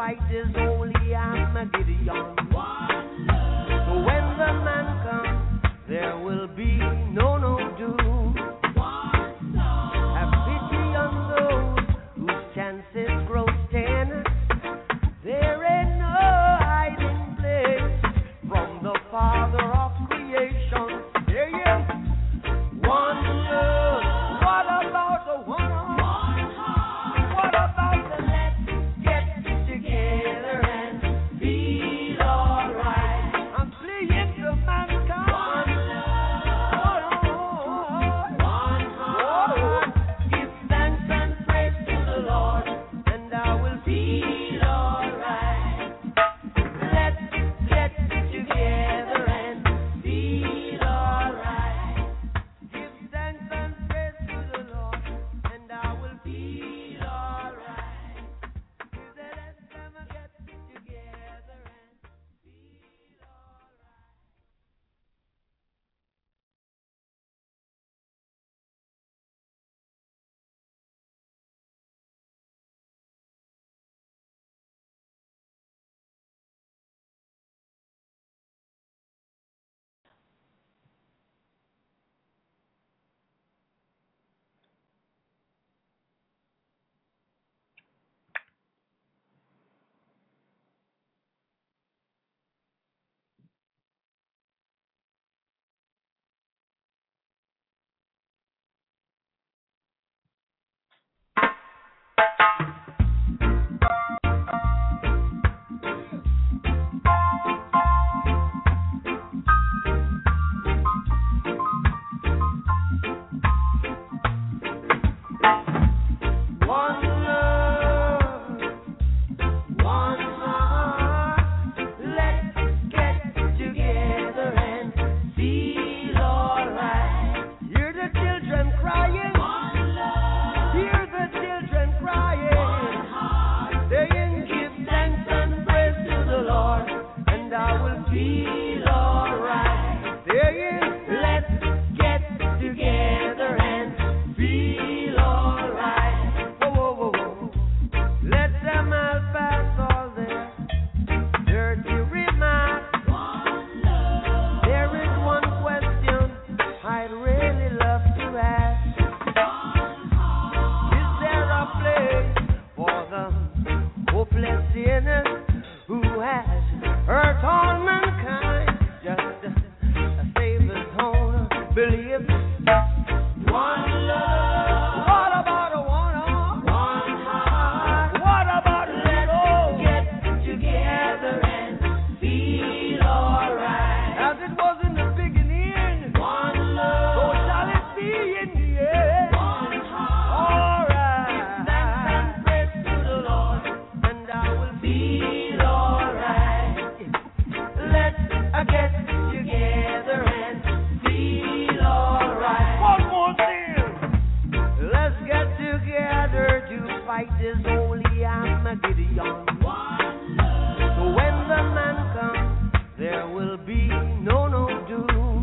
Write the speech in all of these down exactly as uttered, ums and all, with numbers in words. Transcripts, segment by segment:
fight is only Armageddon. So when the man comes, there will be no no doom. Have pity on those whose chances grow ten. There ain't no hiding place from the Father of creation. Yeah, yeah. One love. What about the one heart? What about the let's get together and feel alright? I'm playing to mankind. One love. One heart. Give thanks and praise to the Lord, and I will feel alright. Let's get together and feel alright. Give thanks and praise to the Lord, and I will feel alright. Let's never get together and feel alright. One love, one heart. Let's get together and feel alright. Hear the children crying. One love. Hear the children crying. One heart. Saying, give thanks and praise to the Lord, and I will feel alright. Saying, let's get together and feel alright. Whoa, whoa, whoa, whoa. Let them all pass all their dirty remarks. One love. There is one question I'd really love to ask. One heart. Is there a place for the hopeless sinner who has hurt all mankind just to save his own belief? One love. What about a one heart? One heart. What about let's go get together and feel alright? As it was in the beginning. One love. So shall it be in the end. One heart. Alright. Give thanks and praise to the Lord, and I will feel alright. Let's uh, get together and feel alright. One more thing. Let's get together to fight this holy Armageddon. So when the man comes, there will be no no doom.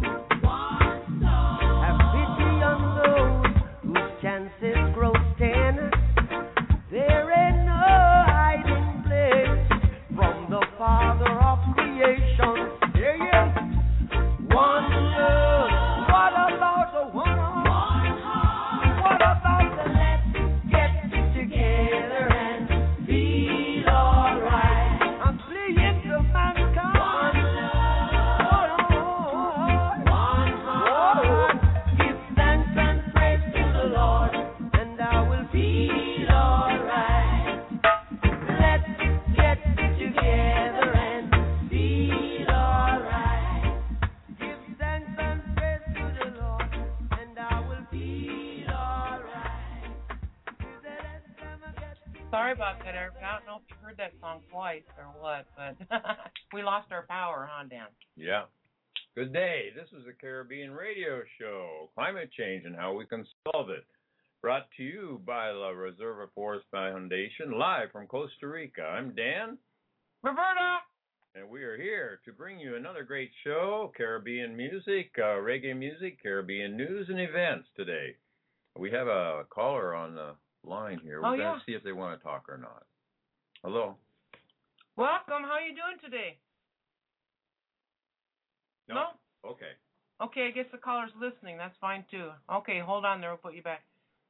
Have pity on those whose chances grow ten. There ain't no hiding place from the Father of creation. Yeah, yeah. One love. What about the one heart? What about the let's get together and feel alright? I'm playing to mankind. One love. One heart. Give thanks and praise to the Lord, and I will feel alright. Let's get together and feel alright. Give thanks and praise to the Lord, and I will feel alright. Let's never get Sorry about that, Eric. I don't know if you heard that song twice or what, but we lost our power, huh, Dan? Yeah. Good day. This is the Caribbean Radio Show, Climate Change and How We Can Solve It. Brought to you by La Reserva Forest Foundation, live from Costa Rica. I'm Dan, Roberta! and we are here to bring you another great show, Caribbean music, uh, reggae music, Caribbean news and events today. We have a caller on the line here. We're Oh, going yeah. to see if they want to talk or not. Hello. Welcome. How are you doing today? No. No? Okay. Okay, I guess the caller's listening. That's fine, too. Okay, hold on there. We'll put you back.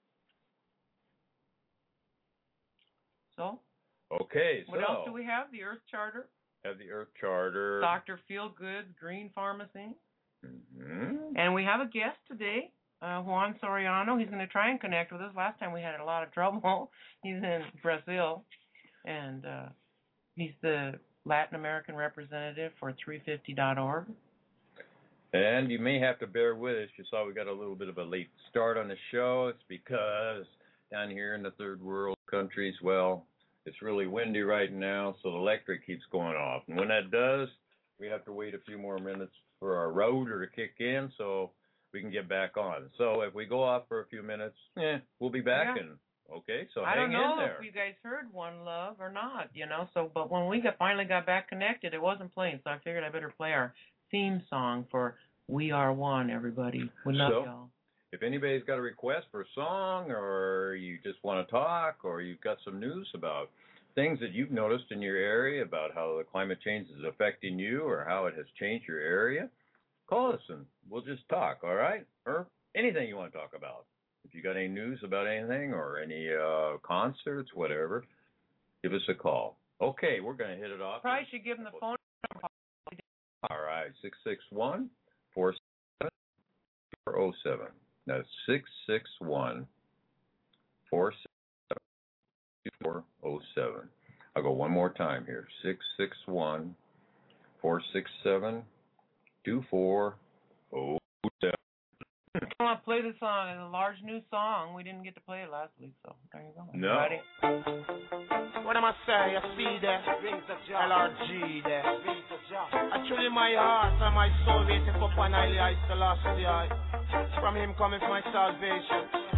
So? Okay, What so. else do we have? The Earth Charter? Have the Earth Charter. Doctor Feelgood's Green Pharmacy. Mm-hmm. And we have a guest today, uh, Juan Soriano. He's going to try and connect with us. Last time we had a lot of trouble. He's in Brazil, and uh, he's the Latin American representative for three fifty dot org. And you may have to bear with us. You saw we got a little bit of a late start on the show. It's because down here in the third world countries, well, it's really windy right now, so the electric keeps going off. And when that does, we have to wait a few more minutes for our router to kick in so we can get back on. So if we go off for a few minutes, eh, we'll be back. Yeah. And okay, so I hang don't know in there. if you guys heard One Love or not, you know. So, but when we got finally got back connected, it wasn't playing, so I figured I better play our theme song for We Are One, everybody. We love So, y'all. if anybody's got a request for a song, or you just want to talk, or you've got some news about things that you've noticed in your area about how the climate change is affecting you or how it has changed your area, call us and we'll just talk, all right? Or anything you want to talk about. If you got any news about anything or any uh, concerts, whatever, give us a call. Okay, we're going to hit it off. Probably should give them the phone number. All right, six six one, four seven four oh seven. That's six six one, four seven four oh seven. I'll go one more time here. six six one, four six seven, two four oh seven. I want to play this song. It's a large new song. We didn't get to play it last week, so there you go. No. Ready? What am I saying? You see that? L R G there. Actually, my heart and my soul waiting for Panali I Selassie. From him cometh my salvation.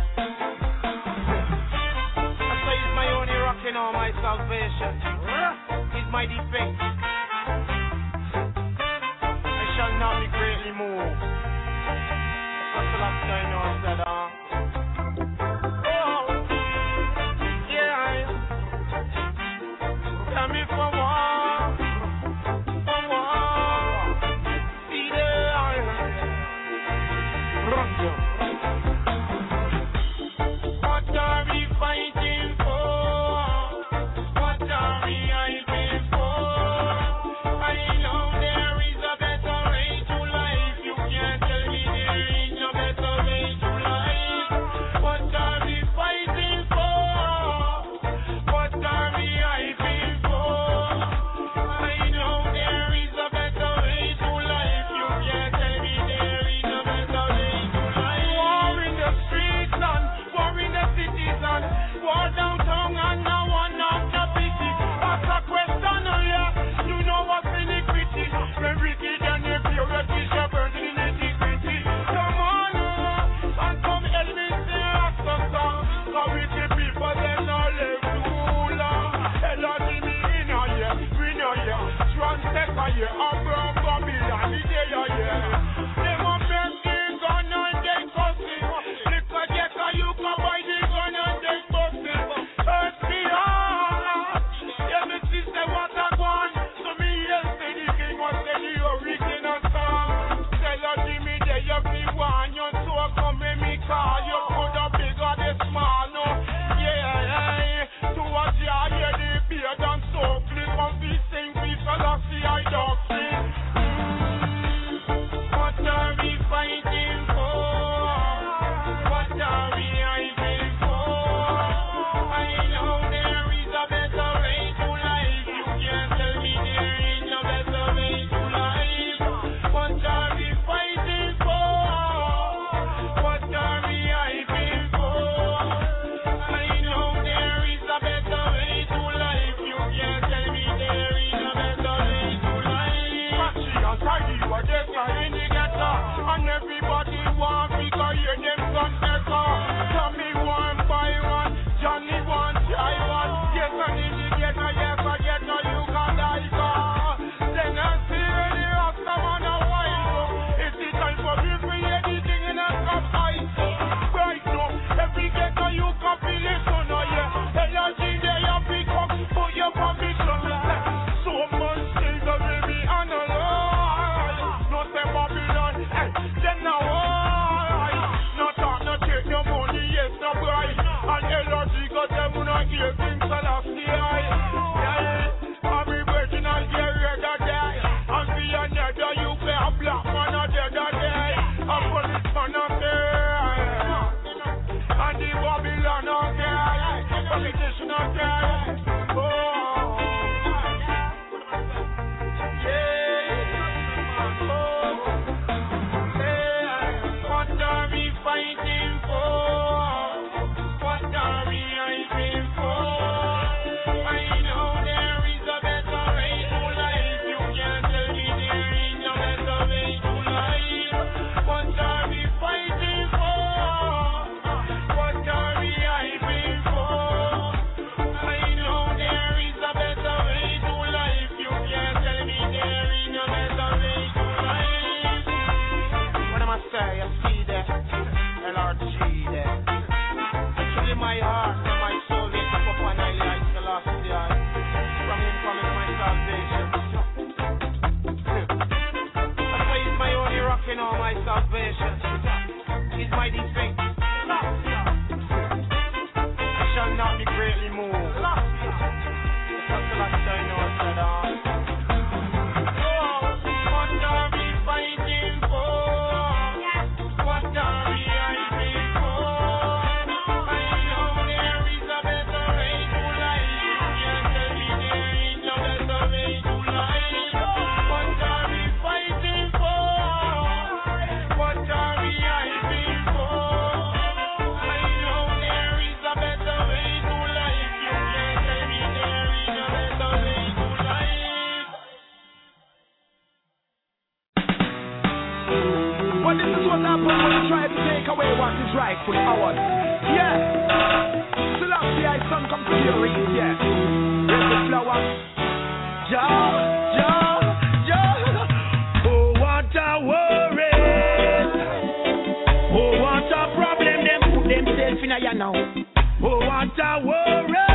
I say he's my only rock in all my salvation. He's my defense. I shall not be greatly moved. That's the last time I know that, uh, coming for war, for war. See there, what are we fighting for? What are we hiding for? I know there is a better way to life. You can't tell me there is no better way to life. What are we fighting for? What are we hiding for? This was happened when they tried to take away what is rightfully ours. Yeah. Selassie, I son come to your read, yeah. Here's the flower. Jah, Jah, Jah. Oh, what a worry. Oh, what a problem. Them put themselves in a ya now. Oh, what a worry.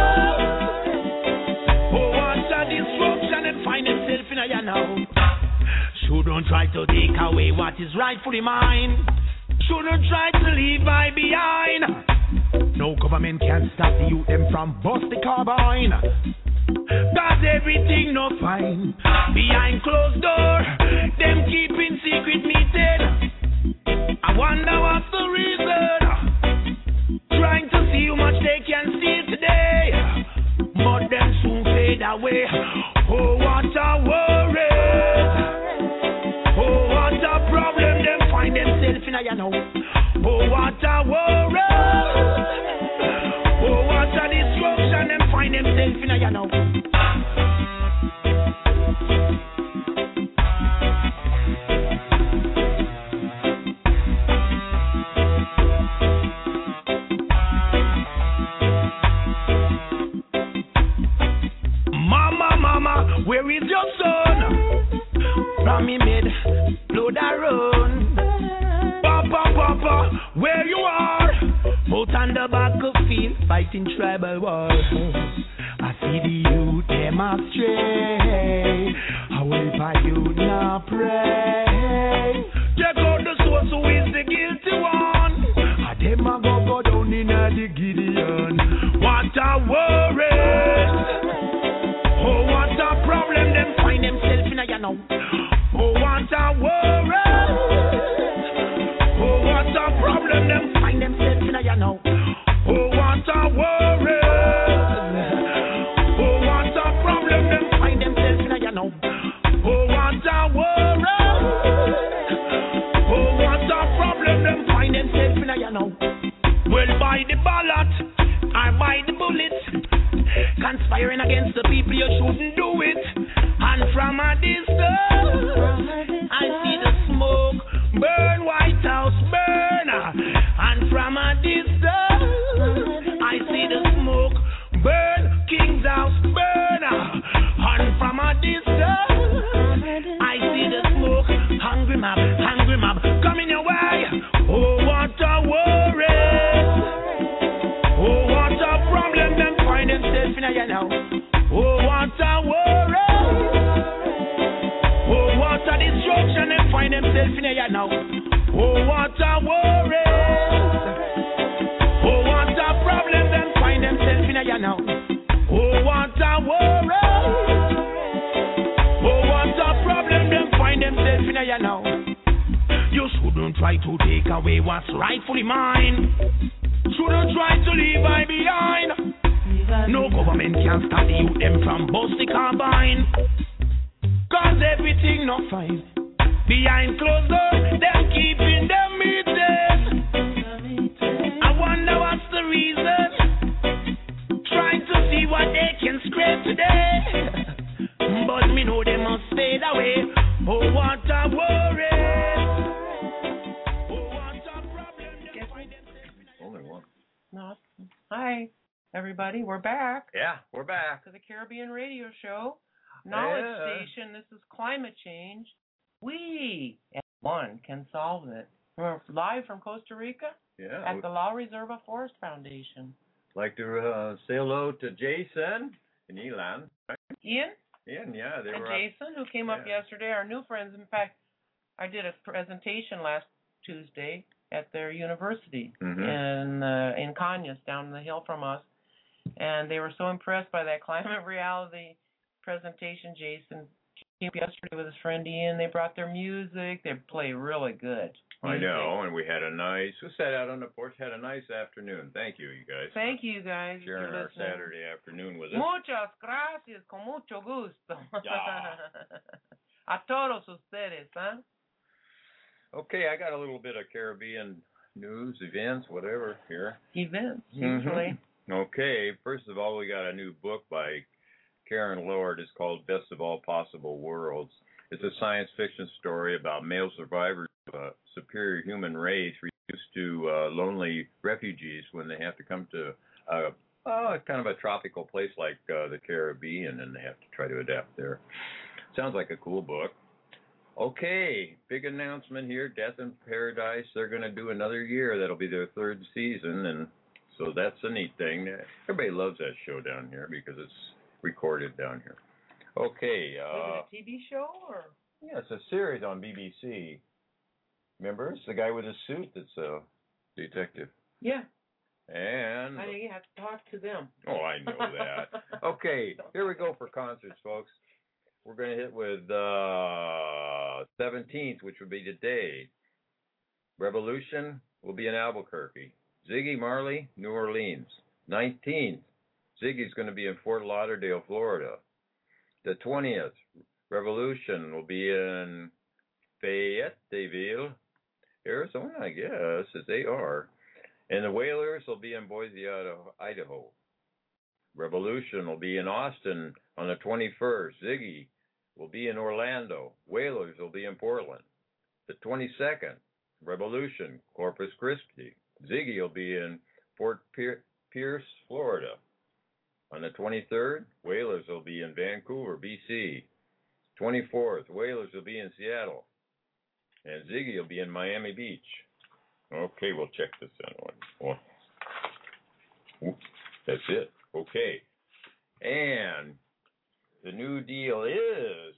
Oh, what a disruption. And find themselves in a ya now. Shouldn't try to take away what is rightfully mine. Shouldn't try to leave my behind. No government can stop the youth them from bust the carbine. Cause everything no fine. Behind closed door, them keeping secret meeting. I wonder what's the reason. Trying to see how much they can steal today. But them soon fade away. Oh, what a worry. Oh, what a problem, them find themselves in a ya know. Oh, what a worry. Oh, what a disruption, them find themselves in a ya know. Mama, mama, where is your son? From me mid, blood a run. Papa, papa, where you are? Out on the battlefield, fighting tribal war. I see the youth, them astray. I will by you now pray. Check out the source, who is the guilty one? I them a go go down in a the Gideon. What a worry. Oh, what a problem, them find themselves in a ya now. Oh, what a worry. Oh, what a problem, them find themselves in a ya now. Oh, what a worry. Oh, what a problem, them find themselves in a ya now. Oh, what a worry. Oh, what a problem, them find themselves in a ya now. Well, by the ballot, or by the bullet, conspiring against the people, you shouldn't do it. And from a distance, I see the smoke burn, White House burn. And from a distance, I see the smoke burn, King's House burn. And from a distance, I see the smoke, hungry mob, hungry mob coming your way. Oh, what a worry. Oh, what a problem, them find themselves in a ya now. Oh, what a worry. Oh, what a destruction, them find themselves in a ya now. Oh, what a worry. Oh, what a problem, them find themselves in a ya now. Oh, what a worry. Oh, what a problem, them find themselves in a ya now. You shouldn't try to take away what's rightfully mine. Shouldn't try to leave I behind. No government can stop the youth them from bust the carbine. Cause everything not fine. Behind closed doors, them keeping them meetings. I wonder what's the reason. Trying to see what they can scrape today. But me know they must fade away. Oh, what a worry. Oh, what a problem. They find themselves. Only one. No. Hi, everybody. We're back Yeah, we're back. to the Caribbean Radio Show. Knowledge Yeah. Station. This is climate change. We, as one, can solve it. We're live from Costa Rica Yeah. at the La Reserva Forest Foundation. Like to uh, say hello to Jason and Elan. Ian Ian, yeah, they and were. Jason, who came up yeah. yesterday, our new friends. In fact, I did a presentation last Tuesday at their university Mhm. in uh, in Cañas, down the hill from us, and they were so impressed by that climate reality presentation. Jason came up yesterday with his friend Ian. They brought their music. They play really good I music. know, and we had a nice. We sat out on the porch, had a nice afternoon. Thank you, you guys. Thank you, guys. if Sharing you're our listening. Saturday afternoon with us. Muchas gracias, con mucho gusto. Yeah. A todos ustedes, huh? Okay, I got a little bit of Caribbean news, events, whatever here. Events, Mhm. usually. Okay, first of all, we got a new book by Karen Lord. It's called Best of All Possible Worlds. It's a science fiction story about male survivors uh, superior human race reduced to uh, lonely refugees when they have to come to uh, uh, kind of a tropical place like uh, the Caribbean, and they have to try to adapt there. Sounds like a cool book. Okay, big announcement here, Death in Paradise. They're going to do another year. That'll be their third season, and so that's a neat thing. Everybody loves that show down here because it's recorded down here. Okay. Uh, Was it a T V show or? Yeah, it's a series on B B C. Remember, it's the guy with his suit that's a detective. Yeah. And I think you have to talk to them. oh, I know that. Okay, here we go for concerts, folks. We're going to hit with uh seventeenth, which would be today. Revolution will be in Albuquerque. Ziggy Marley, New Orleans. nineteenth, Ziggy's going to be in Fort Lauderdale, Florida. The twentieth, Revolution will be in Fayetteville, Arizona, I guess, as they are. And the Wailers will be in Boise, Idaho. Revolution will be in Austin on the twenty-first. Ziggy will be in Orlando. Wailers will be in Portland. The twenty-second, Revolution, Corpus Christi. Ziggy will be in Fort Pierce, Florida. On the twenty-third, Wailers will be in Vancouver, B C. twenty-fourth, Wailers will be in Seattle. And Ziggy will be in Miami Beach. Okay, we'll check this out. One. Oops, that's it. Okay. And the new deal is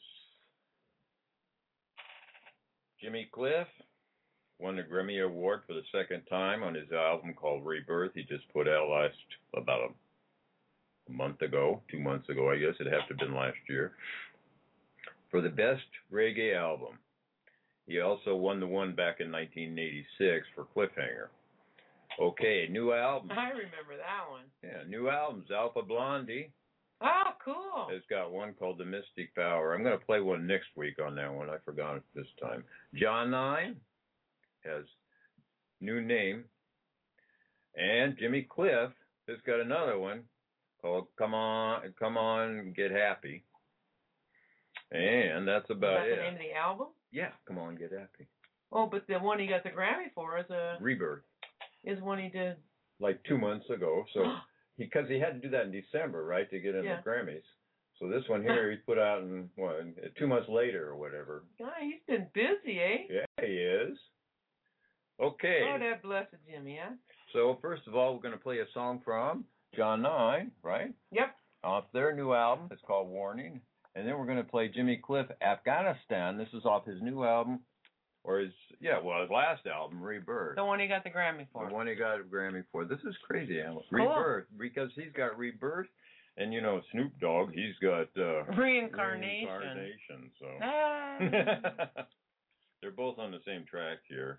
Jimmy Cliff won the Grammy Award for the second time on his album called Rebirth. He just put out last about a, a month ago, two months ago, I guess. It'd have to have been last year. For the best reggae album. He also won the one back in nineteen eighty-six for Cliffhanger. Okay, new album. I remember that one. Yeah, new albums. Alpha Blondie Oh, cool. has got one called The Mystic Power. I'm going to play one next week on that one. I forgot it this time. John Nine has new name. And Jimmy Cliff has got another one called Come On, Come On, Get Happy. And that's about Is that it. the name of the album? Yeah, Come On, Get Happy. Oh, but the one he got the Grammy for is a Rebirth. is one he did. Like two months ago. So, because he, he had to do that in December, right, to get in Yeah. the Grammys. So this one here he put out in, what, two months later or whatever. God, he's been busy, eh? Yeah, he is. Okay. Oh, that blessed Jimmy, huh? So first of all, we're going to play a song from John Nine, right? Yep. Off their new album. It's called Warning. And then we're going to play Jimmy Cliff, Afghanistan. This is off his new album, or his, yeah, well, his last album, Rebirth. The one he got the Grammy for. The one he got a Grammy for. This is crazy, Alice. Cool. Rebirth, because he's got Rebirth, and, you know, Snoop Dogg, he's got uh, Reincarnation. Reincarnation, so. Ah. They're both on the same track here.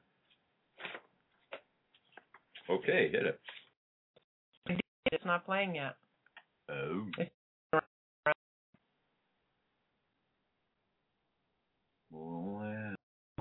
Okay, hit it. It's not playing yet. Oh. Wow.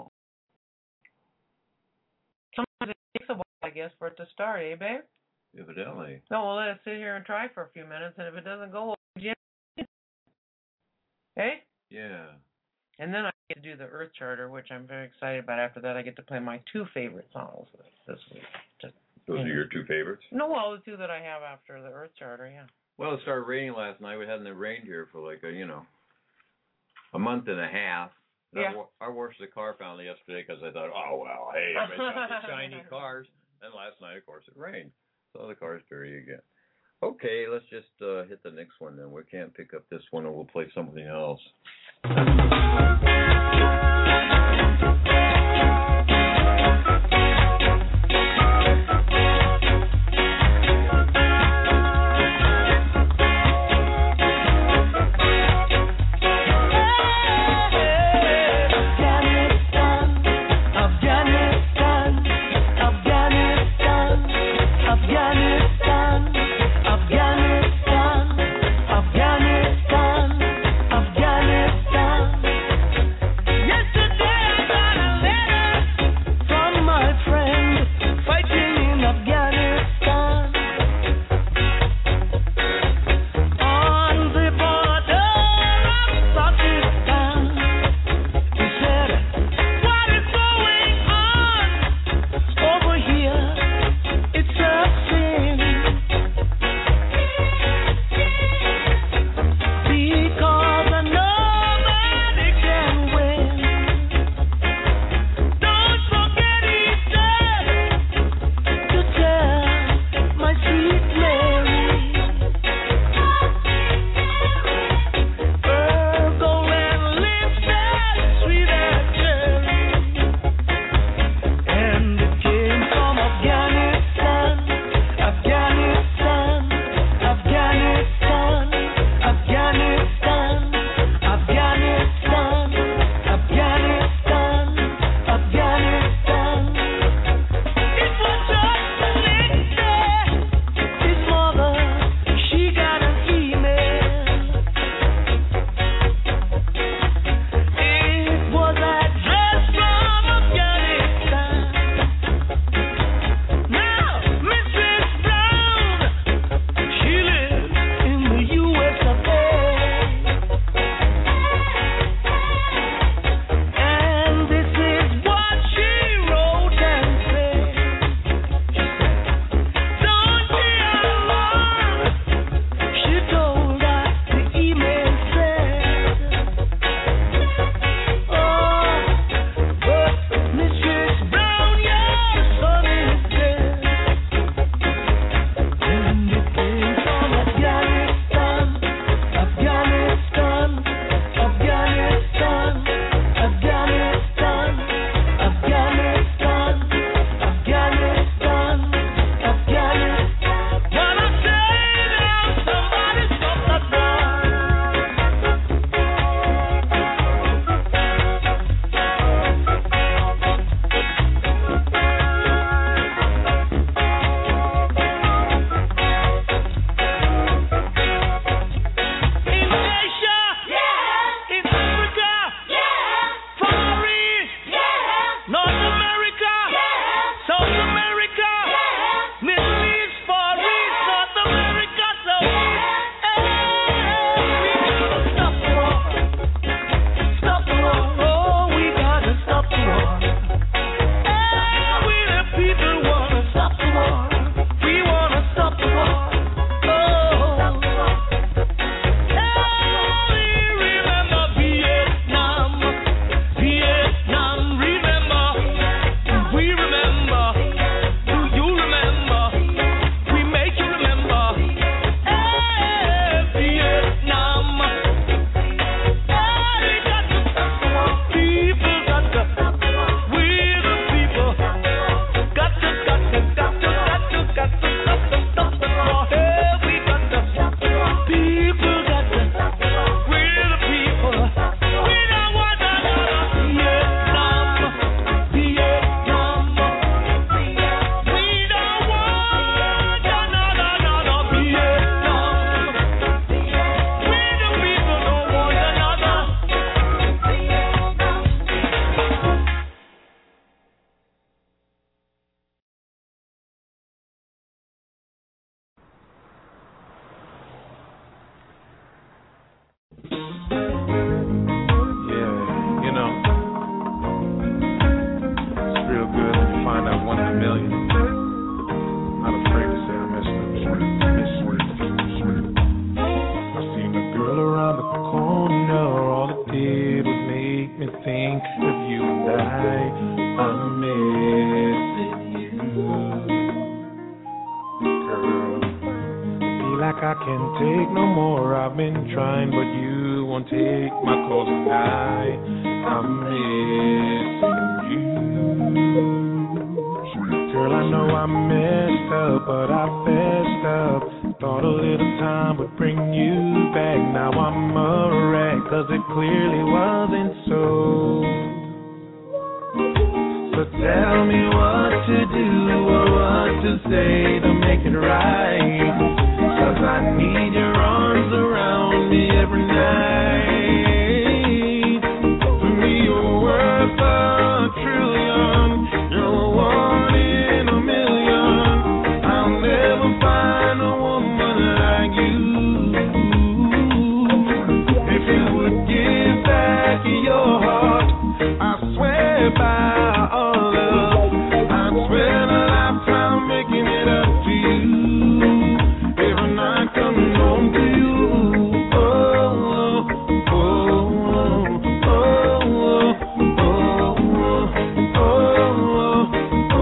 Sometimes it takes a while, I guess, for it to start, eh, babe? Evidently. No, we'll let it sit here and try for a few minutes, and if it doesn't go, we'll Jim. Hey? Yeah. And then I get to do the Earth Charter, which I'm very excited about. After that, I get to play my two favorite songs this week. Just, Those are your two favorites? no, well, the two that I have after the Earth Charter, yeah. Well, it started raining last night. We hadn't rained here for like a, you know, a month and a half. Yeah. I, wa- I washed the car finally yesterday because I thought, oh, well, hey, I got the shiny cars. And last night, of course, it rained. So the car's dirty again. Okay, let's just uh, hit the next one then. We can't pick up this one, or we'll play something else. Afghanistan, Afghanistan, Afghanistan. trying, but you won't take my calls tonight. I'm missing you. Girl, I know I messed up, but I fessed up. Thought a little time would bring you back. Now I'm a wreck, cause it clearly wasn't so. So tell me what to do or what to say to make it right. Cause I need your arms around me every night. For me you're worth a trillion. You're one in a million. I'll never find a woman like you. If you would give back your heart, I swear by Allah, I'd spend a lifetime making it up to you. Every night coming home to you. Oh, oh, oh, oh, oh, oh, oh,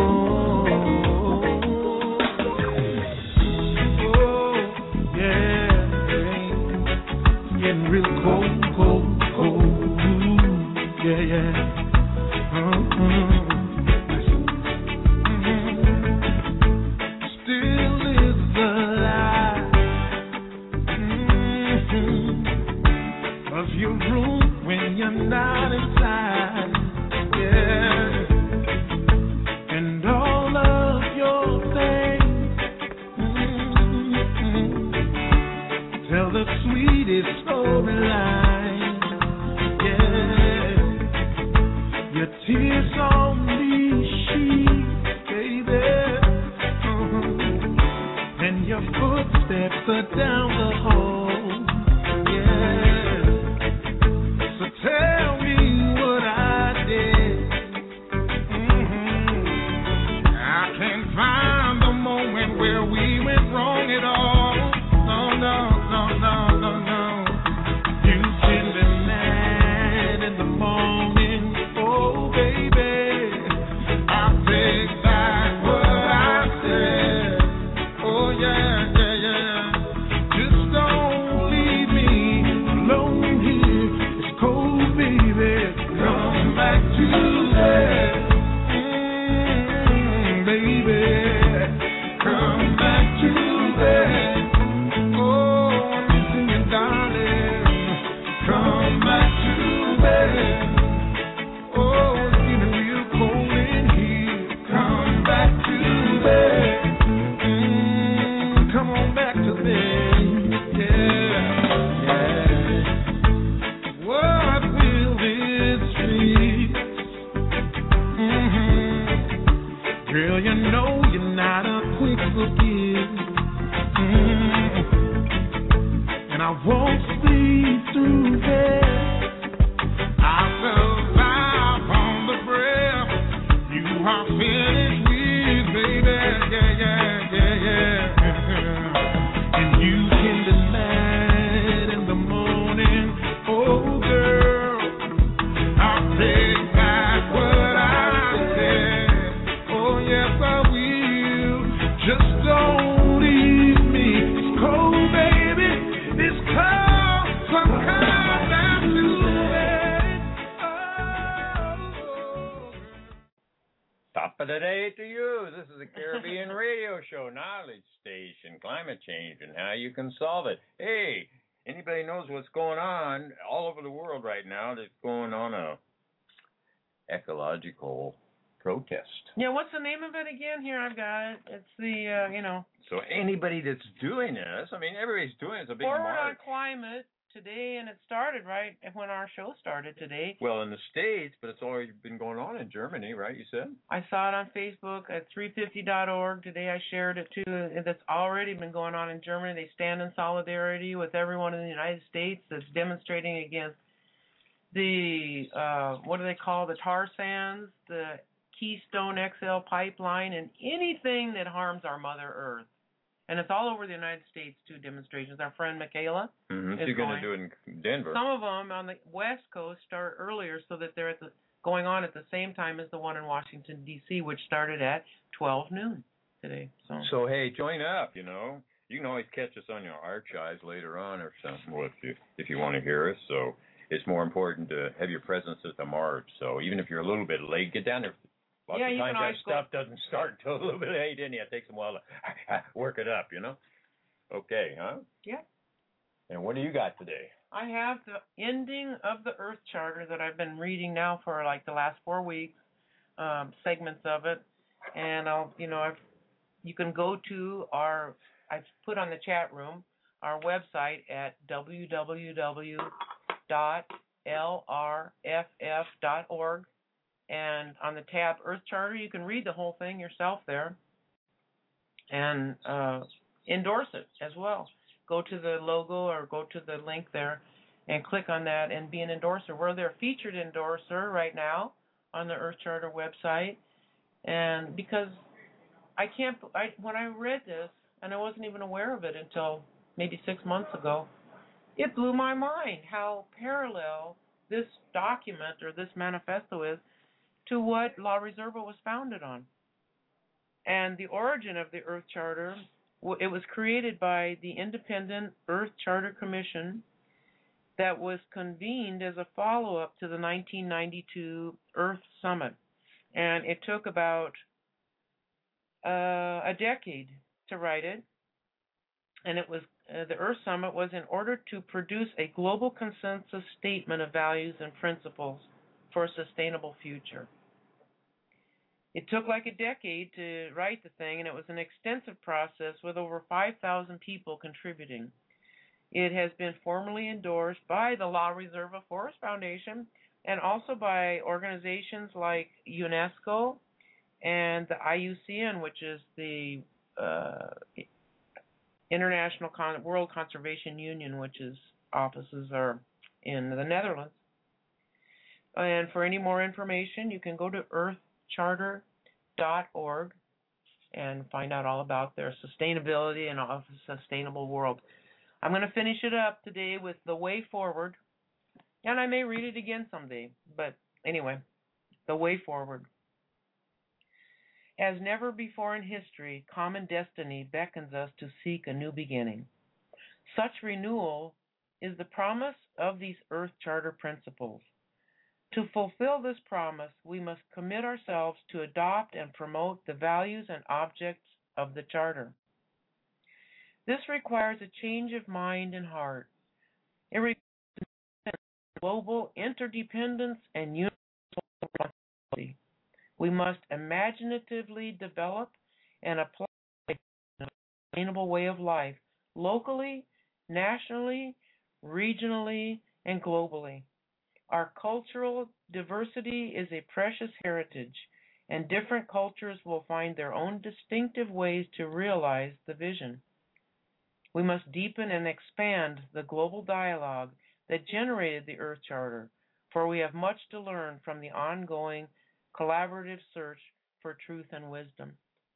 oh, yeah. Getting real cold, cold, cold. Yeah, yeah. Still is alive of your room when you're not inside, yeah, and all of your things mm-hmm. Tell the sweetest story line, yeah. Your tears on these sheets, baby, uh-huh. And your footsteps are down the hall, yeah. So tell me what I did. Mm-hmm. I can't find the moment where we went wrong at all. No, no, no, no, no, no. You can be mad in the morning. Oh, baby, I'll take back what I said. Oh, yeah, yeah, yeah. Just don't leave me alone here. It's cold, baby. Come back to bed. Mm, baby, come back to bed. Oh, I'm missing you, darling. Come back to bed. Oh, it's getting real cold in here. Come back to bed. Mm, come on back to bed. Yeah, yeah. What will this fix? Mm-hmm. Girl, you know you're not a quick forgive. Mm, and I won't sleep through that. I survive on the breath you are finished with, baby. Yeah, yeah, yeah, yeah. And you can be mad in the morning. Oh, girl, I'll take back what I said. Oh, yes, I will. Just don't leave me. It's cold, baby. It's cold. Some kind of to Top of the day to you. This is the Caribbean Radio Show, Knowledge Station, climate change and how you can solve it. Hey, anybody knows what's going on all over the world right now? That's going on a ecological protest. Yeah, what's the name of it again? Here, I've got it. It's the, uh, you know, So anybody that's doing this, I mean, everybody's doing it. It's a big Forward on march. Climate today, and it started right when our show started today. Well, in the States, but it's already been going on in Germany, right, you said? I saw it on Facebook at three fifty dot org. Today I shared it too. That's already been going on in Germany. They stand in solidarity with everyone in the United States that's demonstrating against the, uh, what do they call, the tar sands, the Keystone X L pipeline, and anything that harms our Mother Earth. And it's all over the United States, too, demonstrations. Our friend Michaela Mm-hmm. So is you're going to going. do it in Denver. Some of them on the West Coast start earlier so that they're at the, going on at the same time as the one in Washington, D C, which started at twelve noon today. So, So, hey, join up, you know. You can always catch us on your archives later on or something if you if you want to hear us. So it's more important to have your presence at the march. So even if you're a little bit late, get down there. Lots Yeah, of you times can that always go- stuff doesn't start until a little bit late, and it takes a while to work it up, you know? Okay, huh? Yeah. And what do you got today? I have the ending of the Earth Charter that I've been reading now for like the last four weeks, um, segments of it, and I'll, you know, I've, you can go to our, I've put on the chat room our website at w w w dot l r f f dot org, and on the tab Earth Charter, you can read the whole thing yourself there, and uh, endorse it as well. Go to the logo or go to the link there and click on that and be an endorser. We're their featured endorser right now on the Earth Charter website. And because I can't, I, when I read this, and I wasn't even aware of it until maybe six months ago, it blew my mind how parallel this document or this manifesto is to what La Reserva was founded on. And the origin of the Earth Charter, it was created by the Independent Earth Charter Commission that was convened as a follow-up to the nineteen ninety-two Earth Summit. And it took about uh, a decade to write it. And it was uh, the Earth Summit was in order to produce a global consensus statement of values and principles for a sustainable future. It took like a decade to write the thing, and it was an extensive process with over five thousand people contributing. It has been formally endorsed by the La Reserva Forest Foundation and also by organizations like UNESCO and the I U C N, which is the uh, International Con- World Conservation Union, which is offices are in the Netherlands. And for any more information, you can go to earth charter dot org and find out all about their sustainability and a sustainable world. I'm going to finish it up today with The Way Forward, and I may read it again someday, but anyway, The Way Forward. As never before in history, common destiny beckons us to seek a new beginning. Such renewal is the promise of these Earth Charter principles. To fulfill this promise, we must commit ourselves to adopt and promote the values and objects of the Charter. This requires a change of mind and heart. It requires global interdependence and universal responsibility. We must imaginatively develop and apply a sustainable way of life locally, nationally, regionally, and globally. Our cultural diversity is a precious heritage, and different cultures will find their own distinctive ways to realize the vision. We must deepen and expand the global dialogue that generated the Earth Charter, for we have much to learn from the ongoing collaborative search for truth and wisdom.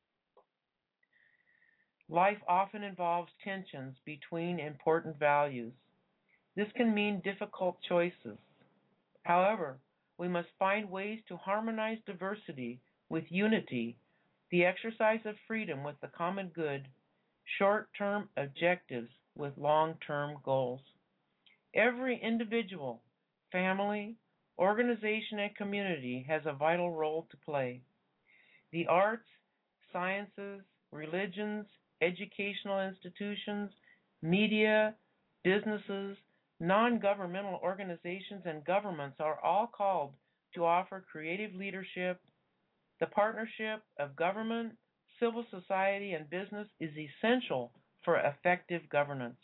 Life often involves tensions between important values. This can mean difficult choices. However, we must find ways to harmonize diversity with unity, the exercise of freedom with the common good, short-term objectives with long-term goals. Every individual, family, organization, and community has a vital role to play. The arts, sciences, religions, educational institutions, media, businesses, non-governmental organizations, and governments are all called to offer creative leadership. The partnership of government, civil society, and business is essential for effective governance.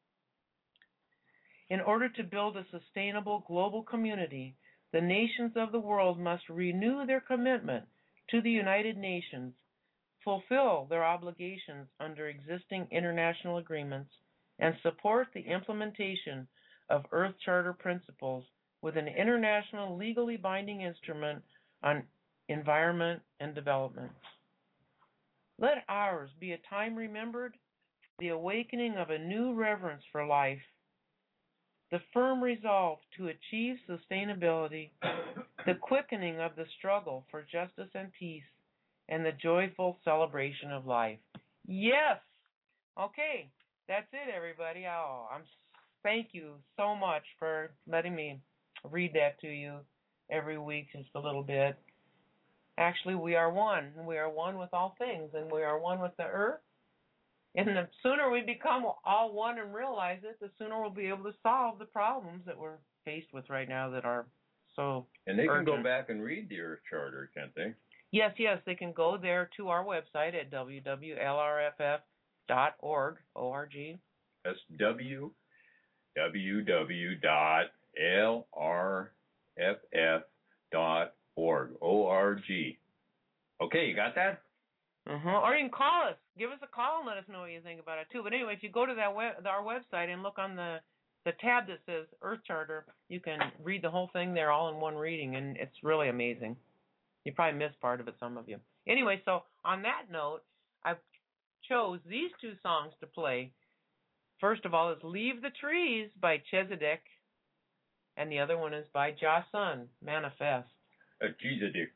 In order to build a sustainable global community, the nations of the world must renew their commitment to the United Nations, fulfill their obligations under existing international agreements, and support the implementation of Earth Charter principles with an international legally binding instrument on environment and development. Let ours be a time remembered, the awakening of a new reverence for life, the firm resolve to achieve sustainability, the quickening of the struggle for justice and peace, and the joyful celebration of life. Yes, Okay, that's it, everybody. Oh, I'm thank you so much for letting me read that to you every week, just a little bit. Actually, we are one. We are one with all things, and we are one with the earth. And the sooner we become all one and realize it, the sooner we'll be able to solve the problems that we're faced with right now that are so And they can urgent. go back and read the Earth Charter, can't they? Yes, yes, they can go there to our website at w w w dot l r f f dot org, O R G. That's w w w dot l r f f dot org, O R G. Okay, you got that? Uh-huh. Or you can call us. Give us a call and let us know what you think about it, too. But anyway, if you go to that web, our website and look on the, the tab that says Earth Charter, you can read the whole thing there all in one reading, and it's really amazing. You probably missed part of it, some of you. Anyway, so on that note, I chose these two songs to play. First of all is Leave the Trees by Chezidek, and the other one is by Ja Sun, Manifest. A Chezidek.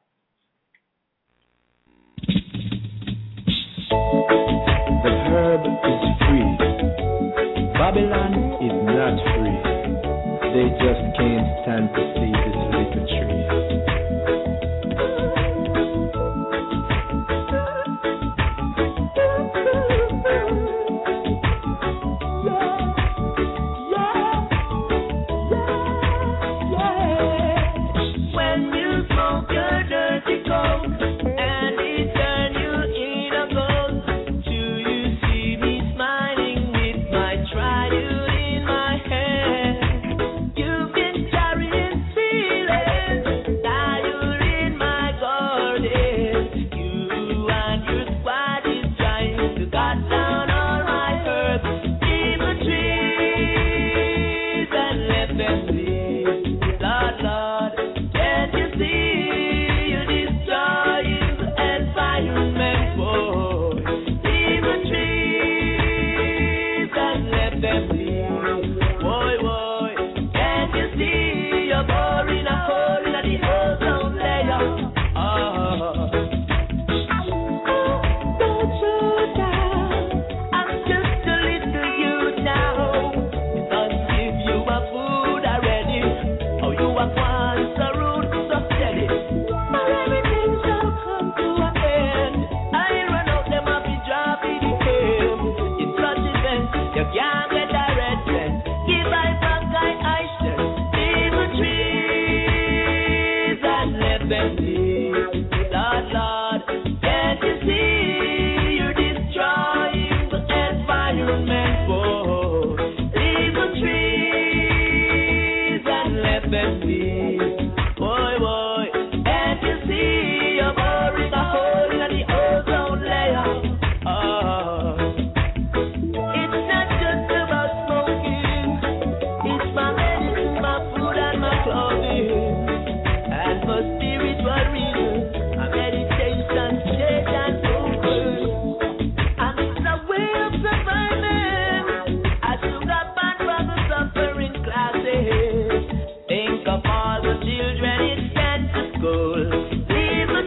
The herb is free. Babylon is not free. They just can't stand to see this little tree. When you smoke your dirty coke and it turn you in a ghost, do you see me smiling with my triude in my hand? You've been carrying feelings, now you're in my garden. You and your squad is trying to cut down all my herbs, leave the trees and let them live. Lord, Lord, can't you see you're destroying the environment, boy? Leave the trees and let them live. Boy, boy, can't you see you're boring a hole in the ozone layer? Oh, don't you down. I'm just a little youth now. Don't give you a food already. Oh, you are once a root so steady. But everything shall come to an end. I run out them up in drop in the cave. In such events, you can't get direction. Give I back I Eichner. Leave the trees and let them live. Lord, Lord, can't you see you're destroying the environment, boy? Leave the trees and let them live. Boy, boy, can't you see you're boring a hole in the ozone layer? Oh, it's not just about smoking. It's my medicine, my food, and my clothing. And for spiritual reasons, my meditation, state, and focus. And it's a way of surviving. I took up and from the suffering classes. Think of all the children it sent to school. Leave the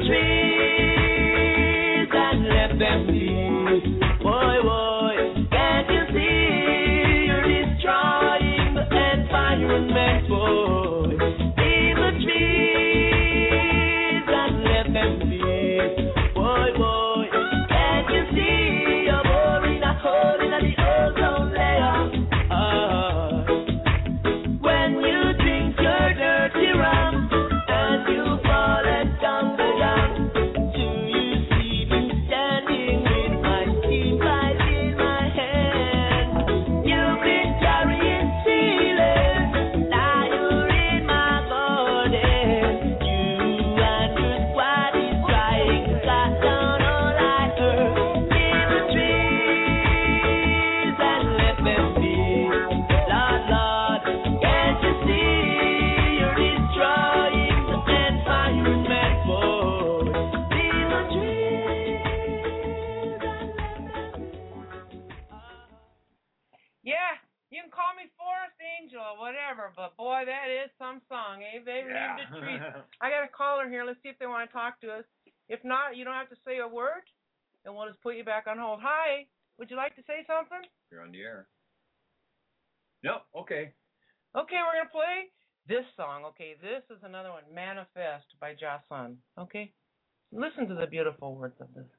trees and let them live. Boy, boy, can't you see you're destroying the environment, boy? Leave the trees and let them live. Boy, boy, can't you see you're boring a hole in the ozone layer? Oh. When you drink your dirty rum and you fall and tumble down, do you see me standing with my steam pipe in my hand? You've been carrying feelings, now you're in my garden. You and your squad is trying to cut down all I heard. Leave the trees and let them be. Lord, Lord, can't you see you're destroying the environment, boy? Leave the trees and let them be. Yeah, you can call me Forest Angel or whatever, but boy, that is some song, eh, baby? Leave the trees. I got a caller here. Let's see if they want to talk to us. If not, you don't have to say a word, and we'll just put you back on hold. Hi. would you like to say something? You're on the air. No, okay. Okay, we're gonna play this song. Okay, this is another one, Manifest by Jason. Okay, listen to the beautiful words of this.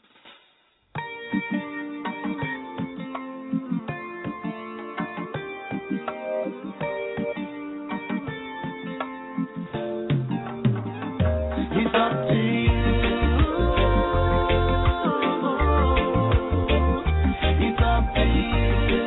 It's up to you. It's up to you.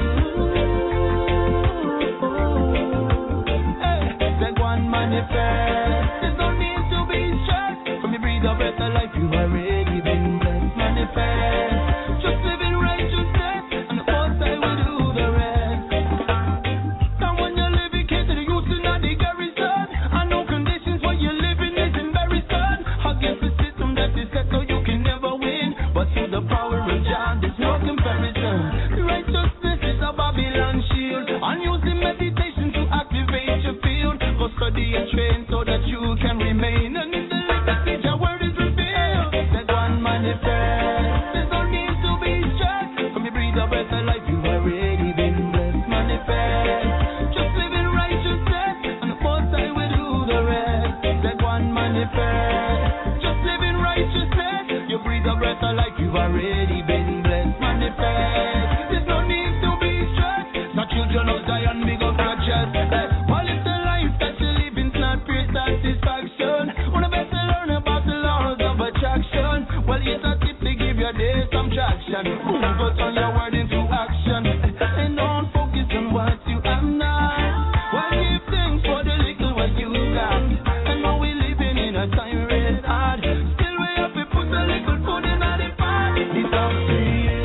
Hey, take one manifest. There's no need to be stressed. From you breathe a breath of life, you already been blessed. Manifest. Just live in righteousness, and the most I will do the rest. And when you live in case of the youth in the garrison, and no conditions where you're living is embarrassing. Against the system that is set so you can never win. But through the power of Jah, there's no comparison. Righteousness is a Babylon shield. And using meditation to activate your field. Go study and train so that you can remain. And in the legacy, your word is revealed. Let one manifest. There's no need to be stressed. From you breathe a breath of life, you've already been blessed. Manifest. Just live in righteousness, and the most I will do the rest. Let one manifest. Just live in righteousness. You breathe a breath of life, you've already been blessed. Manifest. There's no need to be stressed. The children of Zion, big up your chest. Hey, while it's the life that you live in, not pure satisfaction. Wanna better learn about the laws of attraction. Well, it's a tip to give your day some traction. Move out on your word into action. And don't focus on what you have not. Well, give thanks for the little what you got. And now we're living in a time red hard. Still we have to put a little food in the pot. It's up to you.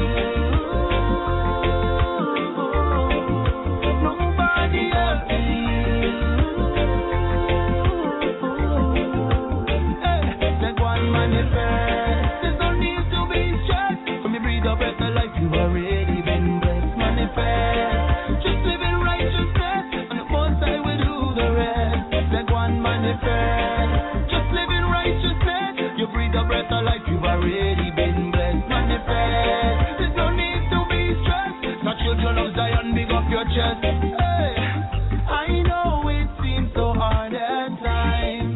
Nobody else but you. Hey, let one manifest. There's no need to be stressed. From you breathe a breath of life, you've already been blessed. Manifest. Just live in righteousness, and the most I will do the rest. Let one manifest. Just live in righteousness. You breathe a breath of life, you've already been blessed. Manifest. There's no need to be stressed. The children of Zion, big up your chest. Hey, I know it seems so hard at times.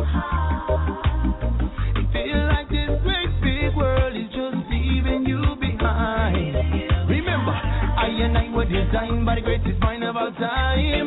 It feels like this great big world is just leaving you behind. Remember, I and I were designed by the greatest mind of our time.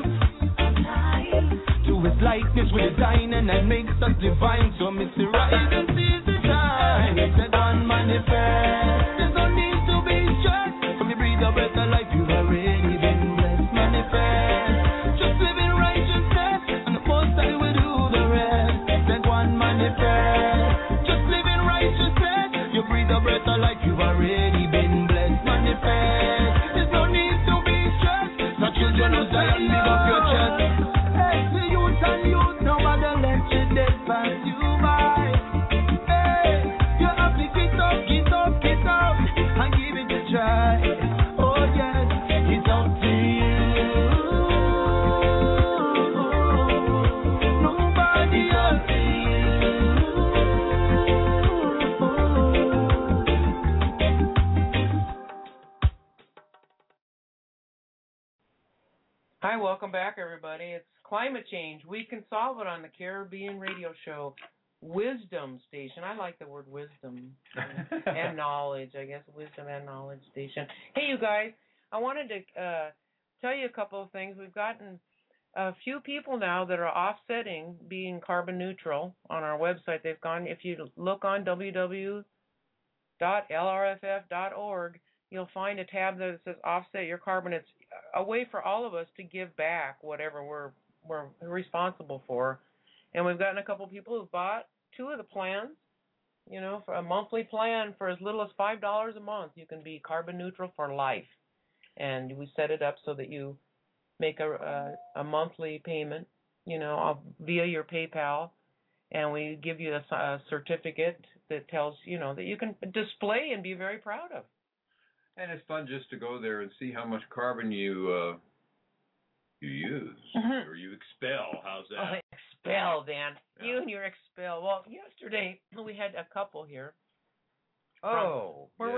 To his likeness we design, and that makes us divine. So Mister Rise and seize the time. Let one manifest. There's no need to be stressed. From you breathe a breath of life, you've already been blessed. Manifest. Just live in righteousness, and the most I will do the rest. Let one manifest. Just live in righteousness. You breathe a breath of life, you've already been blessed. Manifest. There's no need to be stressed. The children of Zion, big up your chest. Hey, the youth and youth, nobody let your death pass you by. Hey, you have to get up, get up, get up, and give it a try. Oh yes, it's up to you. Nobody else but you. Hi, welcome back, everybody. It's Climate Change. We can solve it on the Caribbean Radio Show Wisdom Station. I like the word wisdom and knowledge, I guess, wisdom and knowledge station. Hey, you guys, I wanted to uh, tell you a couple of things. We've gotten a few people now that are offsetting being carbon neutral on our website. They've gone, if you look on w w w dot l r f f dot org, you'll find a tab that says offset your carbon. It's a way for all of us to give back whatever we're we're responsible for. And we've gotten a couple people who've bought two of the plans, you know, for a monthly plan for as little as five dollars a month. You can be carbon neutral for life. And we set it up so that you make a a, a monthly payment, you know, via your PayPal, and we give you a, a certificate that tells, you know, that you can display and be very proud of. And it's fun just to go there and see how much carbon you uh, you use Mm-hmm. or you expel. How's that? Oh, expel, Dan. Yeah. You and your expel. Well, yesterday we had a couple here. Oh, Where yes. were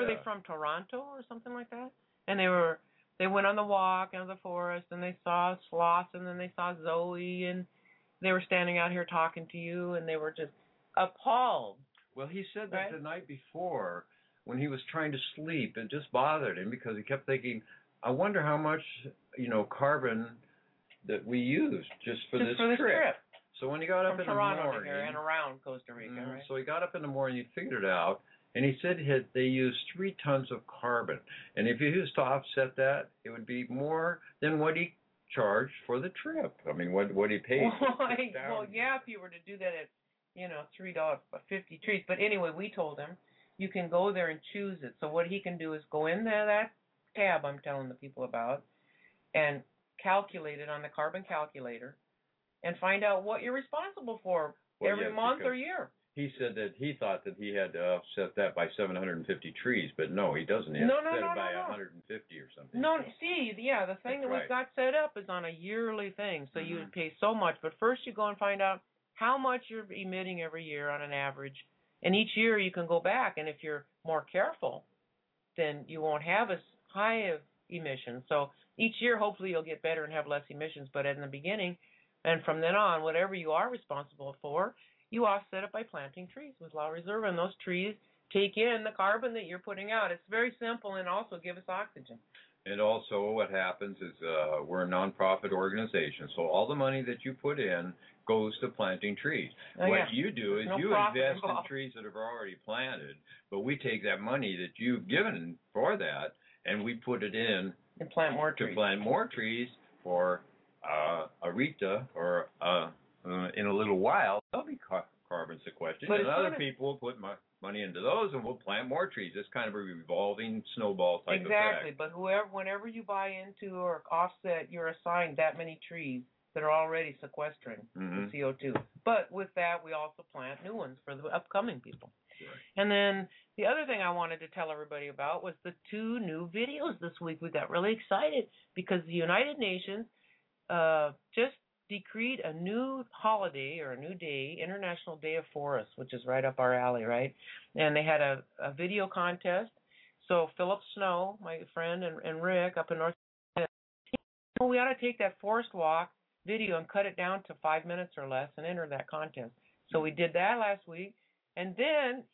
were they from? Toronto or something like that? And they were they went on the walk out of the forest, and they saw sloths, and then they saw Zoe, and they were standing out here talking to you, and they were just appalled. Well, he said that Right? the night before when he was trying to sleep, it just bothered him because he kept thinking, I wonder how much, you know, carbon that we used just for just this for this trip. trip. So when he got up From in Toronto the morning, to here and around Costa Rica, Mhm. right? So he got up in the morning, he figured it out, and he said he had, they used three tons of carbon. And if he was to offset that, it would be more than what he charged for the trip. I mean, what what he paid. Well, to I, sit down. well, yeah, if you were to do that at, you know, three dollars fifty trees. But anyway, we told him you can go there and choose it. So what he can do is go in there, that tab I'm telling the people about, and calculate it on the carbon calculator, and find out what you're responsible for Well, every yes, month because or year. He said that he thought that he had to offset that by seven hundred fifty trees, but no, he doesn't. He has No, to no, set no, it by no, no. one hundred fifty or something. No, see, yeah, the thing That's that right. we've got set up is on a yearly thing, so you Mhm. would pay so much. But first you go and find out how much you're emitting every year on an average, and each year you can go back, and if you're more careful, then you won't have as high of emissions. So each year, hopefully, you'll get better and have less emissions. But in the beginning, and from then on, whatever you are responsible for, you offset it by planting trees with La Reserva, and those trees take in the carbon that you're putting out. It's very simple, and also give us oxygen. And also what happens is uh, we're a nonprofit organization, so all the money that you put in goes to planting trees. Oh, what yeah. you do There's is no you profit invest involved. in trees that have already planted, but we take that money that you've given for that and we put it in And plant more to trees. plant more trees for uh, Arita, or uh, uh, in a little while they'll be car- carbon sequestered, But and as other soon as- people will put mo- money into those, and we'll plant more trees. It's kind of a revolving snowball type Exactly, effect. but whoever, whenever you buy into or offset, you're assigned that many trees that are already sequestering Mhm. the C O two. But with that, we also plant new ones for the upcoming people. Right. And then the other thing I wanted to tell everybody about was the two new videos this week. We got really excited because the United Nations uh, just decreed a new holiday or a new day, International Day of Forests, which is right up our alley, right? And they had a, a video contest. So Philip Snow, my friend, and, and Rick up in North Carolina, well, we ought to take that forest walk video and cut it down to five minutes or less and enter that contest. So we did that last week. And then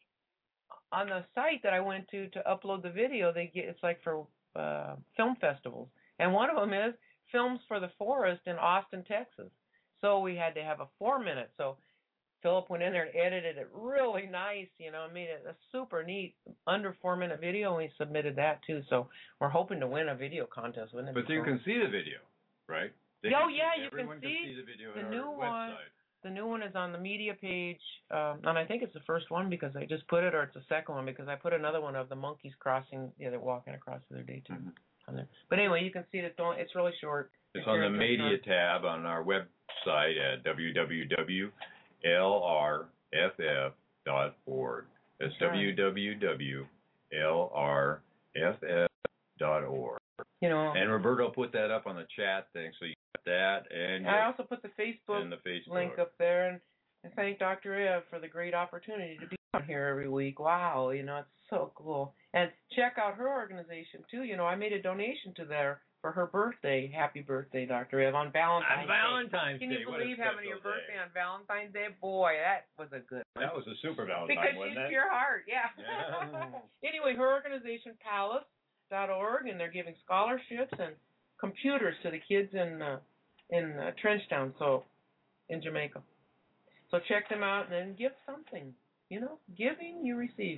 on the site that I went to to upload the video, they get it's like for uh, film festivals. And one of them is Films for the Forest in Austin, Texas. So we had to have a four minute. So Philip went in there and edited it really nice, you know, and made it a super neat under four minute video, and we submitted that too. So we're hoping to win a video contest with it. But you can see the video, right? They Oh, can yeah, see, you can everyone see see the video the on new our one. website. The new one is on the media page, um, and I think it's the first one because I just put it, or it's the second one because I put another one of the monkeys crossing, yeah, they're walking across the other day too. Mhm. On there. But anyway, you can see it. Don't. It's really short. It's If on you're the interested. media tab on our website at w w w dot l r f f dot org. That's That's right. w w w dot l r f f dot org. You know. And Roberto put that up on the chat thing, so you got that, and I your- also put the Facebook and the Facebook link up there, and I thank Doctor Ev for the great opportunity to be on here every week. Wow, you know, it's so cool. And check out her organization, too. You know, I made a donation to there for her birthday. Happy birthday, Doctor Ev, on Valentine's On Valentine's Day. Can Day, you what a believe having your special birthday day. on Valentine's Day? Boy, that was a good one. That was a super Valentine, Because wasn't she's it? pure heart, yeah. Yeah. Anyway, her organization, palace dot org, and they're giving scholarships and computers to the kids in uh, in uh, Trenchtown, so in Jamaica. So check them out and then give something. You know, giving, you receive.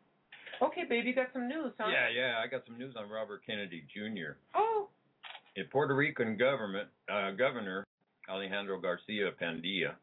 Okay, baby, you got some news, huh? Yeah, yeah. I got some news on Robert Kennedy Junior Oh. A Puerto Rican government uh, governor Alejandro Garcia Padilla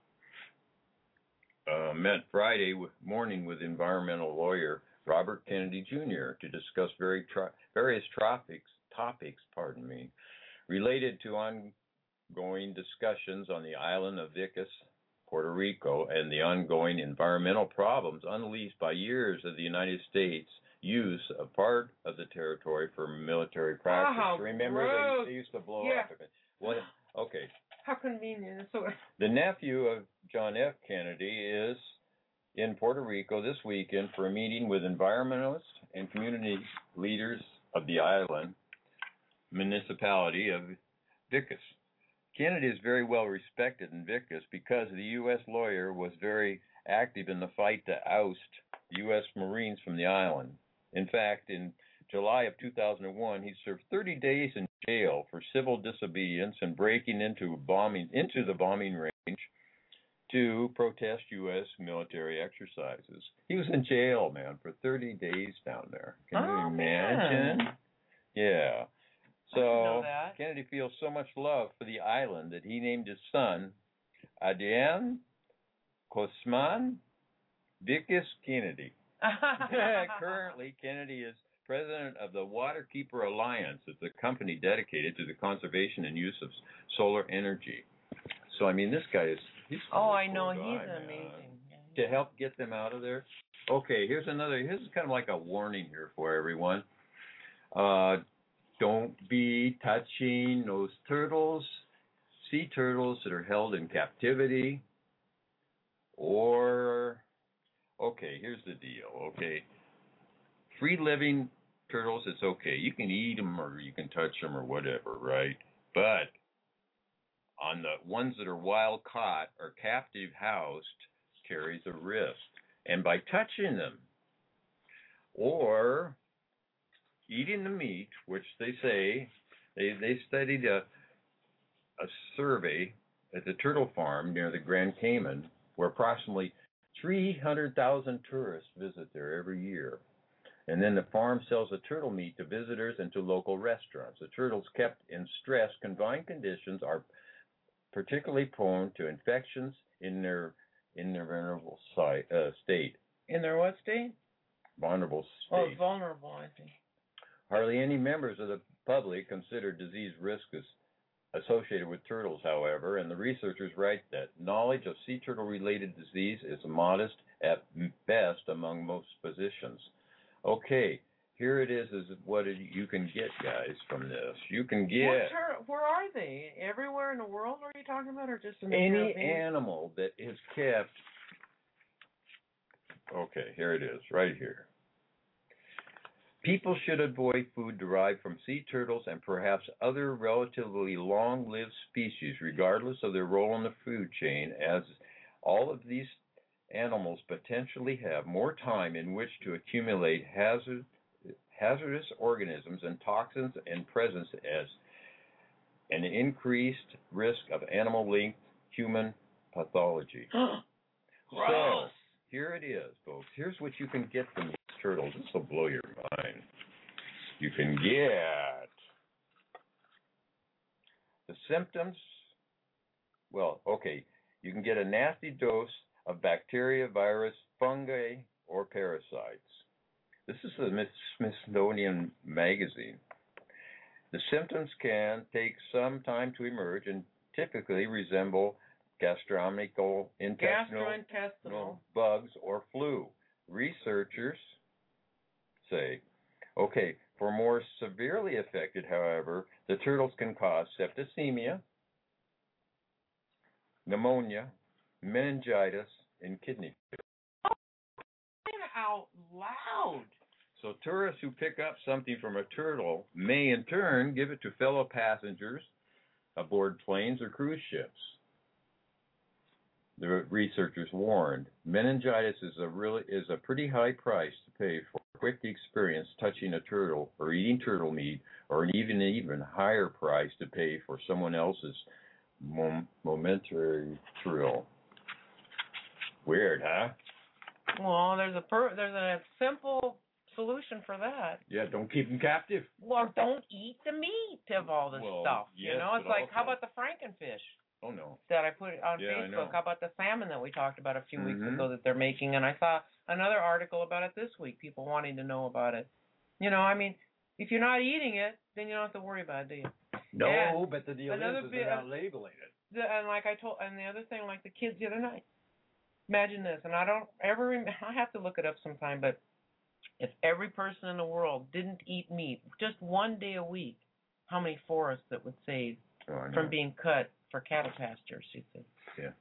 uh, met Friday w- morning with environmental lawyer Robert Kennedy Junior to discuss very tri- various topics, topics, pardon me, related to ongoing discussions on the island of Vieques, Puerto Rico, and the ongoing environmental problems unleashed by years of the United States use a part of the territory for military practice. how Remember, gross. they, they used to blow Yeah. up. What? Okay. How convenient. So, The nephew of John F. Kennedy is in Puerto Rico this weekend for a meeting with environmentalists and community leaders of the island municipality of Vieques. Kennedy is very well respected in Vieques because the U S lawyer was very active in the fight to oust U S Marines from the island. In fact, in July of two thousand one, he served thirty days in jail for civil disobedience and breaking into bombing into the bombing range to protest U S military exercises. He was in jail, man, for thirty days down there. Can you Oh, imagine? man. Yeah. I didn't know So that. Kennedy feels so much love for the island that he named his son Adrian Cosman Vieques Kennedy. Currently, Kennedy is president of the Waterkeeper Alliance. It's a company dedicated to the conservation and use of solar energy. So, I mean, this guy is... He's a Oh, really I know. cool He's guy, man. amazing. To help get them out of there. Okay, here's another... Here's kind of like a warning here for everyone. Uh, don't be touching those turtles, sea turtles that are held in captivity. Or... Okay, here's the deal, okay? Free-living turtles, it's okay. You can eat them or you can touch them or whatever, right? But on the ones that are wild caught or captive housed carries a risk. And by touching them or eating the meat, which they say, they, they studied a, a survey at the turtle farm near the Grand Cayman where approximately three hundred thousand tourists visit there every year. And then the farm sells the turtle meat to visitors and to local restaurants. The turtles kept in stress confined conditions are particularly prone to infections in their in their vulnerable site, uh, state. In their what state? Vulnerable Oh, state. vulnerable, I think. Hardly any members of the public consider disease risk as associated with turtles, however, and the researchers write that knowledge of sea turtle-related disease is modest at best among most physicians. Okay, here it is, is what you can get, guys, from this. You can get... What tur- where are they? Everywhere in the world are you talking about, or just in the any Caribbean? animal that is kept... Okay, here it is, right here. People should avoid food derived from sea turtles and perhaps other relatively long-lived species, regardless of their role in the food chain, as all of these animals potentially have more time in which to accumulate hazard, hazardous organisms and toxins and presence as an increased risk of animal-linked human pathology. So, here it is, folks. Here's what you can get from these turtles. This will blow your mind. You can get the symptoms. Well, okay. You can get a nasty dose of bacteria, virus, fungi, or parasites. This is the Smithsonian Magazine. The symptoms can take some time to emerge and typically resemble gastrointestinal Gastrointestinal. bugs or flu. Researchers say, okay, for more severely affected, however, the turtles can cause septicemia, pneumonia, meningitis, and kidney failure. Out loud. So tourists who pick up something from a turtle may in turn give it to fellow passengers aboard planes or cruise ships. The researchers warned, meningitis is a really is a pretty high price to pay for a quick experience touching a turtle or eating turtle meat, or an even even higher price to pay for someone else's mom, momentary thrill. Weird, huh? Well, there's a per- there's a simple solution for that. Yeah, don't keep them captive. Well, don't eat the meat of all this Well, stuff. yes, you know, it's but like, also- how about the frankenfish Oh no. that I put on Yeah, I know. Facebook? How about the salmon that we talked about a few Mhm. weeks ago that they're making? And I saw another article about it this week, people wanting to know about it. You know, I mean, if you're not eating it, then you don't have to worry about it, do you? No, And but the deal another is, is bit they're of- not labeling it. The, and like I told, and the other thing, like the kids the other night. Imagine this, and I don't ever. Rem- I have to look it up sometime. But if every person in the world didn't eat meat just one day a week, how many forests it would save Oh, I know. from being cut for cattle pastures? You think? Yeah.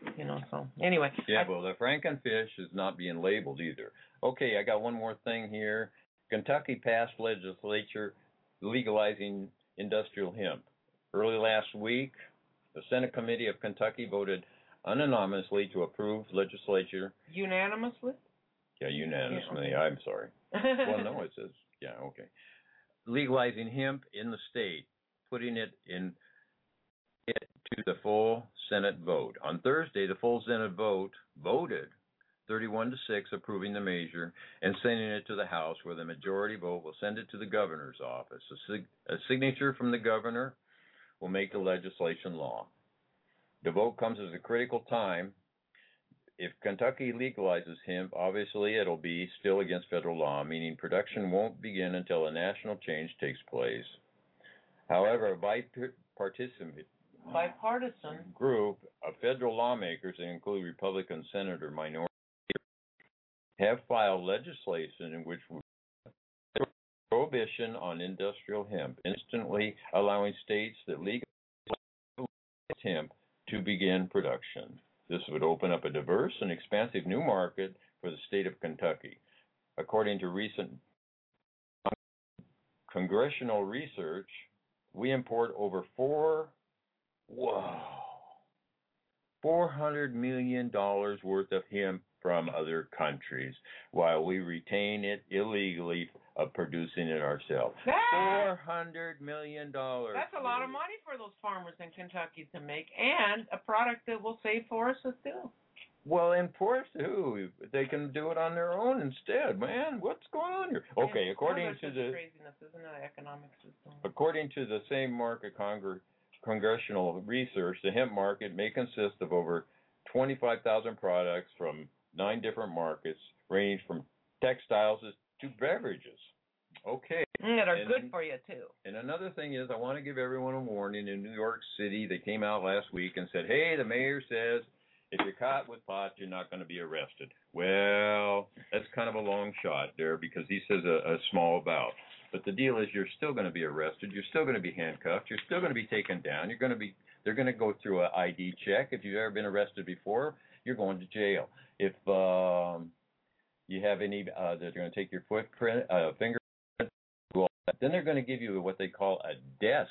You know, so anyway. Yeah, I, well, the Frankenfish is not being labeled either. Okay, I got one more thing here. Kentucky passed legislature legalizing industrial hemp. Early last week, the Senate Committee of Kentucky voted unanimously to approve legislature. Unanimously? Yeah, unanimously. Yeah, okay. I'm sorry. Well, no, it says, yeah, okay. Legalizing hemp in the state, putting it in it to the full Senate vote. On Thursday, the full Senate vote voted thirty-one to six approving the measure and sending it to the House, where the majority vote will send it to the governor's office. A, sig- a signature from the governor will make the legislation law. The vote comes at a critical time. If Kentucky legalizes hemp, obviously it'll be still against federal law, meaning production won't begin until a national change takes place. However, a bipartisan bipartisan group of federal lawmakers, that include Republican Senator minority, have filed legislation in which prohibition on industrial hemp, instantly allowing states that legalize hemp to begin production. This would open up a diverse and expansive new market for the state of Kentucky. According to recent congressional research, we import over four, whoa, four hundred million dollars worth of hemp from other countries, while we retain it illegally of producing it ourselves. Four hundred million dollars. That's a lot of money for those farmers in Kentucky to make, and a product that will save forests too. Well, import too. They can do it on their own instead. Man, what's going on here? Okay, according to the craziness, isn't it, economic system? According to the same market congr- congressional research, the hemp market may consist of over twenty-five thousand products from nine different markets, ranging from textiles to beverages. Okay. Mm, that are and, good for you, too. And another thing is, I want to give everyone a warning. In New York City, they came out last week and said, hey, the mayor says if you're caught with pot, you're not going to be arrested. Well, that's kind of a long shot there, because he says a, a small bout. But the deal is, you're still going to be arrested. You're still going to be handcuffed. You're still going to be taken down. You're going to be, they're going to go through an I D check. If you've ever been arrested before, you're going to jail. If um, you have any, uh, they're going to take your footprint, uh, fingerprint, then they're going to give you what they call a desk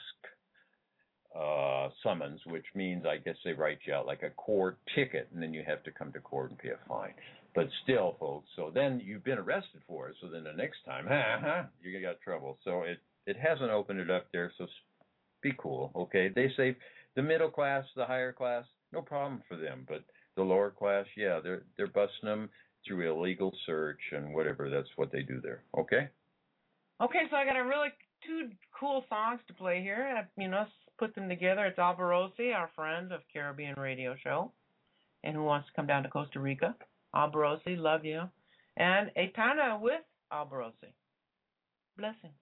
uh, summons, which means, I guess they write you out like a court ticket, and then you have to come to court and pay a fine. But still, folks, so then you've been arrested for it. So then the next time, ha, ha, you got trouble. So it, it hasn't opened it up there, so be cool, okay? They say the middle class, the higher class, no problem for them, but the lower class, yeah, they're they're busting them through illegal search and whatever. That's what they do there. Okay. Okay, so I got a really two cool songs to play here. I, you know, put them together. It's Alberosi, our friend of Caribbean Radio Show, and who wants to come down to Costa Rica. Alberosi, love you, and Etana with Alberosi. Blessings.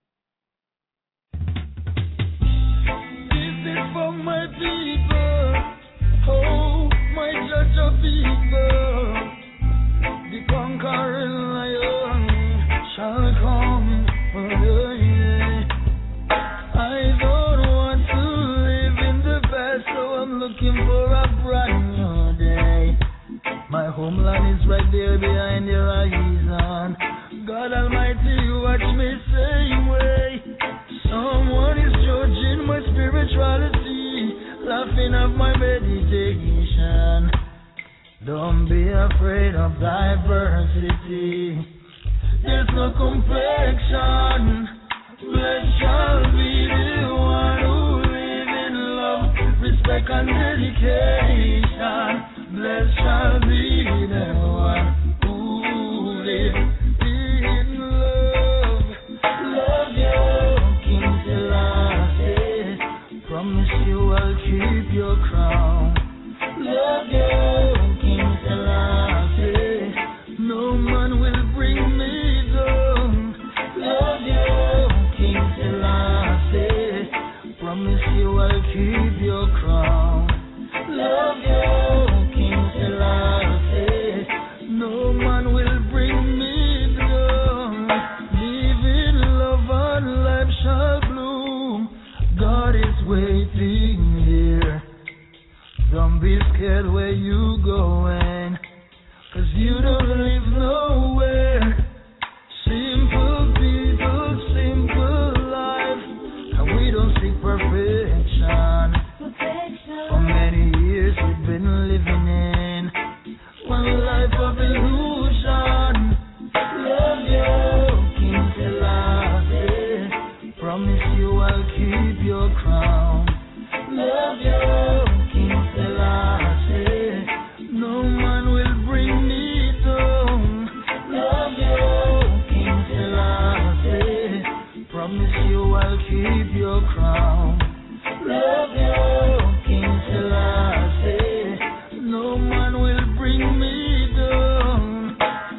This is for my people. Oh, my judge of evil, the conquering lion shall come. Oh, yeah. I don't want to live in the past, so I'm looking for a brand new day. My homeland is right there behind the horizon. God Almighty, watch me same way. Someone is judging my spirituality, laughing at my meditation. Don't be afraid of diversity. There's no complexion. Blessed shall be the one who live in love, respect and dedication. Blessed shall be the one who live in love. Love you, King Selassie. Promise you I'll keep your crown. Love you, King Selassie. No man will bring me down. Love you, King Selassie. Promise you I'll keep your crown. Love you, King Selassie. Don't be scared where you going, 'cause you don't live nowhere. Simple people, simple life, and we don't seek perfection. For many years we've been living in one life of illusion. Love you, King Selassie. Promise you I'll keep your crown. Love you, King Selassie. No man will bring me down. Love you, King Selassie. Promise you I'll keep your crown. Love you, King Selassie. No man will bring me down.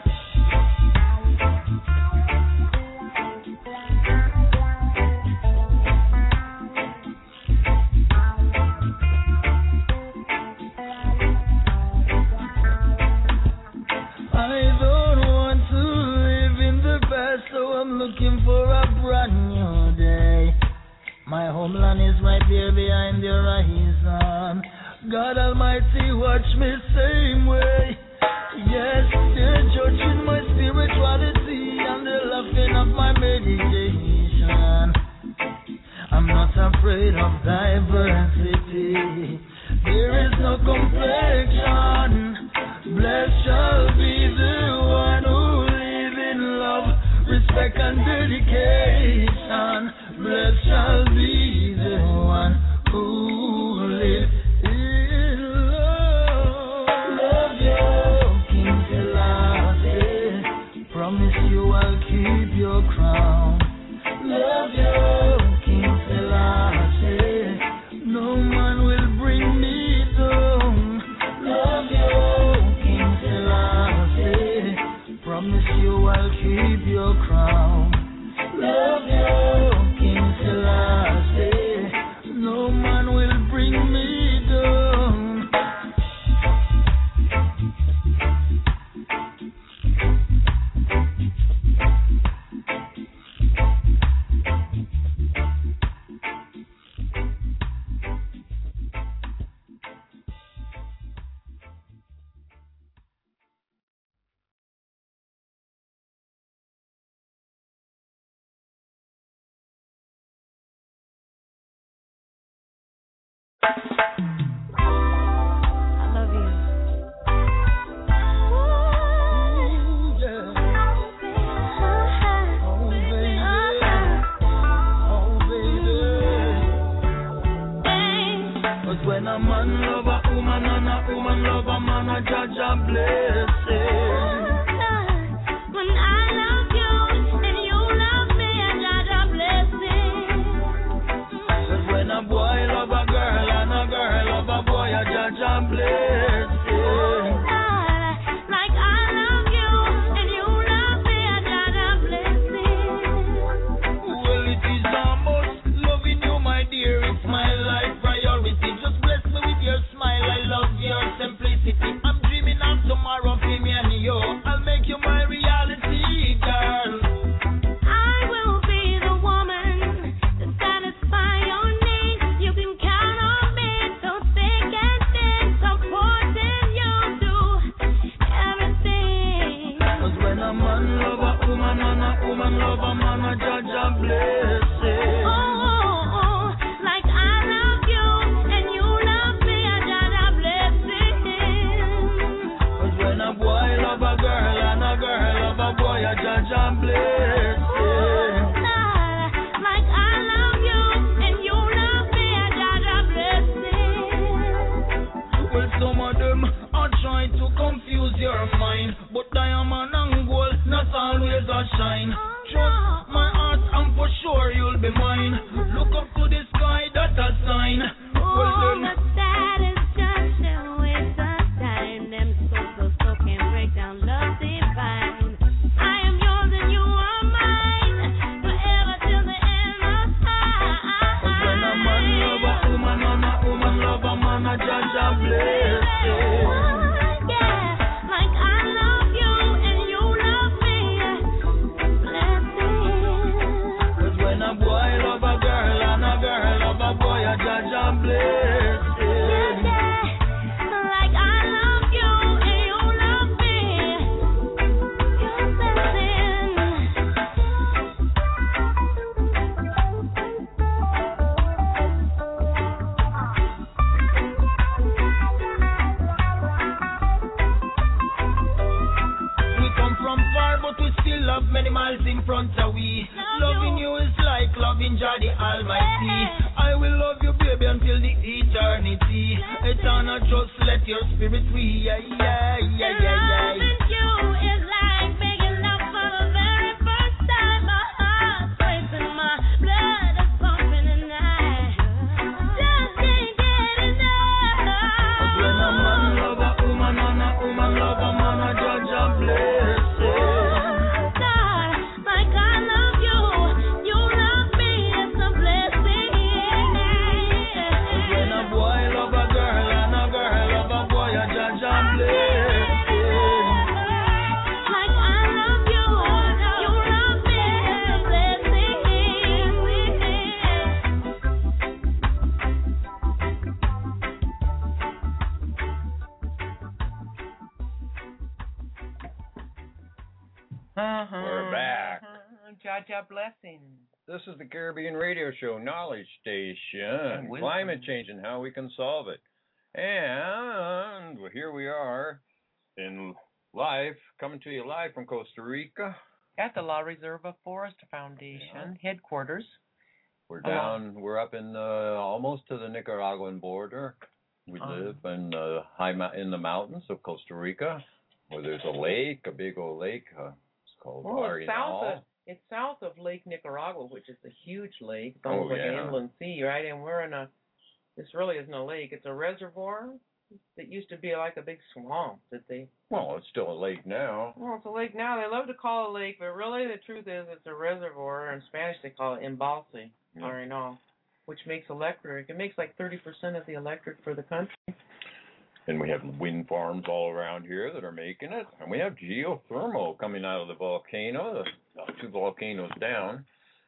I don't want to live in the past, so I'm looking for a brand new day. My homeland is right there behind the horizon. God Almighty, watch me same way. Yes, they're judging my spirituality and they're laughing at my meditation. I'm not afraid of diversity. There is no complexion. Blessed shall be the one who live in love, respect and dedication. Blessed shall be the one who live in love. Love you, King Selassie. Promise you I'll keep your crown. Love you, King Selassie. No man will bring me down. Love you, King Selassie. Promise you I'll keep your crown. Love you, King Selassie. No man will bring me down. I love you. Ooh, yeah. Oh, baby. Oh, baby. 'Cause when a man love a woman and a woman love a man, a judge a blessing. When I love you and you love me, I got a blessing. 'Cause when a boy love a girl and a girl love a boy, a judge a blessing. Like I love you and you love me, I got a blessing. Well, it is a must. Loving you, my dear, it's my life priority. Just bless me with your smile. I love your simplicity. I'm dreaming of tomorrow for me and you. I'll make you my reality, girl. I will be the woman to satisfy your needs. You can count on me to thick and thin, supporting you through everything. 'Cause when a man love a woman and a woman love a man, a judge a blessing. Oh, oh, oh, like I love you and you love me, I got a blessing. 'Cause when a boy love a girl and a girl love a boy, a judge a blessing. Like I love you and you love me, I got a blessing. Well, some of them are trying to confuse your mind, but diamond and gold not always a shine. Trust my heart and for sure you'll be mine. Look up to the sky, that's a sign. Well, Oh, then, but that is just a waste of time. Them so so so can break down love divine. I am yours and you are mine, forever till the end of time. 'cause when a man love a woman and a woman love a man, a judge a blessing. Yeah, like I love you and you love me, blessing. 'Cause when a boy love a girl and a girl love a boy, a judge a blessing. Yeah, have many miles in front of we. Loving you is like loving Jah the Almighty. I will love you, baby, until the eternity. Eternal, just let your spirit free. Yeah, yeah, yeah, yeah, yeah. Loving you is like making love for the very first time. My heart's racing, my blood is pumping, and I just can't get enough. When a man love a woman and a woman love a man, a judge a blessing. God, like I love you, you love me, it's a blessing. When a boy love a girl and a girl love a boy, a judge a blessing. Like I love you, you love me, it's a blessing. Uh-huh. We're back. Jaja blessing. This is the Caribbean Radio Show, Knowledge Station, Wisdom. climate change and how we can solve it. And here we are in live, coming to you live from Costa Rica. At the La Reserva Forest Foundation headquarters. We're Oh. down, we're up in uh, almost to the Nicaraguan border. We Oh. live in uh, high mou- in the mountains of Costa Rica, where there's a lake, a big old lake. Uh, it's called Well, it's south Arenal. of it's south of Lake Nicaragua, which is a huge lake. It's Oh, almost like yeah. an inland sea, right? And we're in a this really isn't a lake. It's a reservoir that used to be like a big swamp that they Well, it's still a lake now. well, it's a lake now. They love to call it a lake, but really the truth is it's a reservoir. In Spanish they call it embalse, Yeah. Arenal, which makes electric. It makes like thirty percent of the electric for the country. And we have wind farms all around here that are making it. And we have geothermal coming out of the volcano, the uh, two volcanoes down.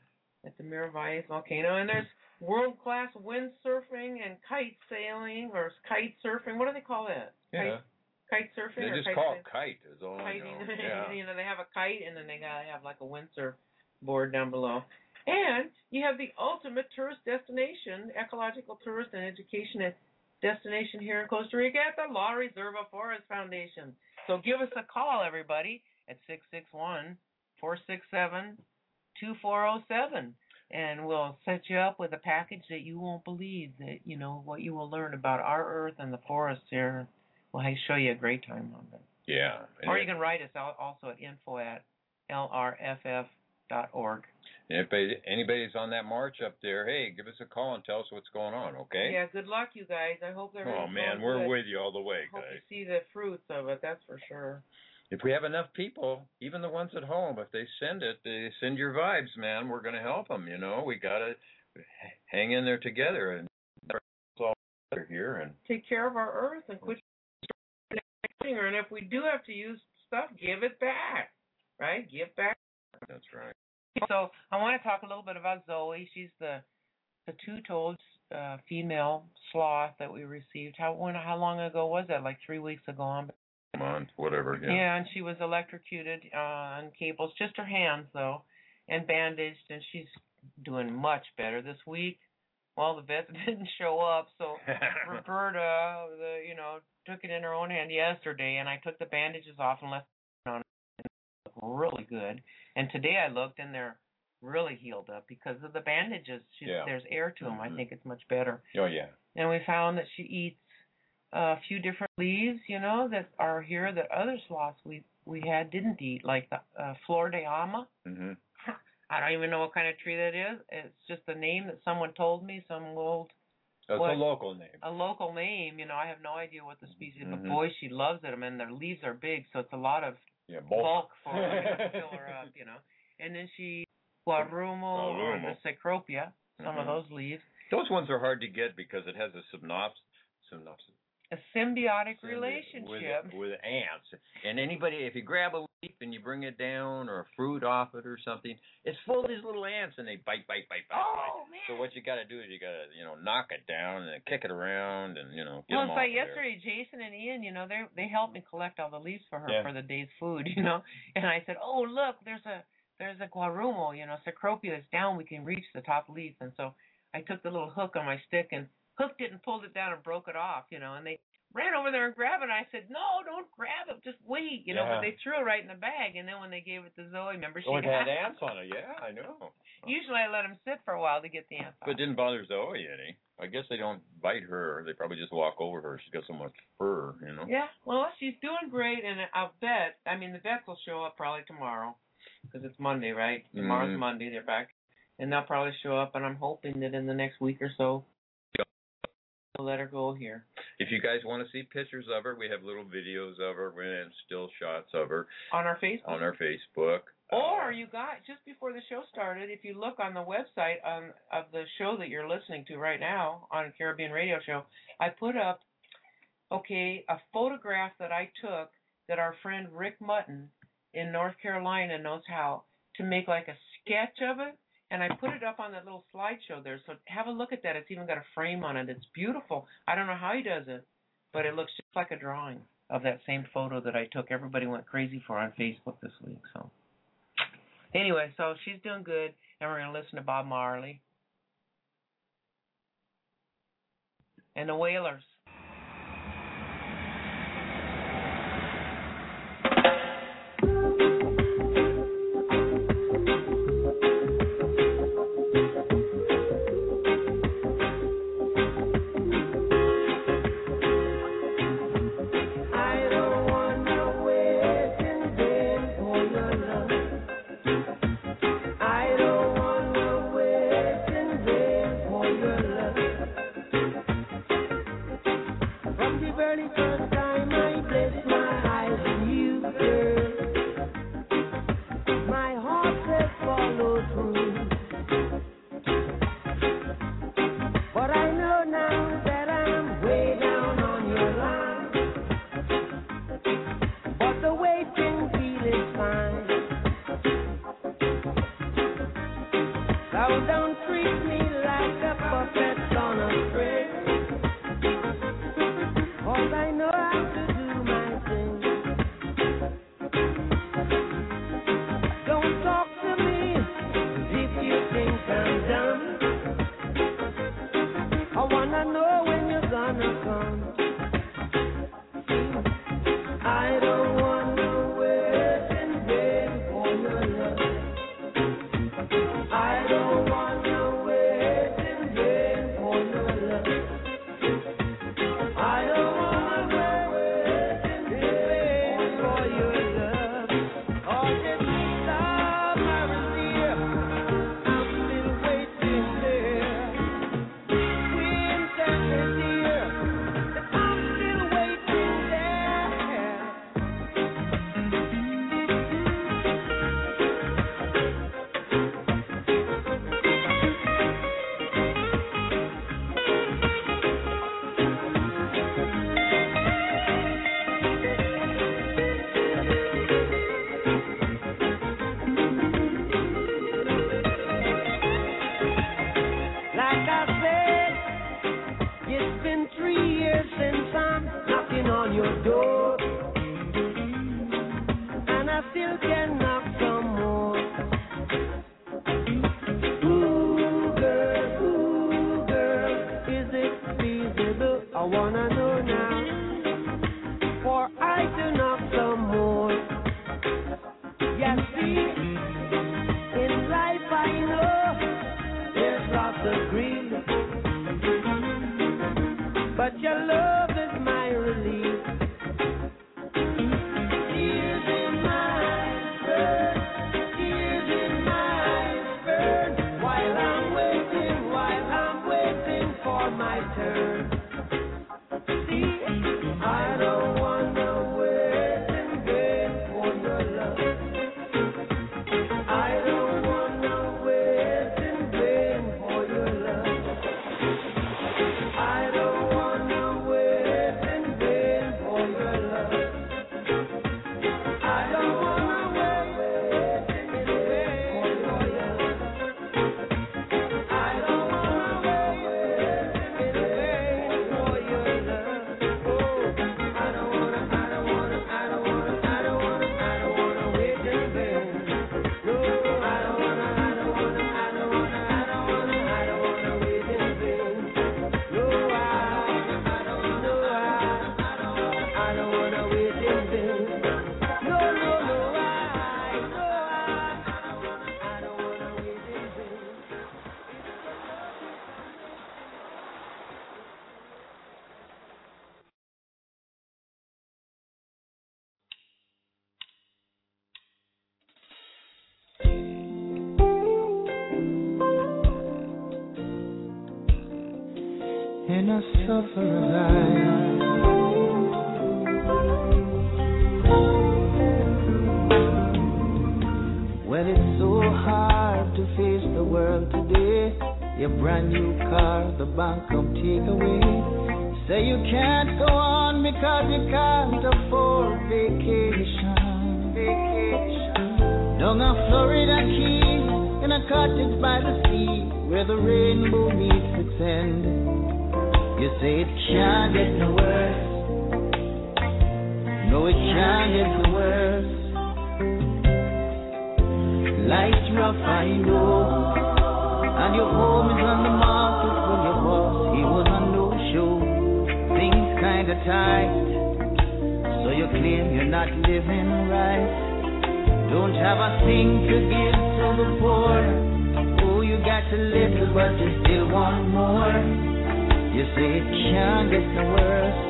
At the Miravalles volcano, and there's world-class windsurfing and kite sailing or kite surfing. What do they call that? Yeah. Kite, kite surfing They or just kite call sail- it kite, is all I kiting. know. Yeah. You know, they have a kite and then they gotta have like a windsurf board down below. And you have the ultimate tourist destination, ecological tourist and education destination here in Costa Rica at the La Reserva Forest Foundation. So give us a call, everybody, at six six one, four six seven, two four zero seven, and we'll set you up with a package that you won't believe, that, you know, what you will learn about our earth and the forests here. We'll show you a great time on it. Yeah. And Or if- you can write us out also at info at l r f f dot org. And if they- anybody's on that march up there, hey, give us a call and tell us what's going on, okay? Yeah, good luck, you guys. I hope everything's Oh, man, going we're good. with you all the way, Hope guys. you see the fruits of it, that's for sure. If we have enough people, even the ones at home, if they send it, they send your vibes, man, we're going to help them, you know? We got to hang in there together and all together here. And Take care of our earth and quit destroying her. And if we do have to use stuff, give it back, right? Give back. that's right. So I want to talk a little bit about Zoe. She's the the two-toed uh, female sloth that we received. How when how long ago was that? Like three weeks ago. On Month, whatever, yeah. yeah, and she was electrocuted uh, on cables, just her hands though, and bandaged, and she's doing much better this week. Well, the vets didn't show up, so Roberta, the you know, took it in her own hand yesterday, and I took the bandages off and left it on, and it looked really good. And today I looked, and they're really healed up because of the bandages. She's, Yeah. There's air to them. Mhm. I think it's much better. Oh, yeah. And we found that she eats a few different leaves, you know, that are here that other sloths we we had didn't eat, like the uh, Flor de Ama. hmm I don't even know what kind of tree that is. It's just a name that someone told me, some old, That's What? a local name. a local name. You know, I have no idea what the species. Mhm. But boy, she loves it. I mean, their leaves are big, so it's a lot of Yeah, bulk, bulk. for her to fill her up, you know. And then she guarumo or Guarumo. the cecropia, some Mhm. of those leaves. Those ones are hard to get because it has a synopsis. synopsis A symbiotic with, relationship. with ants. And anybody, if you grab a leaf and you bring it down or a fruit off it or something, it's full of these little ants and they bite, bite, bite, bite, Oh, bite. So what you got to do is you got to, you know, knock it down and then kick it around and, you know, get Well, them it's off like of there. yesterday, Jason and Ian, you know, they they helped me collect all the leaves for her Yeah. for the day's food, you know. And I said, oh look, there's a there's a guarumo, you know, cecropia that's down. We can reach the top leaf. And so I took the little hook on my stick and hooked it and pulled it down and broke it off, you know. And they ran over there and grabbed it. And I said, no, don't grab it. Just wait. You know, Yeah. but they threw it right in the bag. And then when they gave it to Zoe, remember, she Oh, it had ants on it. Yeah, I know. Usually I let them sit for a while to get the ants But off. it didn't bother Zoe any. I guess they don't bite her. They probably just walk over her. She's got so much fur, you know. Yeah, well, she's doing great, and I'll bet, I mean, the vets will show up probably tomorrow, because it's Monday, right? Tomorrow's Mhm. Monday, they're back, and they'll probably show up, and I'm hoping that in the next week or so, we'll let her go here. If you guys want to see pictures of her, we have little videos of her and still shots of her On our Facebook. on our Facebook. Or Uh, you got, just before the show started, if you look on the website um, of the show that you're listening to right now on Caribbean Radio Show, I put up, okay, a photograph that I took that our friend Rick Mutton in North Carolina knows how to make like a sketch of it, and I put it up on that little slideshow there. So have a look at that. It's even got a frame on it. It's beautiful. I don't know how he does it, but it looks just like a drawing of that same photo that I took. Everybody went crazy for on Facebook this week, so. Anyway, so she's doing good, and we're going to listen to Bob Marley and the Wailers. I don't wanna wait in vain for your love. I don't wanna wait in vain for your love. From the very first time I placed my eyes on you, girl, my heart said follow through. But I know now that I'm way down on your line. But the waiting feeling's fine. Now don't treat me like a puppet on a string. 'Cause I know how to do my thing. Don't talk to me if you think I'm dumb. I wanna know when you're gonna come. I don't wanna wait in vain for your love. I don't wanna wait in vain for your love. I don't wanna wait in vain for your love. All this love I receive, I'm still waiting there. Winter is here, I'm still waiting there. Like I said, it's been three years since I'm knocking on your door, and I still can knock some more. Ooh, girl, ooh, girl, is it feasible? I wanna know now, for I to knock some more. You see, in life I know there's lots of grief, but your love is my relief. suffer as I. Well, it's so hard to face the world today. Your brand new car, the bank come take away. Say you can't go on because you can't afford vacation. Vacation. Down a Florida Key, in a cottage by the sea, where the rainbow meets its end. You say it can't get no worse. No, it can't get no worse. Life's rough, I know, and your home is on the market. When your boss, he was on no show. Things kinda tight, so you claim you're not living right. Don't have a thing to give to the poor. Oh, you got a little, but you still want more. You say it can't get no worse.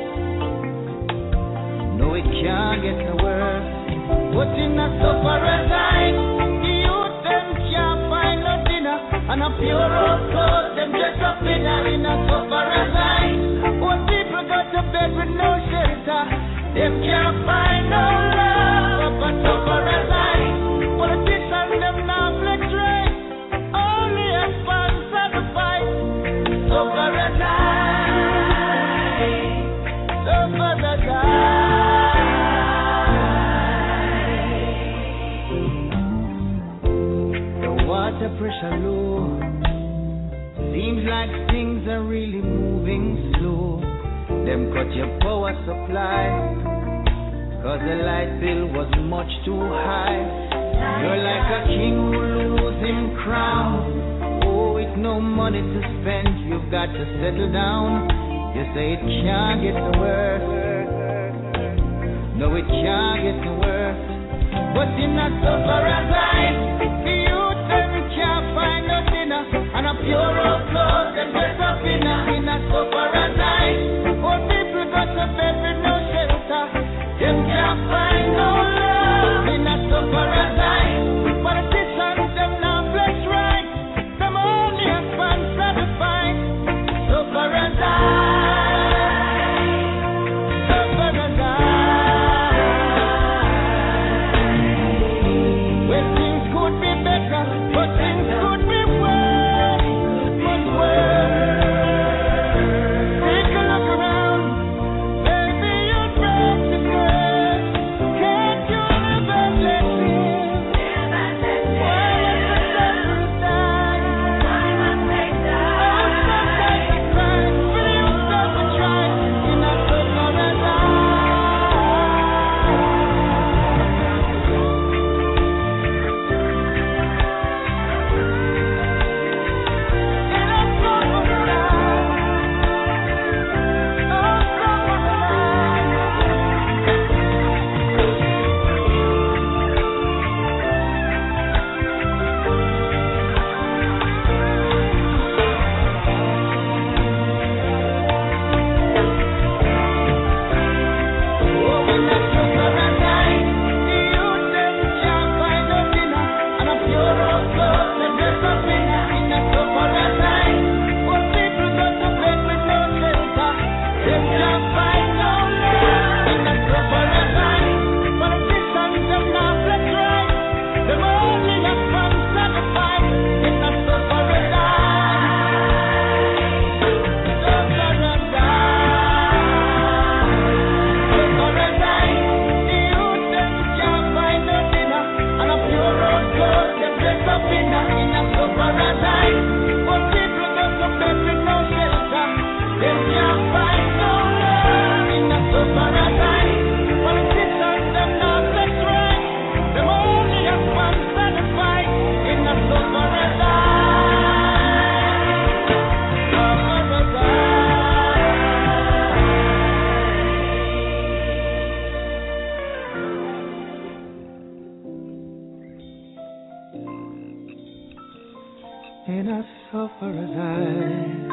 No, it can't get no worse. But in a sufferer's eye, and a pure old clothes, them dress up in a, in a sufferer's eye. Old people got to bed with no shelter. Them can't find no love up a sufferer's eye. Politicians, them now flex right. Only a sponsor the fight. Sufferer's eye. Sufferer's eye. The water pressure low. Seems like things are really moving slow. Them cut your power supply, cause the light bill was much too high. You're like a king who lose him crown. Oh, with no money to spend, you've got to settle down. You say it can't get no worse. No, it can't get no worse. But in a sufferer's eye, the youth them can't find no dinner, and a pure old clothes them dress up in a, in a sufferer's eye. Old people got to bed with no shelter. Them can't find no love in a sufferer's eye. Politicians them now flesh right. Them only a sponsor the fight. Sufferer's eye. Sufferer's eye. Well, things could be better, but things could be worse, much worse. Take a look around, baby, you're broke to death. Can't you live and let live? Why let the suffering die? Oh, sometimes I cry, will you stop and try in a sufferer's eye? In a sufferer's eye.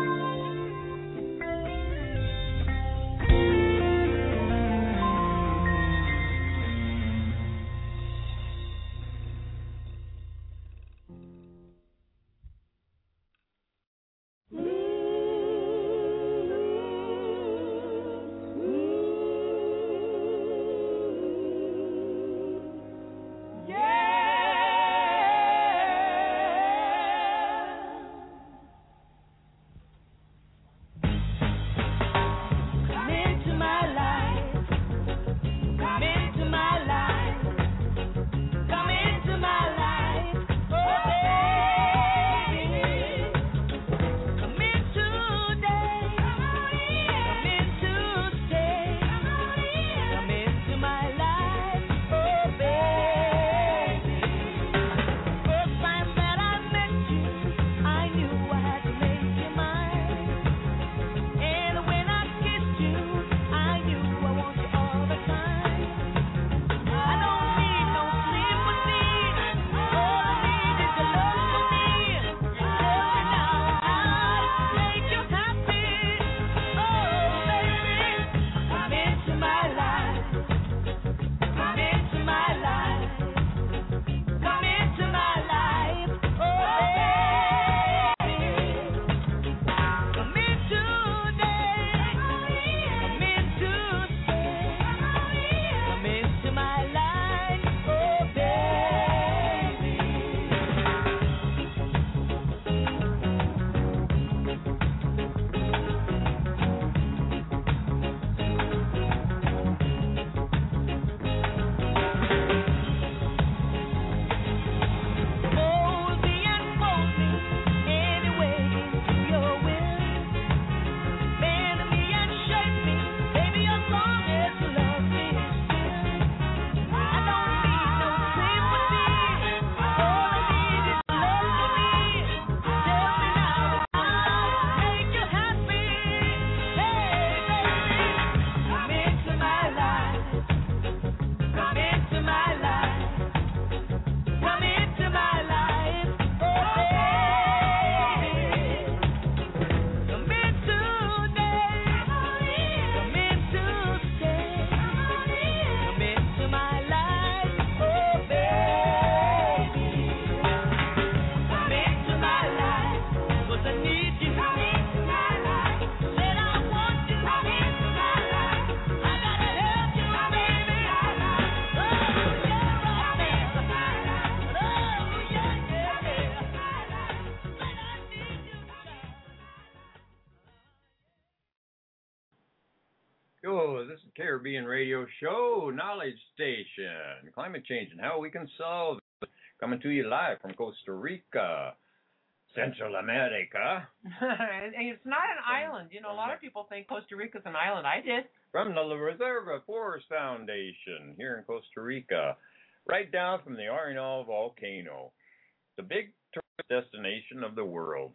the Caribbean Radio Show, Knowledge Station, climate change and how we can solve it. Coming to you live from Costa Rica, Central America. And it's not an island. You know, a lot of people think Costa Rica's an island. I did. From the La Reserva Forest Foundation here in Costa Rica, right down from the Arenal volcano, the big tourist destination of the world.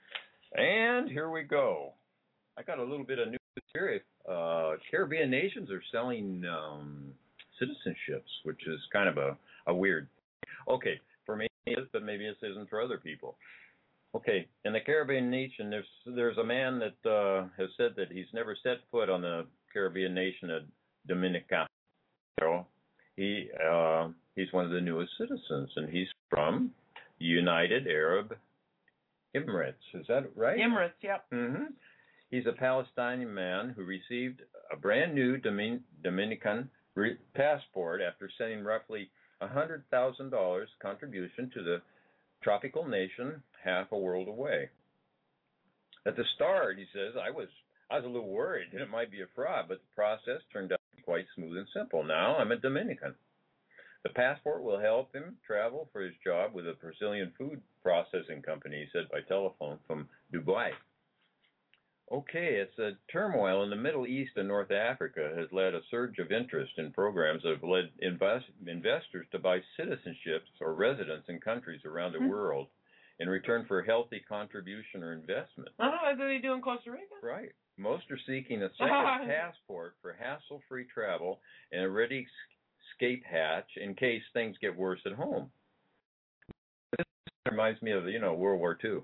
And here we go. I got a little bit of news here. Uh, Caribbean nations are selling um, citizenships, which is kind of a, a weird. Okay, for me it is, but maybe this isn't for other people. Okay, in the Caribbean nation, there's there's a man that uh, has said that he's never set foot on the Caribbean nation of Dominica. He uh, he's one of the newest citizens, and he's from United Arab Emirates. Is that right? Emirates, yep. Mm-hmm. He's a Palestinian man who received a brand new Domin- Dominican re- passport after sending roughly one hundred thousand dollars contribution to the tropical nation half a world away. At the start, he says, I was I was a little worried that it might be a fraud, but the process turned out to be quite smooth and simple. Now I'm a Dominican. The passport will help him travel for his job with a Brazilian food processing company, he said by telephone from Dubai. Okay, it's a turmoil in the Middle East and North Africa has led a surge of interest in programs that have led invest, investors to buy citizenships or residence in countries around the mm-hmm. world in return for healthy contribution or investment. Oh, that's what they do in Costa Rica? Right. Most are seeking a second passport for hassle-free travel and a ready escape hatch in case things get worse at home. This reminds me of, you know, World War Two.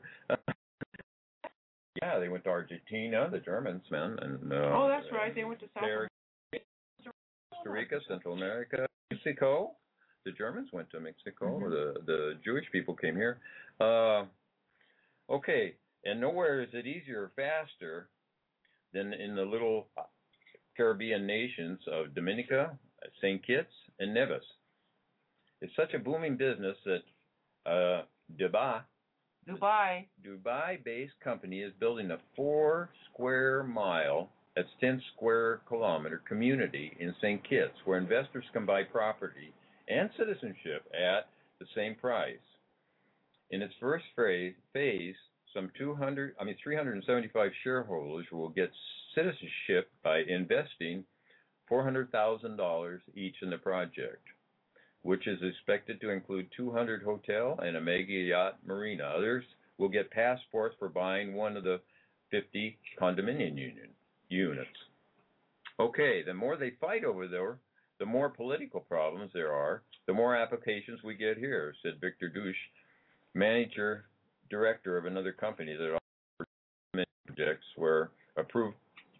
Yeah, they went to Argentina, the Germans, man. And, uh, oh, that's right. They went to South America. Costa Rica, Central America, Mexico. The Germans went to Mexico. Mm-hmm. The the Jewish people came here. Uh, okay, and nowhere is it easier or faster than in the little Caribbean nations of Dominica, Saint Kitts, and Nevis. It's such a booming business that uh, Dubai, Dubai, Dubai-based company is building a four square mile, that's ten square kilometer community in Saint Kitts, where investors can buy property and citizenship at the same price. In its first phase, some two hundred, I mean three hundred seventy-five shareholders will get citizenship by investing four hundred thousand dollars each in the project, which is expected to include two hundred hotel and a mega yacht marina. Others will get passports for buying one of the fifty condominium union, units. Okay, the more they fight over there, the more political problems there are, the more applications we get here, said Victor Douche, manager director of another company that offers projects where approved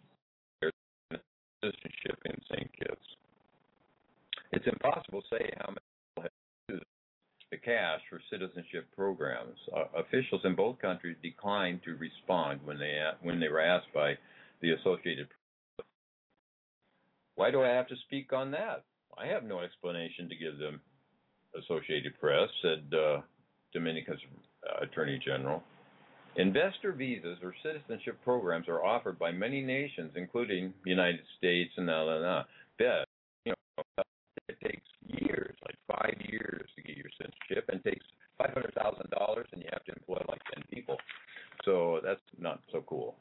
citizenship in Saint Kitts. It's impossible to say how many people have used the cash for citizenship programs. Uh, officials in both countries declined to respond when they when they were asked by the Associated Press. Why do I have to speak on that? I have no explanation to give them, Associated Press, said uh, Dominica's uh, Attorney General. Investor visas or citizenship programs are offered by many nations, including the United States and la la la. But, you know, it takes years, like five years to get your citizenship, and takes five hundred thousand dollars, and you have to employ like ten people. So that's not so cool.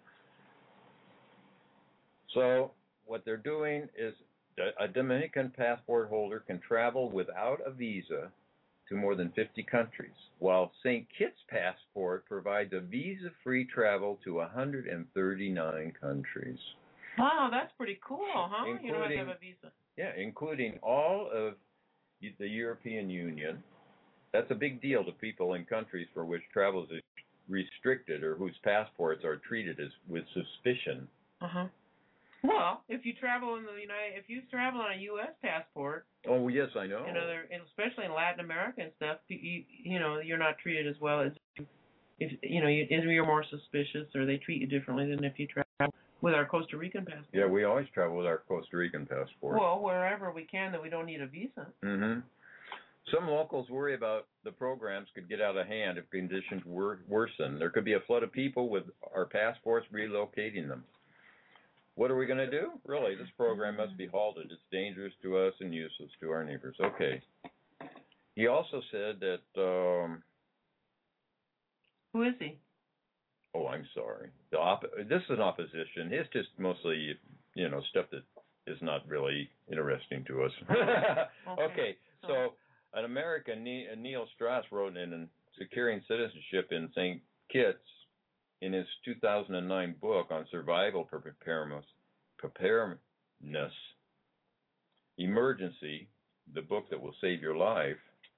So what they're doing is a Dominican passport holder can travel without a visa to more than fifty countries, while Saint Kitts passport provides a visa-free travel to one hundred thirty-nine countries. Wow, that's pretty cool, huh? You don't have to have a visa. Yeah, including all of the European Union. That's a big deal to people in countries for which travel is restricted or whose passports are treated as with suspicion. Uh-huh. Well, if you travel in the United, if you travel on a U S passport. Oh yes, I know. In other, especially in Latin America and stuff, you you know you're not treated as well as if you know you, you're more suspicious, or they treat you differently than if you travel with our Costa Rican passport. Yeah, we always travel with our Costa Rican passport. Well, wherever we can, that we don't need a visa. Mm-hmm. Some locals worry about the programs could get out of hand if conditions wor- worsen. There could be a flood of people with our passports relocating them. What are we going to do? Really, this program must be halted. It's dangerous to us and useless to our neighbors. Okay. He also said that, um, Who is he? oh, I'm sorry. The op- this is an opposition. It's just mostly, you know, stuff that is not really interesting to us. Okay. Okay, so an American, Ne- Neil Strauss, wrote in Securing Citizenship in Saint Kitts in his two thousand nine book on survival preparedness, preparedness, emergency, the book that will save your life,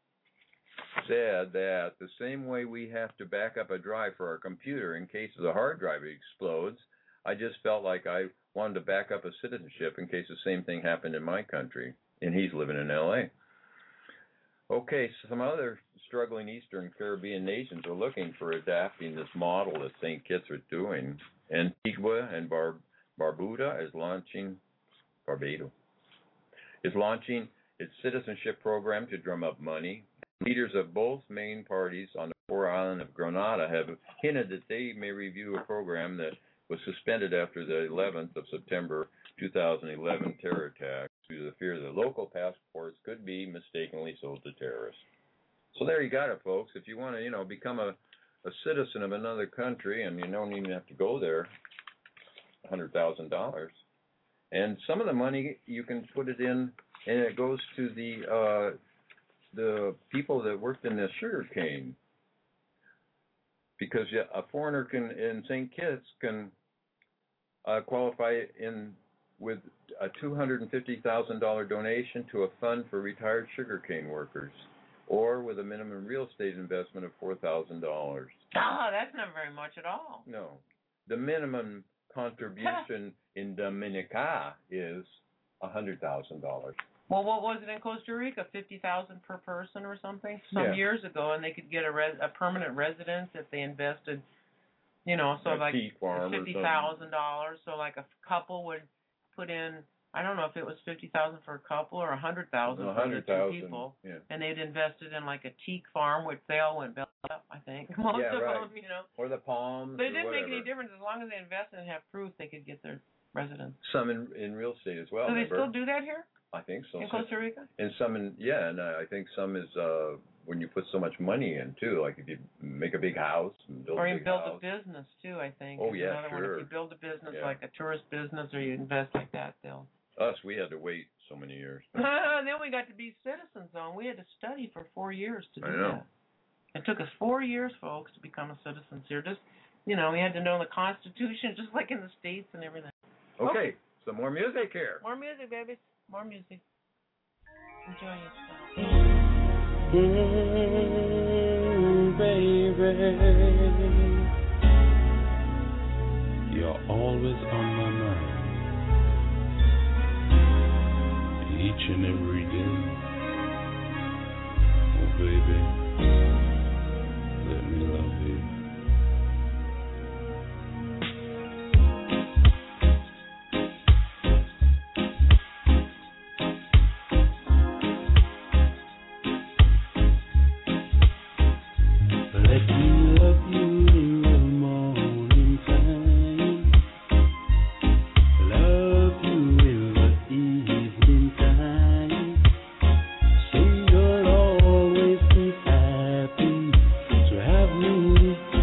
said that the same way we have to back up a drive for our computer in case the hard drive explodes, I just felt like I wanted to back up a citizenship in case the same thing happened in my country, and he's living in L A. Okay, so some other struggling Eastern Caribbean nations are looking for adapting this model that Saint Kitts are doing. Antigua and Bar- Barbuda is launching, Barbados, is launching its citizenship program to drum up money. Leaders of both main parties on the poor island of Grenada have hinted that they may review a program that was suspended after the eleventh of September two thousand eleven terror attack due to the fear that local passports could be mistakenly sold to terrorists. So there you got it, folks. If you want to, you know, become a, a citizen of another country, and you don't even have to go there, one hundred thousand dollars. And some of the money you can put it in, and it goes to the uh, the people that worked in the sugar cane. Because yeah, a foreigner can in Saint Kitts can uh, qualify in with a two hundred fifty thousand dollars donation to a fund for retired sugarcane workers, or with a minimum real estate investment of four thousand dollars. Oh, that's not very much at all. No. The minimum contribution in Dominica is one hundred thousand dollars. Well, what was it in Costa Rica? fifty thousand dollars per person or something? Some Yeah. years ago, and they could get a res- a permanent residence if they invested, you know, so Like like teak farm or fifty thousand dollars. So like a couple would put in, I don't know if it was fifty thousand dollars for a couple or one hundred thousand dollars for the two people. Yeah. And they'd invested in like a teak farm, which they all went belly up, I think. Most Yeah, of right. them, you know. Or the palms. But it or didn't make any whatever. difference as long as they invested and have proof they could get their residence. Some in in real estate as well. Do they remember? still do that here I think so. in Costa Rica? And some in yeah, and uh, I think some is uh when you put so much money in too, like if you make a big house and build Or a you big build house. a business too, I think. Oh, is yeah, another one. sure. If you build a business Yeah. like a tourist business or you invest like that, they'll. Us, we had to wait so many years. And then we got to be citizens though, and we had to study for four years to do I know. that. It took us four years, folks, to become a citizen here. Just, you know, we had to know the Constitution, just like in the States and everything. Okay, some more music here. More music, babies. More music. Enjoy yourself. Mm, baby, you're always on my mind, each and every day. Oh, baby, let me love you. Let me love you in the morning time, love you in the evening time, so you'll always be happy to have me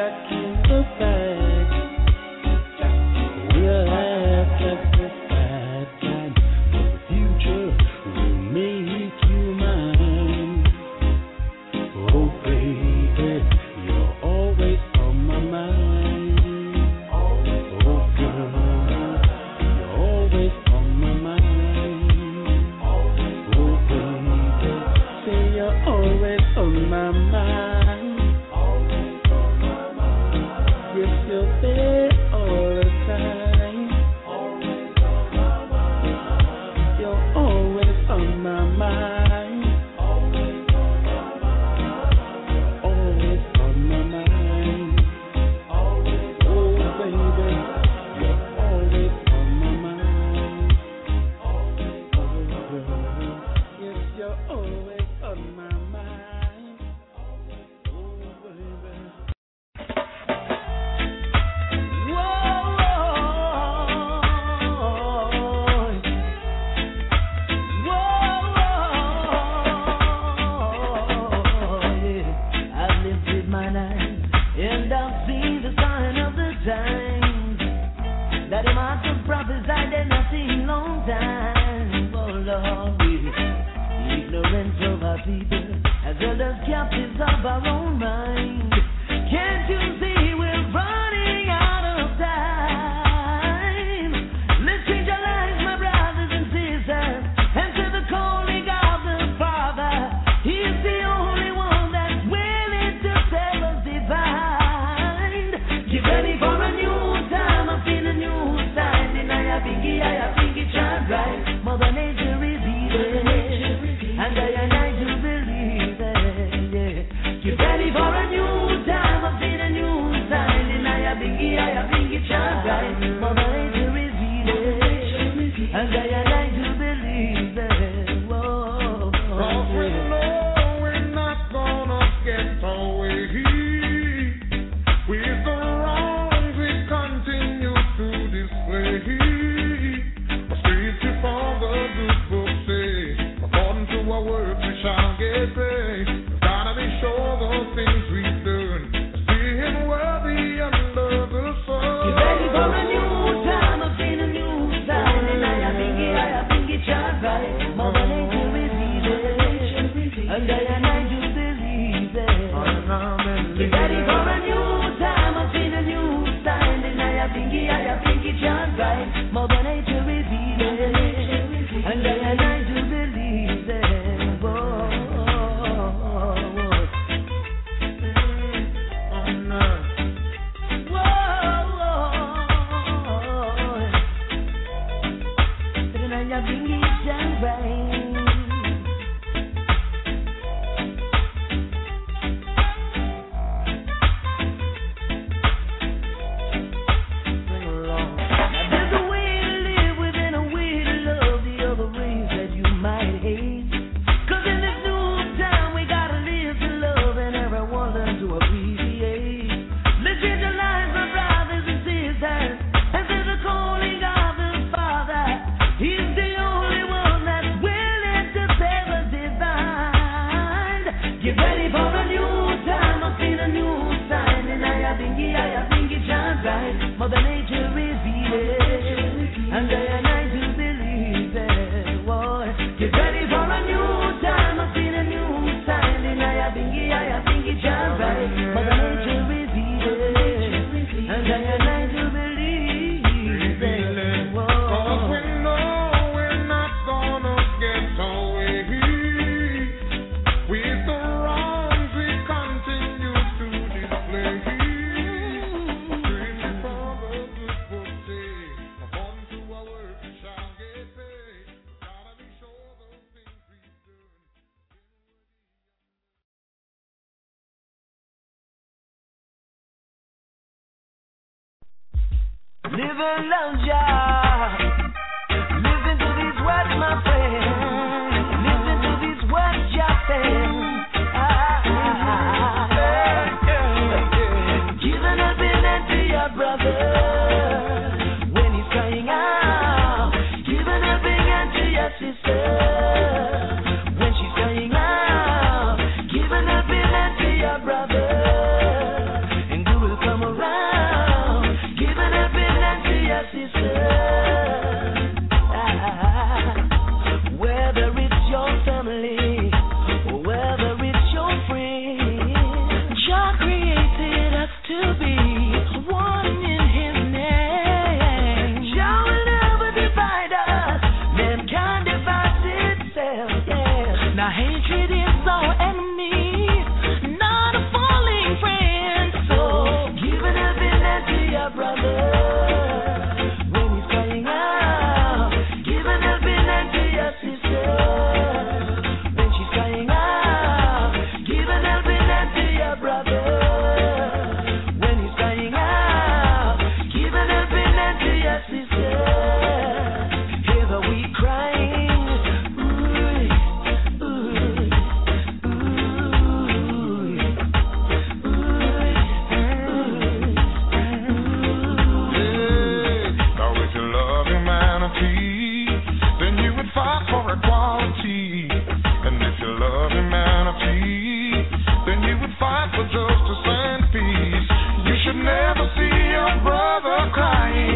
back in the bag. We'll have sacrifice time for the future. We'll make you mine. Oh baby, you're always on my mind. Oh girl, you're always on my mind. Oh baby, say you're always on my mind. Yes, you're there all the time. You're always on my mind. Always on my mind. Oh baby, you're always on my mind. Oh girl, yes, you're always on my mind. Oh baby. I've lived with my life, and I've seen the sign of the times that him out to prophesy that not seen long time. Oh Lord, we ignorance of our people, as well as captives of our own mind. Can't you see we're running out of time? Let's change our lives, my brothers and sisters, and to the calling of the Father. He's the only one that's willing to save us divine. Get ready for a new time. I've seen a new sign, and I think it, I think it shines right. Mother Nature is evil, and I and I do believe it. Yeah. Get ready for a new time. I've seen a new sign, and I think it, I think it shines right. Mother Nature is evil, and I and I do believe it. Whoa. Cause we know we're not gonna get away with the wrongs we continue to display. Straight before the good book say, according to our works we shall get paid. We've gotta be sure those things we've done is being worthy under the sun. Get ready for a new time. I've seen a new sign, and I think it, I think it shines right. Mother Nature is evil, and I and I do believe it. Get ready for a new time. I've seen a new sign, and I think it, I think it shines right. Mother Nature is evil, and I and I do believe it. Whoa. Mother Nature is evil, and I and I do believe it. Boy, get ready for a new time. I've seen a new sign, and I think it, I think it shines right. Mother Nature is evil, and I and I do believe it. Cause we know we're not gonna get away with the wrongs we continue to display. Live and love Jah. Listen to these words, my friend. Listen to these words Jah said. Ah, ah, ah. Give an opinion to your brother when he's crying out. Give an opinion to your sister when she's crying out. Give an opinion to your brother, and you will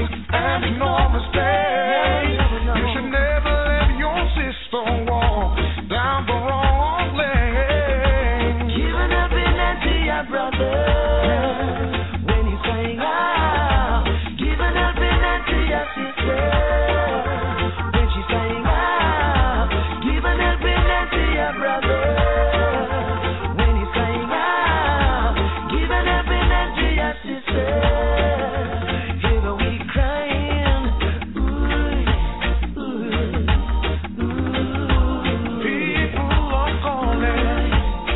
and make no mistake. You should never let your sister walk down the wrong lane. Giving up in that to your brother when he's crying out. Giving up in that to your sister when she's crying out. Giving up in that to your brother when he's crying out. Giving up in that to your sister. Hear the weak crying. Ooh, ooh, ooh. People are calling.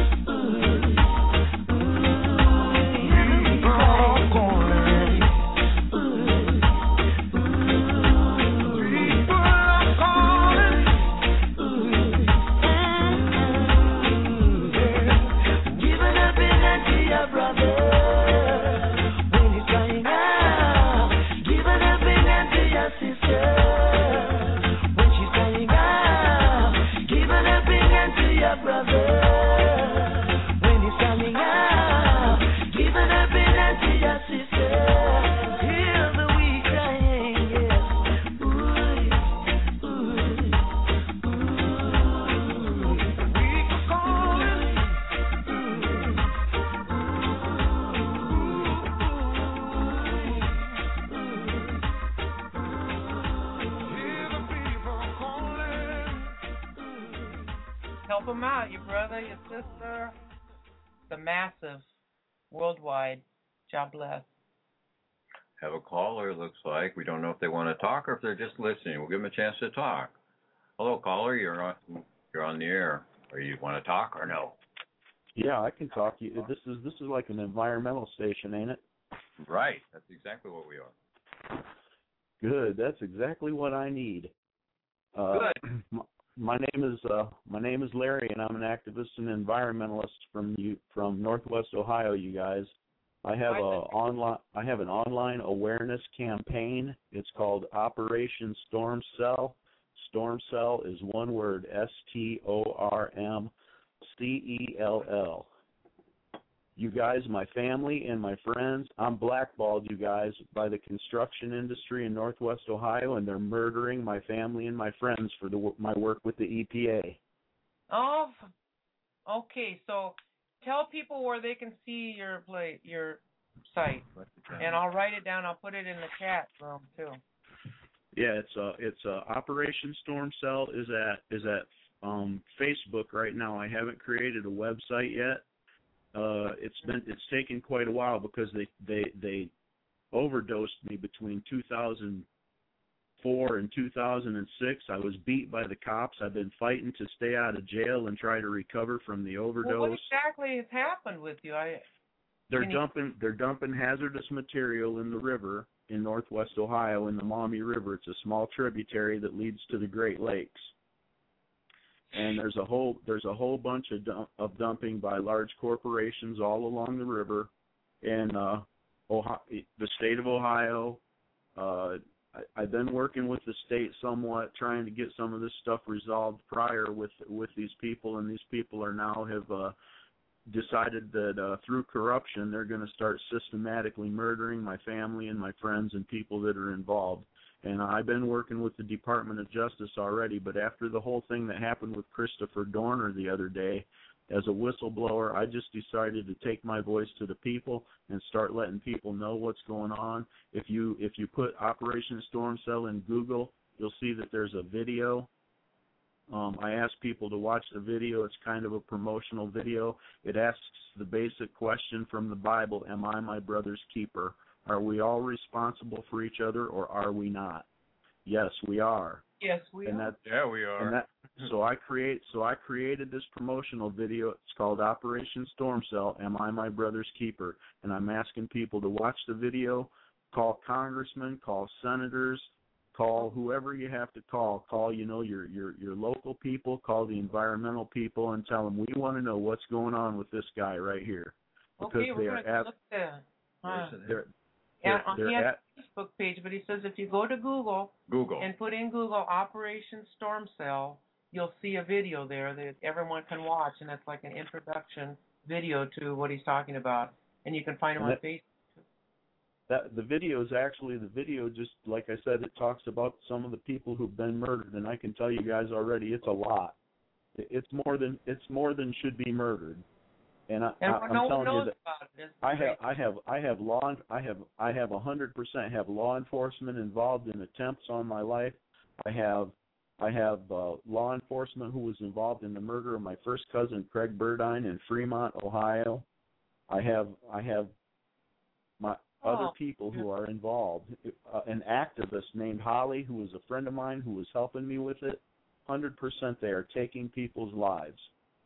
People are calling. People are calling. Giving up in that to your brother when he's crying out. Giving up in that to your sister when she's crying out. Giving up in that to your brother when he's crying out. Giving up in that to your sister. Hear the weak crying, yes. Ooh, ooh, ooh. People calling. Hear the people calling. Help them out, your brother, your sister. The massive, worldwide. God bless. Have a caller, looks like. We don't know if they want to talk or if they're just listening. We'll give them a chance to talk. Hello, caller. You're on, you're on the air. Or you want to talk or no? Yeah, I can talk. You. This is this is like an environmental station, ain't it? Right. That's exactly what we are. Good. That's exactly what I need. Uh, Good. My, my name is uh, my name is Larry, and I'm an activist and environmentalist from you from Northwest Ohio. You guys, I have a online I have an online awareness campaign. It's called Operation Storm Cell. Storm Cell is one word: S T O R M C E L L. You guys, my family and my friends, I'm blackballed, you guys, by the construction industry in Northwest Ohio, and they're murdering my family and my friends for the, my work with the E P A. Oh, okay. So tell people where they can see your play, your site, and I'll write it down. I'll put it in the chat room too. Yeah, it's uh, it's uh, Operation Storm Cell is at is at um, Facebook right now. I haven't created a website yet. Uh, it's been it's taken quite a while because they they they overdosed me between two thousand four and two thousand six. I was beat by the cops. I've been fighting to stay out of jail and try to recover from the overdose. Well, what exactly has happened with you? I They're Can you- dumping they're dumping hazardous material in the river in Northwest Ohio in the Maumee River. It's a small tributary that leads to the Great Lakes. And there's a whole there's a whole bunch of dump, of dumping by large corporations all along the river, in uh, Ohio, the state of Ohio. Uh, I, I've been working with the state somewhat, trying to get some of this stuff resolved prior with with these people, and these people are now have uh, decided that uh, through corruption they're going to start systematically murdering my family and my friends and people that are involved. And I've been working with the Department of Justice already, but after the whole thing that happened with Christopher Dorner the other day, as a whistleblower, I just decided to take my voice to the people and start letting people know what's going on. If you if you put Operation Storm Cell in Google, you'll see that there's a video. Um, I ask people to watch the video. It's kind of a promotional video. It asks the basic question from the Bible, am I my brother's keeper? Are we all responsible for each other, or are we not? Yes, we are. Yes, we and are. That, yeah, we are. And that, so I create. So I created this promotional video. It's called Operation Storm Cell. Am I my brother's keeper? And I'm asking people to watch the video, call congressmen, call senators, call whoever you have to call. Call, you know, your your your local people. Call the environmental people and tell them we want to know what's going on with this guy right here. Because Okay, they we're are going to at, look there. Huh. they're, Yeah, they're, they're he has at, a Facebook page, but he says if you go to Google, Google and put in Google Operation Storm Cell, you'll see a video there that everyone can watch, and it's like an introduction video to what he's talking about, and you can find him And on that- Facebook. that the video is actually the video. Just like I said, it talks about some of the people who've been murdered, and I can tell you guys already, it's a lot. It's more than it's more than should be murdered. And, I, and I, I'm no telling one knows you that about it. It's I great. have I have I have law I have I have a hundred percent have law enforcement involved in attempts on my life. I have I have uh, law enforcement who was involved in the murder of my first cousin Craig Burdine in Fremont, Ohio. I have I have my Oh, other people who are involved. Uh, an activist named Holly, who was a friend of mine, who was helping me with it. Hundred percent, they are taking people's lives.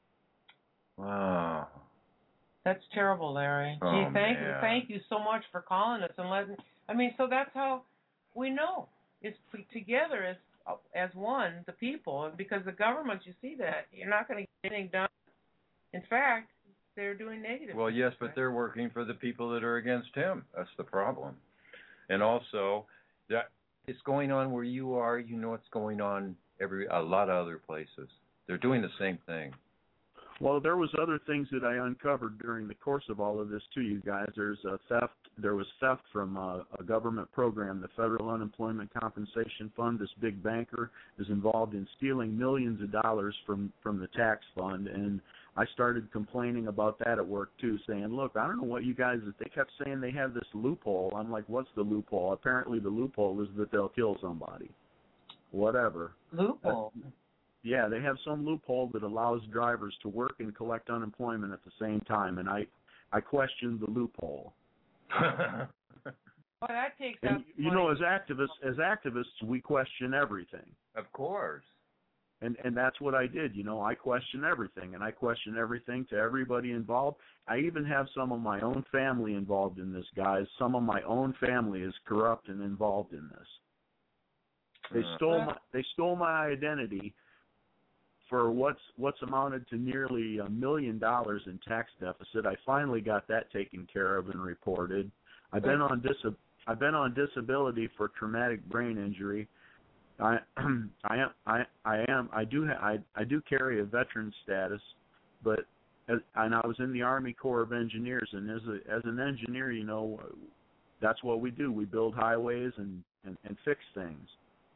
Wow. That's terrible, Larry. Oh, Gee, thank you, man. thank you so much for calling us and letting. I mean, so that's how we know it's p- together as as one, the people, because the government. You see that you're not going to get anything done. In fact, they're doing negative. Well, things, yes, but right? they're working for the people that are against him. That's the problem. And also, that it's going on where you are. You know, it's going on every a lot of other places. They're doing the same thing. Well, there was other things that I uncovered during the course of all of this too, you guys. There's a theft. There was theft from a, a government program, the Federal Unemployment Compensation Fund. This big banker is involved in stealing millions of dollars from from the tax fund, and I started complaining about that at work too, saying, "Look, I don't know what you guys." They kept saying they have this loophole. I'm like, "What's the loophole?" Apparently, the loophole is that they'll kill somebody. Whatever. Loophole. Uh, Yeah, they have some loophole that allows drivers to work and collect unemployment at the same time, and I, I question the loophole. Well, that takes And out. you know, as activists, as activists, we question everything, Of course. and and that's what I did. You know, I question everything, and I question everything to everybody involved. I even have some of my own family involved in this, guys. Some of my own family is corrupt and involved in this. They Uh, stole my they stole my identity for what's what's amounted to nearly a million dollars in tax deficit. I finally got that taken care of and reported. I've been on dis I've been on disability for traumatic brain injury. I I am I I am I do ha- I I do carry a veteran status, but as, and I was in the Army Corps of Engineers, and as a as an engineer, you know, that's what we do. We build highways and and, and fix things.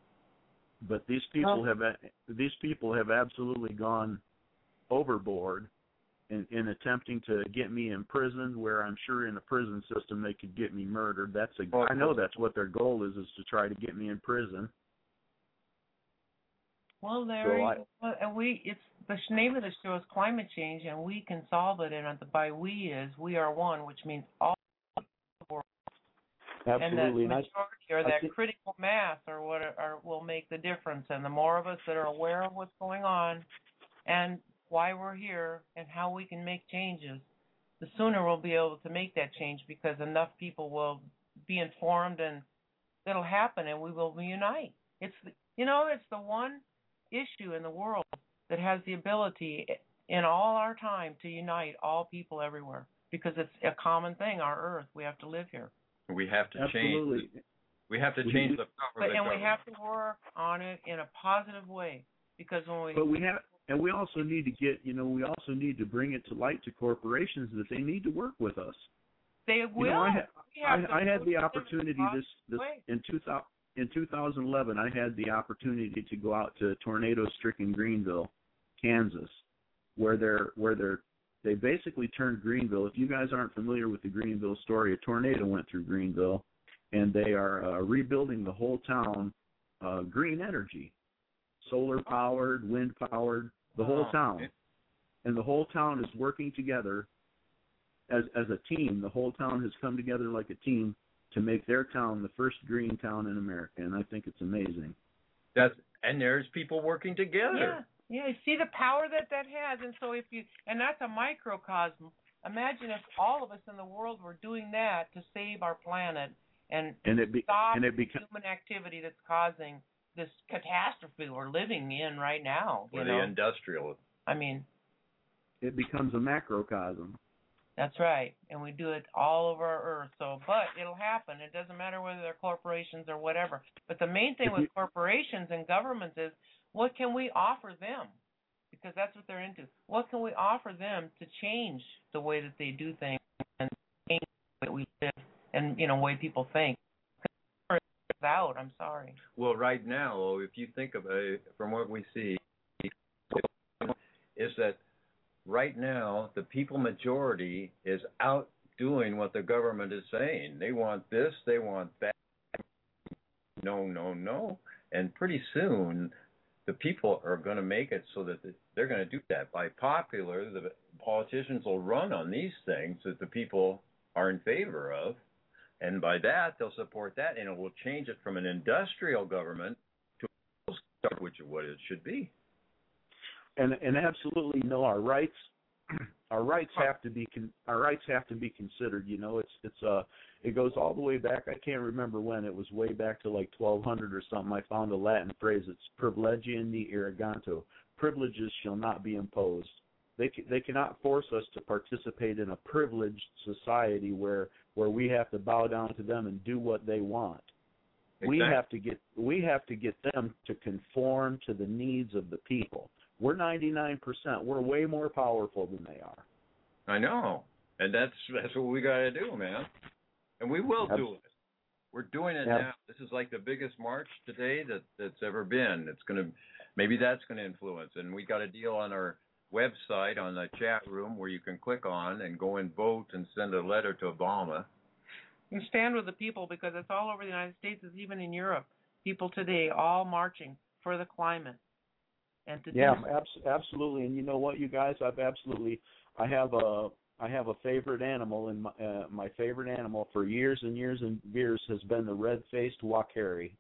But these people have these people have absolutely gone overboard in, in attempting to get me imprisoned, where I'm sure in a prison system they could get me murdered. That's a I know that's what their goal is, is to try to get me in prison. Well, Larry, So I- well, and we it's the sh- name of the show is Climate Change, and we can solve it. And the by we is we are one, which means all. Absolutely, And that and I- majority or I that think- critical mass or what are, are, will make the difference. And the more of us that are aware of what's going on and why we're here and how we can make changes, the sooner we'll be able to make that change, because enough people will be informed and it'll happen and we will unite. It's the, you know it's the one issue in the world that has the ability in all our time to unite all people everywhere, because it's a common thing. Our Earth, we have to live here. We have to Absolutely. change. We have to We- change we- the power But of the and we government. have to work on it in a positive way, because when we But we have, and we also need to get, you know, we also need to bring it to light to corporations that they need to work with us. they will. You know, I, ha- we have to I, I had do the it in a opportunity this, this way. in two thousand in two thousand eleven. I had the opportunity to go out to tornado-stricken Greenville, Kansas, where they're where they're they basically turned Greenville. If you guys aren't familiar with the Greenville story, a tornado went through Greenville, and they are uh, rebuilding the whole town, uh, green energy, solar powered, wind powered, the whole Oh, town, okay. and the whole town is working together as as a team. The whole town has come together like a team to make their town the first green town in America, and I think it's amazing. That's and there's people working Yeah, together. yeah. You see the power that that has, and so if you and that's a microcosm. Imagine if all of us in the world were doing that to save our planet and, And it be, stop and it beca- human activity that's causing this catastrophe we're living in right now. You Or know, the industrial. I mean, it becomes a macrocosm. that's right, and we do it all over our Earth. So, but it'll happen. It doesn't matter whether they're corporations or whatever. But the main thing If with you- corporations and governments is, what can we offer them? Because that's what they're into. What can we offer them to change the way that they do things and change the way that we live and you know way people think. It's out. I'm sorry. Well, right now, if you think of it, from what we see, is that right now the people majority is out doing what the government is saying. They want this, they want that. No, no, no. And pretty soon, the people are going to make it so that they're going to do that. By popular, the politicians will run on these things that the people are in favor of. And by that, they'll support that, and it will change it from an industrial government to a which is what it should be. And and absolutely, no, our rights, our rights have to be con- our rights have to be considered. You know, it's it's uh it goes all the way back. I can't remember when. It was way back to like twelve hundred or something. I found a Latin phrase. It's privilegia ne irriganto. Privileges shall not be imposed. They they cannot force us to participate in a privileged society where where we have to bow down to them and do what they want. Exactly. We have to get we have to get them to conform to the needs of the people. We're ninety-nine percent. We're way more powerful than they are. I know, and that's that's what we got to do, man. And we will Absolutely. do it. We're doing it Yeah. now. This is like the biggest march today that that's ever been. It's gonna maybe that's gonna influence. And we got a deal on our website on the chat room where you can click on and go and vote and send a letter to Obama. And stand with the people because it's all over the United States. It's even in Europe. People today all marching for the climate. And to yeah, do abs- absolutely. And you know what, you guys, I've absolutely, I have a, I have a favorite animal, and my, uh, my favorite animal for years and years and years has been the red-faced wakari.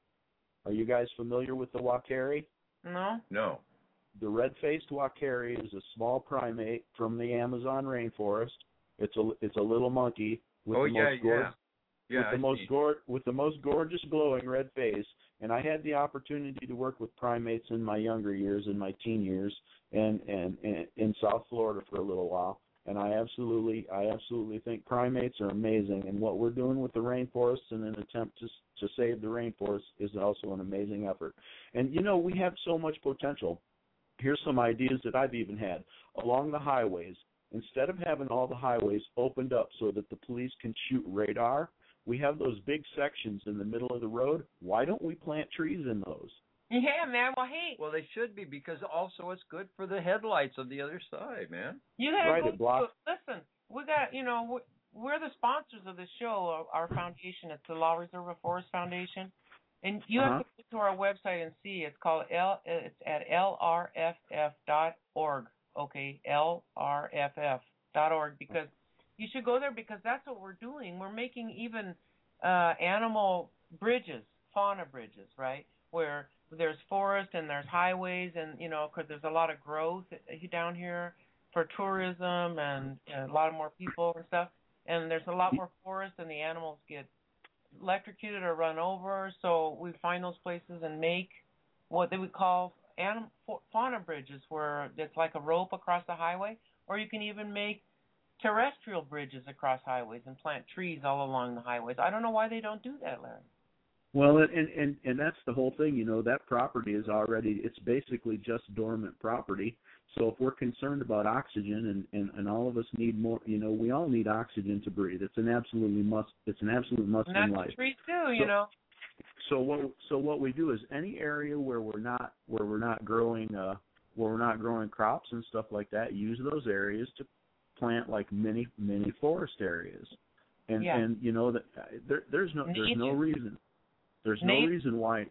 Are you guys familiar with the wakari? No. No. The red-faced wakari is a small primate from the Amazon rainforest. It's a, it's a little monkey with oh the yeah, most gorgeous. yeah. Yeah, with the I most see. gor- with the most gorgeous glowing red face, and I had the opportunity to work with primates in my younger years, in my teen years, and, and, and in South Florida for a little while. And I absolutely, I absolutely think primates are amazing. And what we're doing with the rainforests in an attempt to to save the rainforest is also an amazing effort. And you know, we have so much potential. Here's some ideas that I've even had along the highways. Instead of having all the highways opened up so that the police can shoot radar, we have those big sections in the middle of the road. Why don't we plant trees in those? Yeah, man. Well, hey. Well, they should be because also it's good for the headlights of the other side, man. You gotta right, go it blocks. to, listen, we got, you know, we're the sponsors of the show, our foundation. It's the La Reserva Forest Foundation. And you uh-huh. have to go to our website and see. It's called L. It's at L R F F dot org. Okay, L R F F dot org, because you should go there because that's what we're doing. We're making even uh, animal bridges, fauna bridges, right? Where there's forest and there's highways, and you know, because there's a lot of growth down here for tourism and uh, a lot of more people and stuff. And there's a lot more forest, and the animals get electrocuted or run over. So we find those places and make what they would call anim- fauna bridges, where it's like a rope across the highway, or you can even make terrestrial bridges across highways and plant trees all along the highways. I don't know why they don't do that, Larry. Well, and, and, and that's the whole thing, you know, that property is already, it's basically just dormant property. So if we're concerned about oxygen, and, and, and all of us need more, you know, we all need oxygen to breathe. It's an absolutely must, it's an absolute must and in that's life. the trees too, you so, know. So what, so what we do is any area where we're not, where we're not growing, uh, where we're not growing crops and stuff like that, use those areas to plant like mini, mini forest areas. And, Yeah. and, you know, that there, there's no, there's no Native. reason. There's no Native. reason why.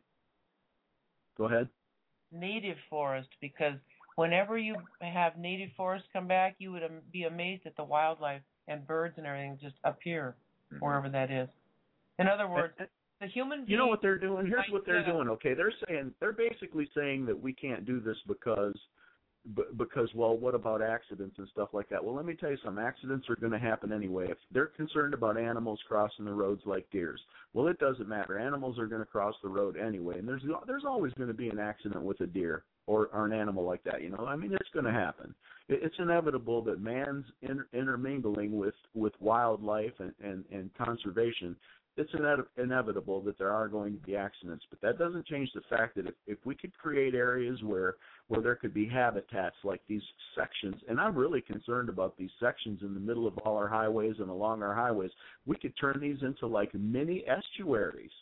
Go ahead. Native forest, because whenever you have native forest come back, you would um, be amazed at the wildlife and birds and everything just appear Mm-hmm. wherever that is. In other words, And- the human You know being- what they're doing? Here's what they're Yeah. doing. Okay, they're saying they're basically saying that we can't do this because, b- because well, what about accidents and stuff like that? Well, let me tell you something. Accidents are going to happen anyway. If they're concerned about animals crossing the roads like deers, well, it doesn't matter. Animals are going to cross the road anyway, and there's there's always going to be an accident with a deer or, or an animal like that. You know, I mean, it's going to happen. It, it's inevitable that man's inter- intermingling with with wildlife and, and, and conservation. it's ine- inevitable that there are going to be accidents, but that doesn't change the fact that if, if we could create areas where where there could be habitats like these sections, and I'm really concerned about these sections in the middle of all our highways and along our highways, we could turn these into like mini estuaries.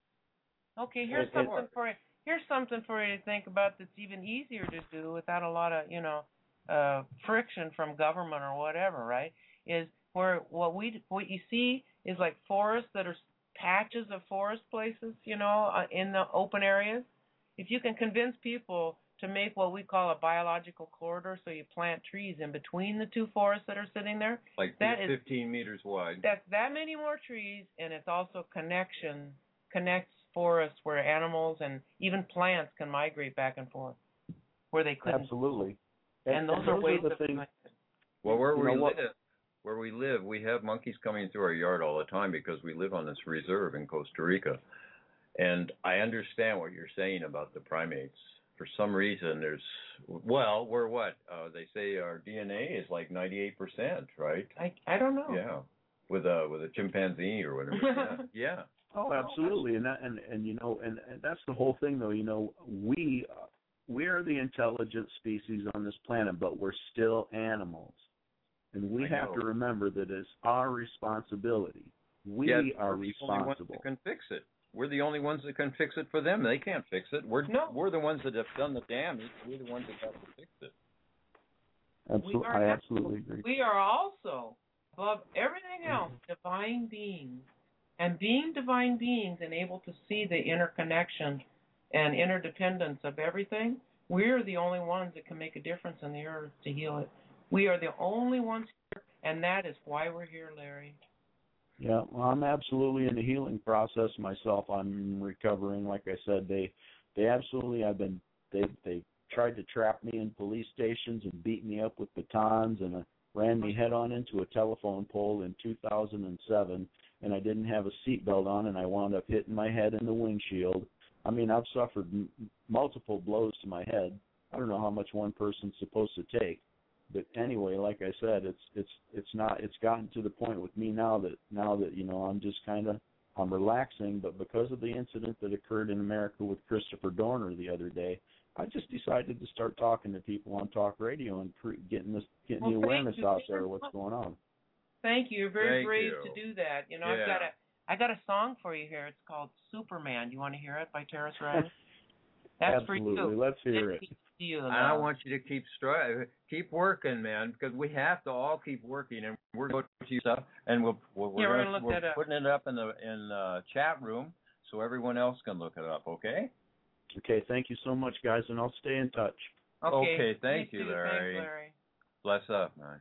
Okay, here's And- and- something for you. Here's something for you to think about that's even easier to do without a lot of, you know, uh, friction from government or whatever, right? Is where what we what you see is like forests that are patches of forest places, you know, uh, in the open areas. If you can convince people to make what we call a biological corridor, so you plant trees in between the two forests that are sitting there, Like that is fifteen meters wide. that's that many more trees, and it's also connection connects forests where animals and even plants can migrate back and forth where they couldn't. Absolutely. And those are ways the of things. doing it. Well, where You we know what- live, where we live, we have monkeys coming through our yard all the time because we live on this reserve in Costa Rica. And I understand what you're saying about the primates. For some reason, there's well, we're what uh, they say our D N A is like ninety-eight percent, right? I I don't know. Yeah, with a with a chimpanzee or whatever. yeah. yeah. Oh, absolutely, and that, and and you know, and, and that's the whole thing, though. You know, we uh, we are the intelligent species on this planet, but we're still animals, and we I have know. to remember that it's our responsibility. We yeah, are we're the only ones responsible. that can fix it. We're the only ones that can fix it for them. They can't fix it. We're No. we're the ones that have done the damage. We're the ones that have to fix it. Absolutely, We are I abso- absolutely agree. We are also, above everything else, divine beings. And being divine beings and able to see the interconnection and interdependence of everything, we're the only ones that can make a difference in the earth to heal it. We are the only ones here, and that is why we're here, Larry. Yeah, well, I'm absolutely in the healing process myself. I'm recovering. Like I said, they they absolutely I've been they they tried to trap me in police stations and beat me up with batons and uh, ran me head on into a telephone pole in two thousand seven, and I didn't have a seatbelt on, and I wound up hitting my head in the windshield. I mean, I've suffered m- multiple blows to my head. I don't know how much one person's supposed to take. But anyway, like I said, it's it's it's not it's gotten to the point with me now that now that you know I'm just kind of I'm relaxing. But because of the incident that occurred in America with Christopher Dorner the other day, I just decided to start talking to people on talk radio and pre- getting this getting Well, the thank awareness you. out there of what's going on. Thank you. You're very Thank brave you. to do that. You know, Yeah. I've got a I got a song for you here. It's called Superman. Do you want to hear it by Terrace Riley? That's Absolutely, for you. let's hear it. It's to you, And I love. want you to keep stri- keep working, man, because we have to all keep working, and we're going to stuff, and we'll, we're Yeah, we're gonna, gonna look we're that up. putting it up in the in the chat room so everyone else can look it up. Okay? Okay, thank you so much, guys, and I'll stay in touch. Okay, Okay, thank me you, too. Larry. Thanks, Larry. Bless up, man.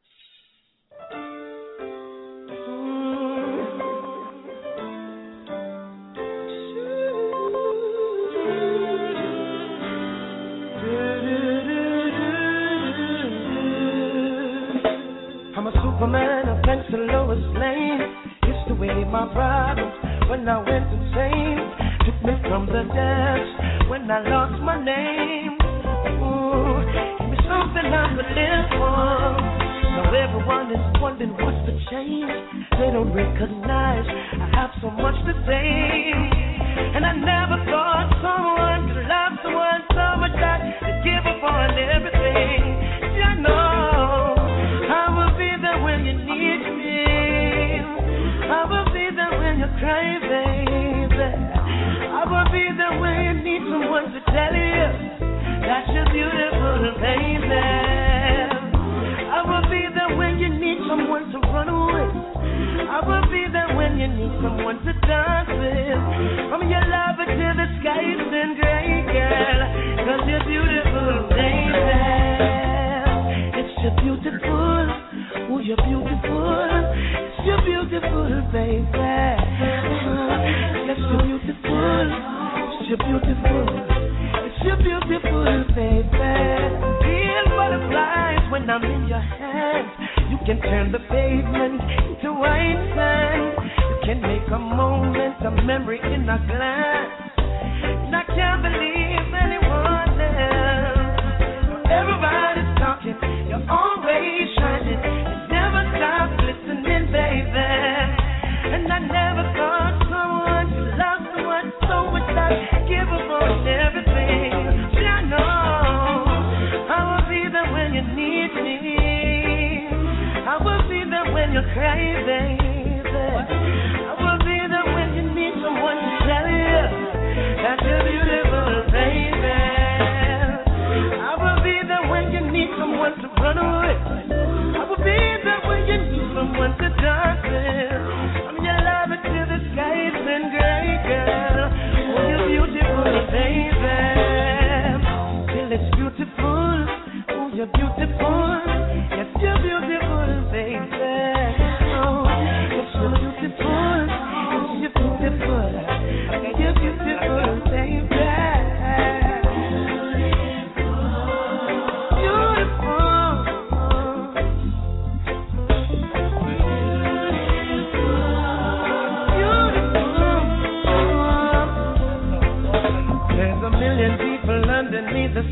I'm a Superman, a thanks to Lois Lane. Used to weigh my problems when I went insane. Took me from the depths when I lost my name. Ooh, give me something I could live for. Now everyone is wondering what's the change. They don't recognize I have so much to say. And I never thought someone could love someone so much that they'd give up on everything. You know, I will be there when you need me. I will be there when you cry, baby. I will be there when you need someone to tell you that you're beautiful, baby. I will be there when you need someone to run away. I will be there when you need someone to dance with. From your lover to the skies and gray, girl, 'cause you're beautiful, baby. It's you're beautiful, oh you're beautiful. It's you're beautiful, baby. It's you're beautiful, it's you're beautiful. It's you're beautiful, baby. Feel butterflies when I'm in your hands. You can turn the pavement into white sand. You can make a moment a memory in a glance. And I can't believe anyone else. Everybody's talking, you're always shining. You never stop listening, baby. And I never thought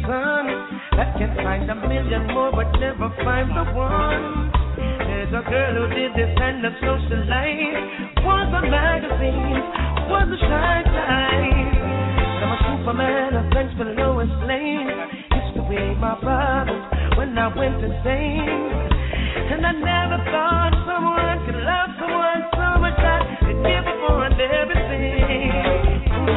sun that can find a million more but never find the one. There's a girl who did this kind of social life. Was a magazine, was a shine light. I'm a Superman, a French for Lois Lane. Used to be my brothers when I went insane. And I never thought someone could love someone so much I could give up on everything.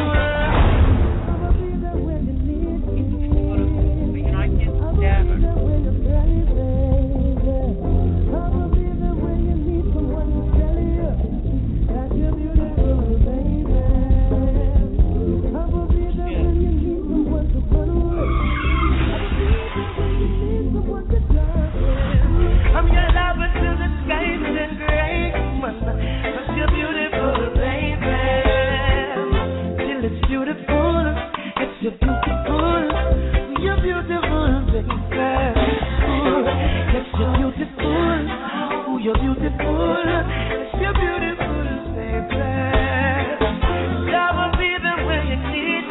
I'm your lover till the skies and gray. Cause you're beautiful, baby. Till it's beautiful, it's your beautiful. You're beautiful, baby. Ooh, yes, you're beautiful. Ooh, you're beautiful. Yes, you're beautiful, baby. I will be there when you need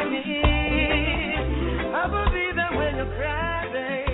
me. I will be there when you cry, baby.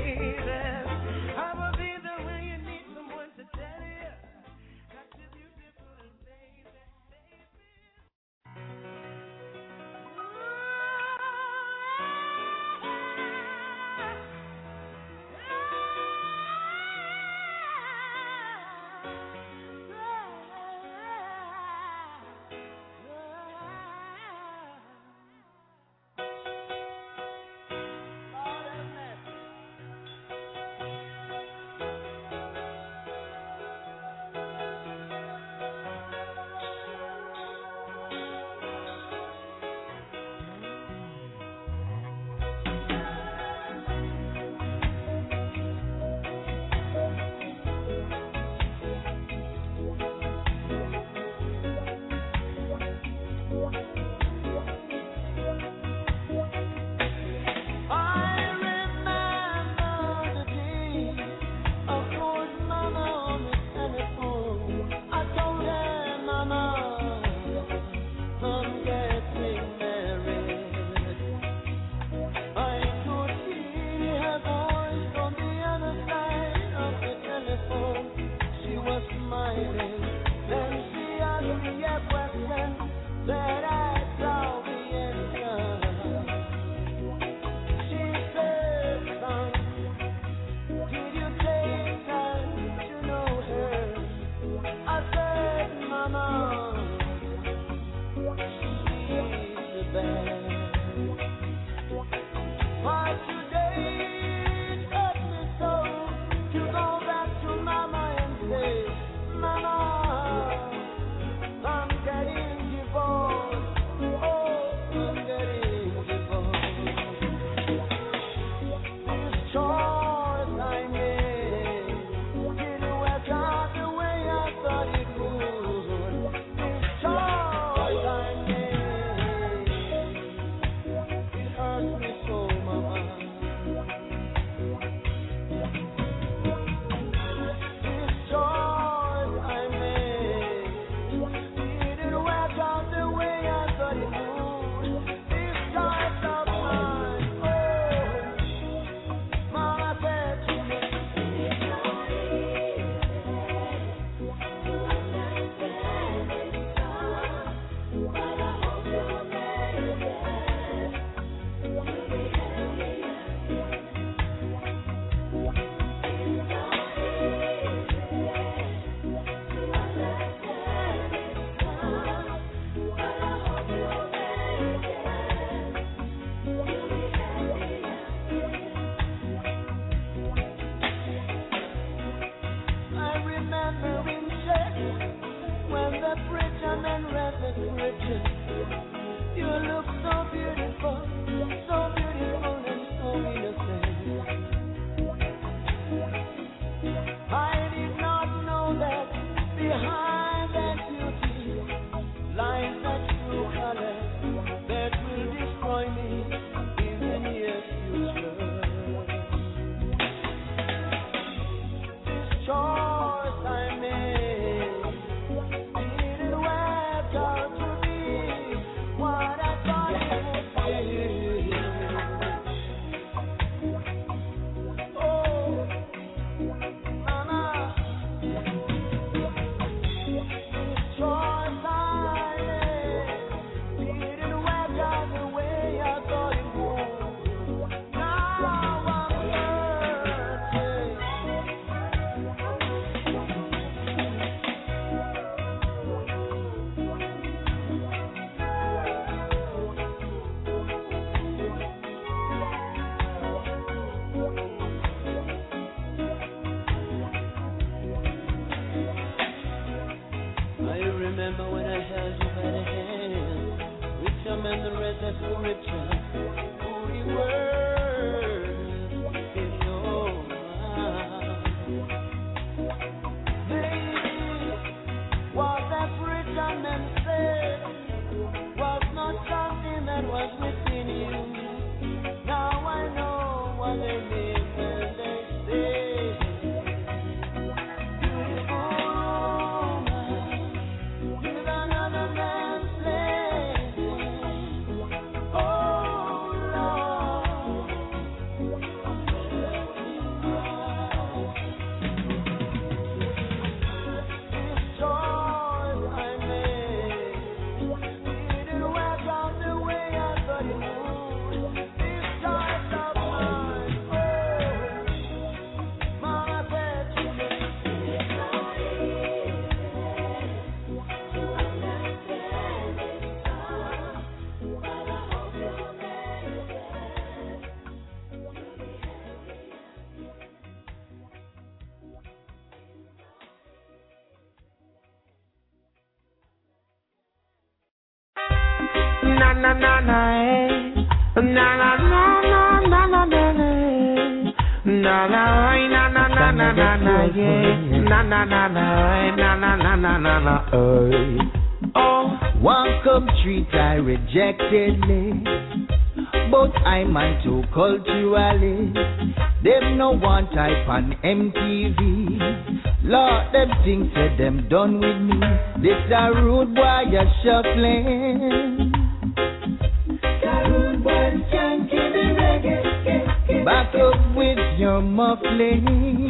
What I thought and the rest are spiritual. Holy word in your mind. Baby, what that written and said was not something that was within you. Now I know what they mean when they say. Na na na na eh. Na na na na na na na na na na na na na na na na yeah. Na na na na na na na na na na eh. Oh, one cup treat I rejected me, but I man too culturally. Them no one type on M T V. Lord, them things said them done with me. This a rude boy a shuffling. Rude boy skanking the reggae. Back up with your muffling.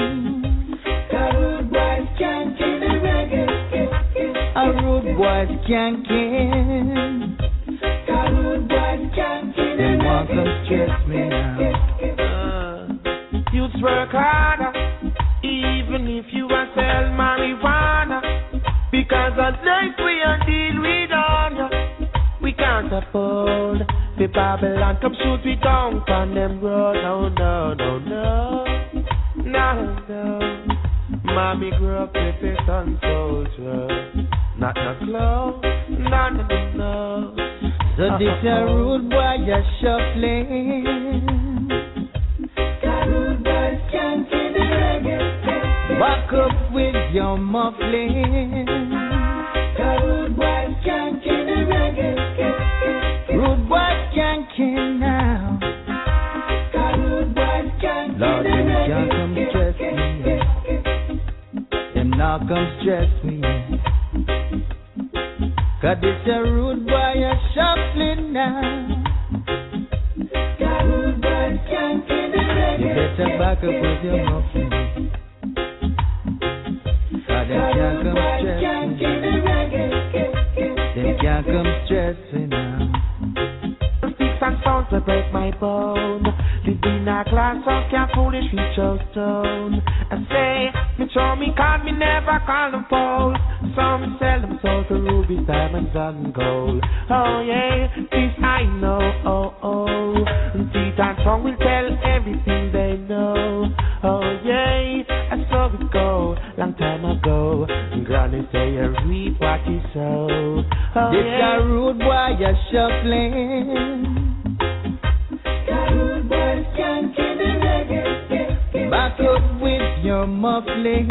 Rude boy skanking the reggae. A rude boy skanking. Rude boy skanking the reggae. Them want come stress me now. Youths work harder, even if you are sell marijuana, because of life we are deal with honor. We can't afford the Babylon come shoot we down on them road. No, no, no, no, no, no. Mommy grew up with a son soldier, not no clothes, no, no, no. So this a rude boy just shuffling. Rude boy skanking the reggae. Back up with your muffling. Rude boy skanking the reggae. Rude boy skanking now. Rude boy skanking Lord, them can't come stress me. Them now come stress me. Cause this a rude boy a shuffling now. Rude boy skanking the reggae. You better back up with your muffling. Cause them can't come stress me. Them can't come stress me now. Sticks and stones will break my bone. Live in a glass of can foolish we chose stone. I say, me show me card, me never call them pole. Some sell them soul to rubies, diamonds and gold. Oh yeah, this I know, oh oh. Teeth and tongue will tell everything they know. Oh yeah, I saw it go, long time ago. Granny say you reap what you sow. Oh this yeah. a rude boy a shuffling. Rude boy skanking the reggae. Back up with your muffling.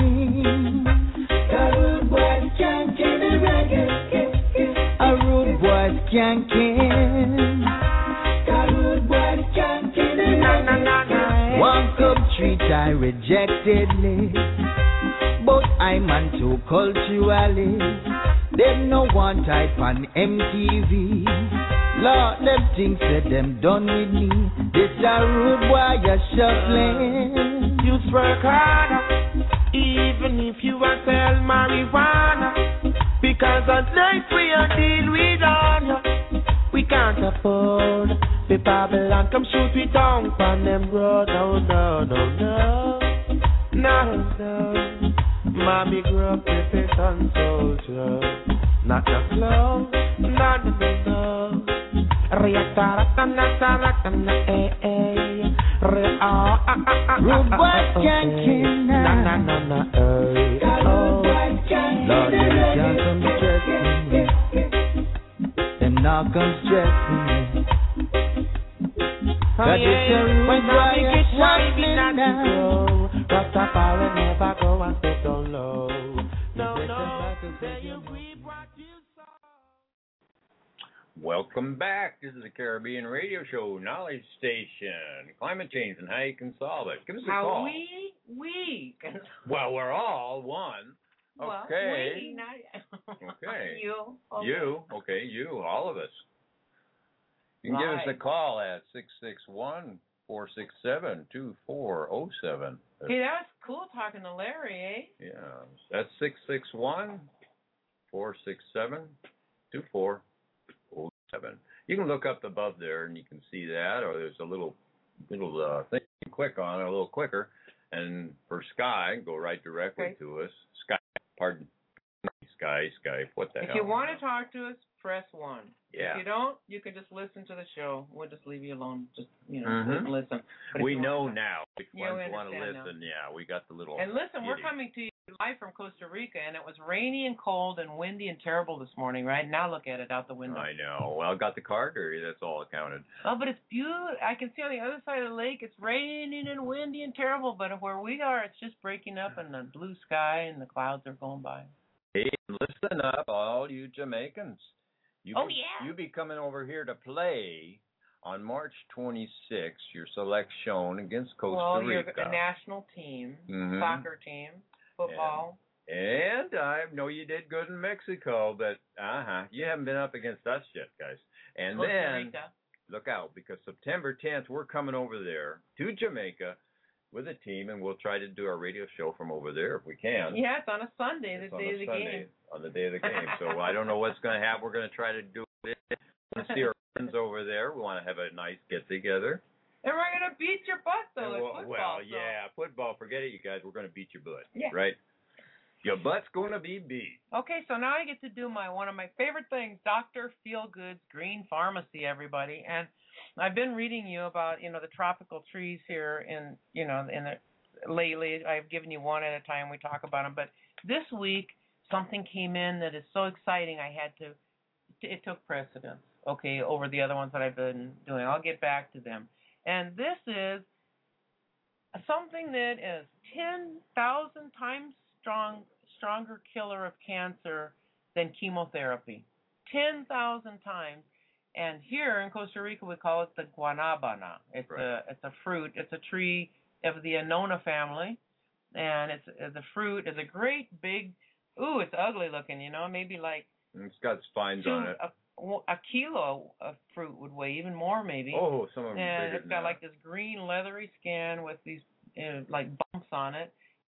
Rude boy skanking the reggae. A rude boy skanking. Rude boy skanking the reggae. One cup treat I rejected me, but I'm on too culturally. Them no one type on M T V. Lord, them things said them done with me. This a rude boy a shuffling. Youths work harder, even if you are sell marijuana, because of life we are deal with honor. We can't afford the Babylon come shoot we down on them road. No, no, no, no, no, no. Mommy grew up with a son soldier, not a clone, no, no, no, no. Rude boy skanking now. Na na na na, eh. Lord, them can't come stress me. Them now come stressing. Oh, That yeah, is the when reason I why make it's it shine, whitening not to now. Rastafari never go and step down low. No, He no, blesses say back you and reap what you sow. Welcome back. This is the Caribbean Radio Show, Knowledge Station, climate change and how you can solve it. Give us a How call. we, we can. Well, we're all one. Well, Okay. we, not Okay. you. Okay. You, okay, you, all of us. You can give us Right. a call at six six one, four six seven, two four zero seven. Hey, that was cool talking to Larry, eh? Yeah, that's six six one, four six seven, two four zero seven. You can look up above there and you can see that, or there's a little little uh, thing you can click on, a little clicker, and for Sky, go right directly Okay. to us. Sky, pardon, Sky, Skype, what the If hell? you want to talk to us, press one. Yeah. If you don't, you can just listen to the show. We'll just leave you alone. Just, you know, Mhm. sit and listen. But if We you know wanna- now which Yeah, we ones want to understand now. listen. Yeah, we got the little. And listen, we're giddy. coming to you live from Costa Rica, and it was rainy and cold and windy and terrible this morning, right? Now look at it out the window. I know. Well, I got the card area. That's all that counted. Oh, but it's beautiful. I can see on the other side of the lake, it's raining and windy and terrible, but where we are, it's just breaking up and the blue sky and the clouds are going by. Hey, listen up, all you Jamaicans. You Oh, be, yeah. You be coming over here to play on March twenty-sixth. Your select shown against Costa well, you're Rica. a national team, Mhm. soccer team, football. And I know you did good in Mexico, but uh huh, you haven't been up against us yet, guys. And Costa then Rica. look out, because September tenth we're coming over there to Jamaica with a team, and we'll try to do our radio show from over there if we can. Yeah, it's on a Sunday, the It's on day a of the Sunday, game. on the day of the game. So I don't know what's going to happen. We're going to try to do it. We want to see our friends over there. We want to have a nice get together. And we're going to beat your butt, though, at well, football. well, so- yeah, football. Forget it, you guys. We're going to beat your butt. Yeah. Right? Your butt's going to be beat. Okay, so now I get to do my one of my favorite things, Doctor Feelgood's Green Pharmacy, everybody. And I've been reading you about, you know, the tropical trees here in, you know, in the lately. I've given you one at a time. We talk about them. But this week, something came in that is so exciting. I had to, it took precedence, okay, over the other ones that I've been doing. I'll get back to them. And this is something that is ten thousand times strong, stronger killer of cancer than chemotherapy. ten thousand times. And here in Costa Rica, we call it the guanabana. It's Right. a it's a fruit. It's a tree of the Annona family, and it's uh, the fruit is a great big. Ooh, it's ugly looking. You know, maybe like It's got spines two on it. a, a kilo of fruit would weigh, even more maybe. Oh, some of them are And bigger it's than got that. like this green leathery skin with these uh, like bumps on it.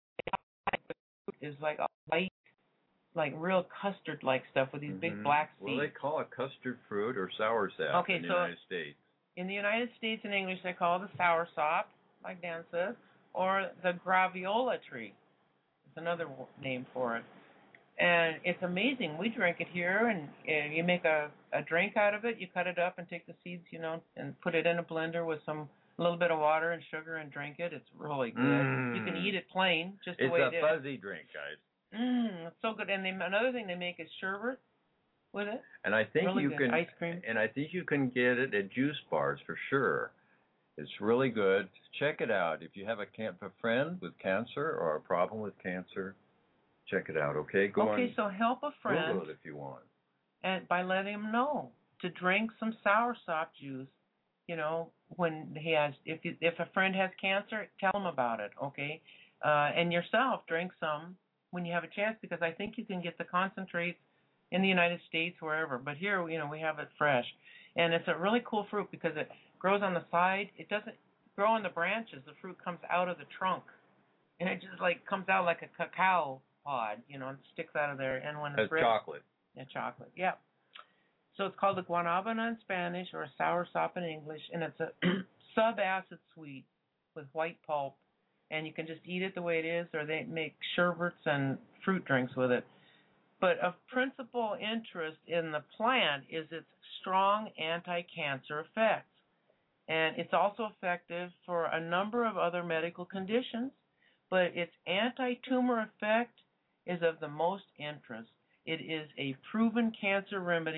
It's like a white, like real custard-like stuff with these big Mhm. black seeds. Well, they call it custard fruit or sour sap Okay, in the so- United States. In the United States, in English, they call it the soursop, like Dan says, or the graviola tree. It's another w- name for it. And it's amazing. We drink it here, and uh, you make a, a drink out of it. You cut it up and take the seeds, you know, and put it in a blender with some a little bit of water and sugar and drink it. It's really good. Mm. You can eat it plain, just the It's way a it is. fuzzy drink, guys. Mmm, it's so good. And they, another thing they make is sherbet with it. And I think Really you good. can Ice cream. and I think you can get it at juice bars for sure. It's really good. Check it out. If you have a, can- a friend with cancer or a problem with cancer, check it out, okay? Go Okay, on so help a friend Google it if you want. and by letting him know to drink some soursop juice. You know, when he has, if you, if a friend has cancer, tell him about it, okay? Uh, and yourself, drink some when you have a chance, because I think you can get the concentrates in the United States, wherever. But here, you know, we have it fresh. And it's a really cool fruit because it grows on the side. It doesn't grow on the branches. The fruit comes out of the trunk. And it just, like, comes out like a cacao pod, you know, and sticks out of there. And when It's it's red, chocolate. yeah, chocolate, yeah. So it's called the guanabana in Spanish or a soursop in English, and it's a sub-acid sweet with white pulp. And you can just eat it the way it is, or they make sherbets and fruit drinks with it. But of principal interest in the plant is its strong anti-cancer effects. And it's also effective for a number of other medical conditions, but its anti-tumor effect is of the most interest. It is a proven cancer remedy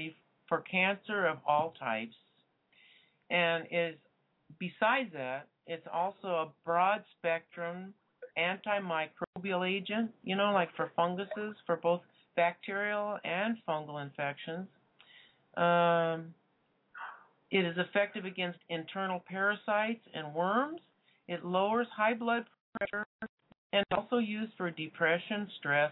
for cancer of all types, and is besides that, it's also a broad spectrum antimicrobial agent, you know, like for funguses, for both bacterial and fungal infections. Um, it is effective against internal parasites and worms. It lowers high blood pressure and also used for depression, stress.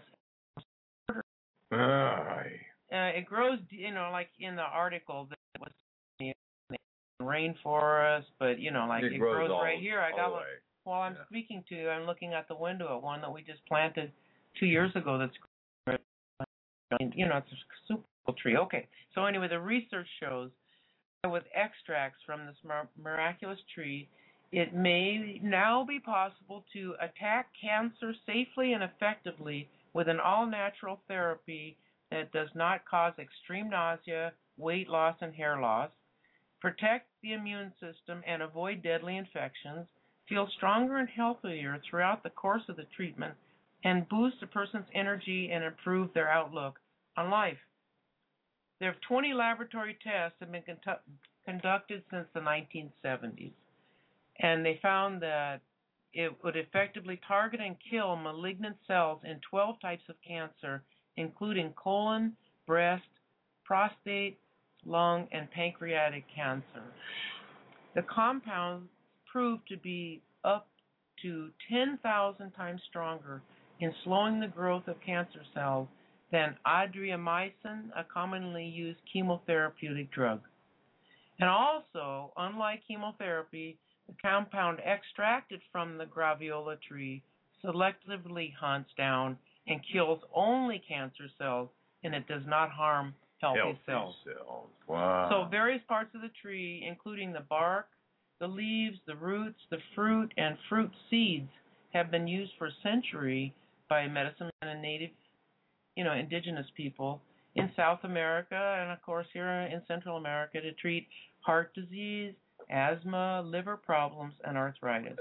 Aye. Uh, it grows, you know, like in the article that was in the rainforest, but you know, like it, it grows, grows all, right here. I got all one. While I'm yeah. speaking to you, I'm looking at the window at one that we just planted two years ago. That's, you know, it's a super cool tree. Okay, so anyway, the research shows that with extracts from this mir- miraculous tree, it may now be possible to attack cancer safely and effectively with an all-natural therapy that does not cause extreme nausea, weight loss, and hair loss, protect the immune system and avoid deadly infections, feel stronger and healthier throughout the course of the treatment, and boost a person's energy and improve their outlook on life. There have twenty laboratory tests have been contu- conducted since the nineteen seventies, and they found that it would effectively target and kill malignant cells in twelve types of cancer, including colon, breast, prostate, lung, and pancreatic cancer. The compound proved to be up to ten thousand times stronger in slowing the growth of cancer cells than adriamycin, a commonly used chemotherapeutic drug. And also, unlike chemotherapy, the compound extracted from the graviola tree selectively hunts down and kills only cancer cells, and it does not harm healthy, healthy cells. cells. Wow. So various parts of the tree, including the bark, the leaves, the roots, the fruit, and fruit seeds, have been used for a century by medicine men and native, you know, indigenous people in South America and, of course, here in Central America to treat heart disease, asthma, liver problems, and arthritis.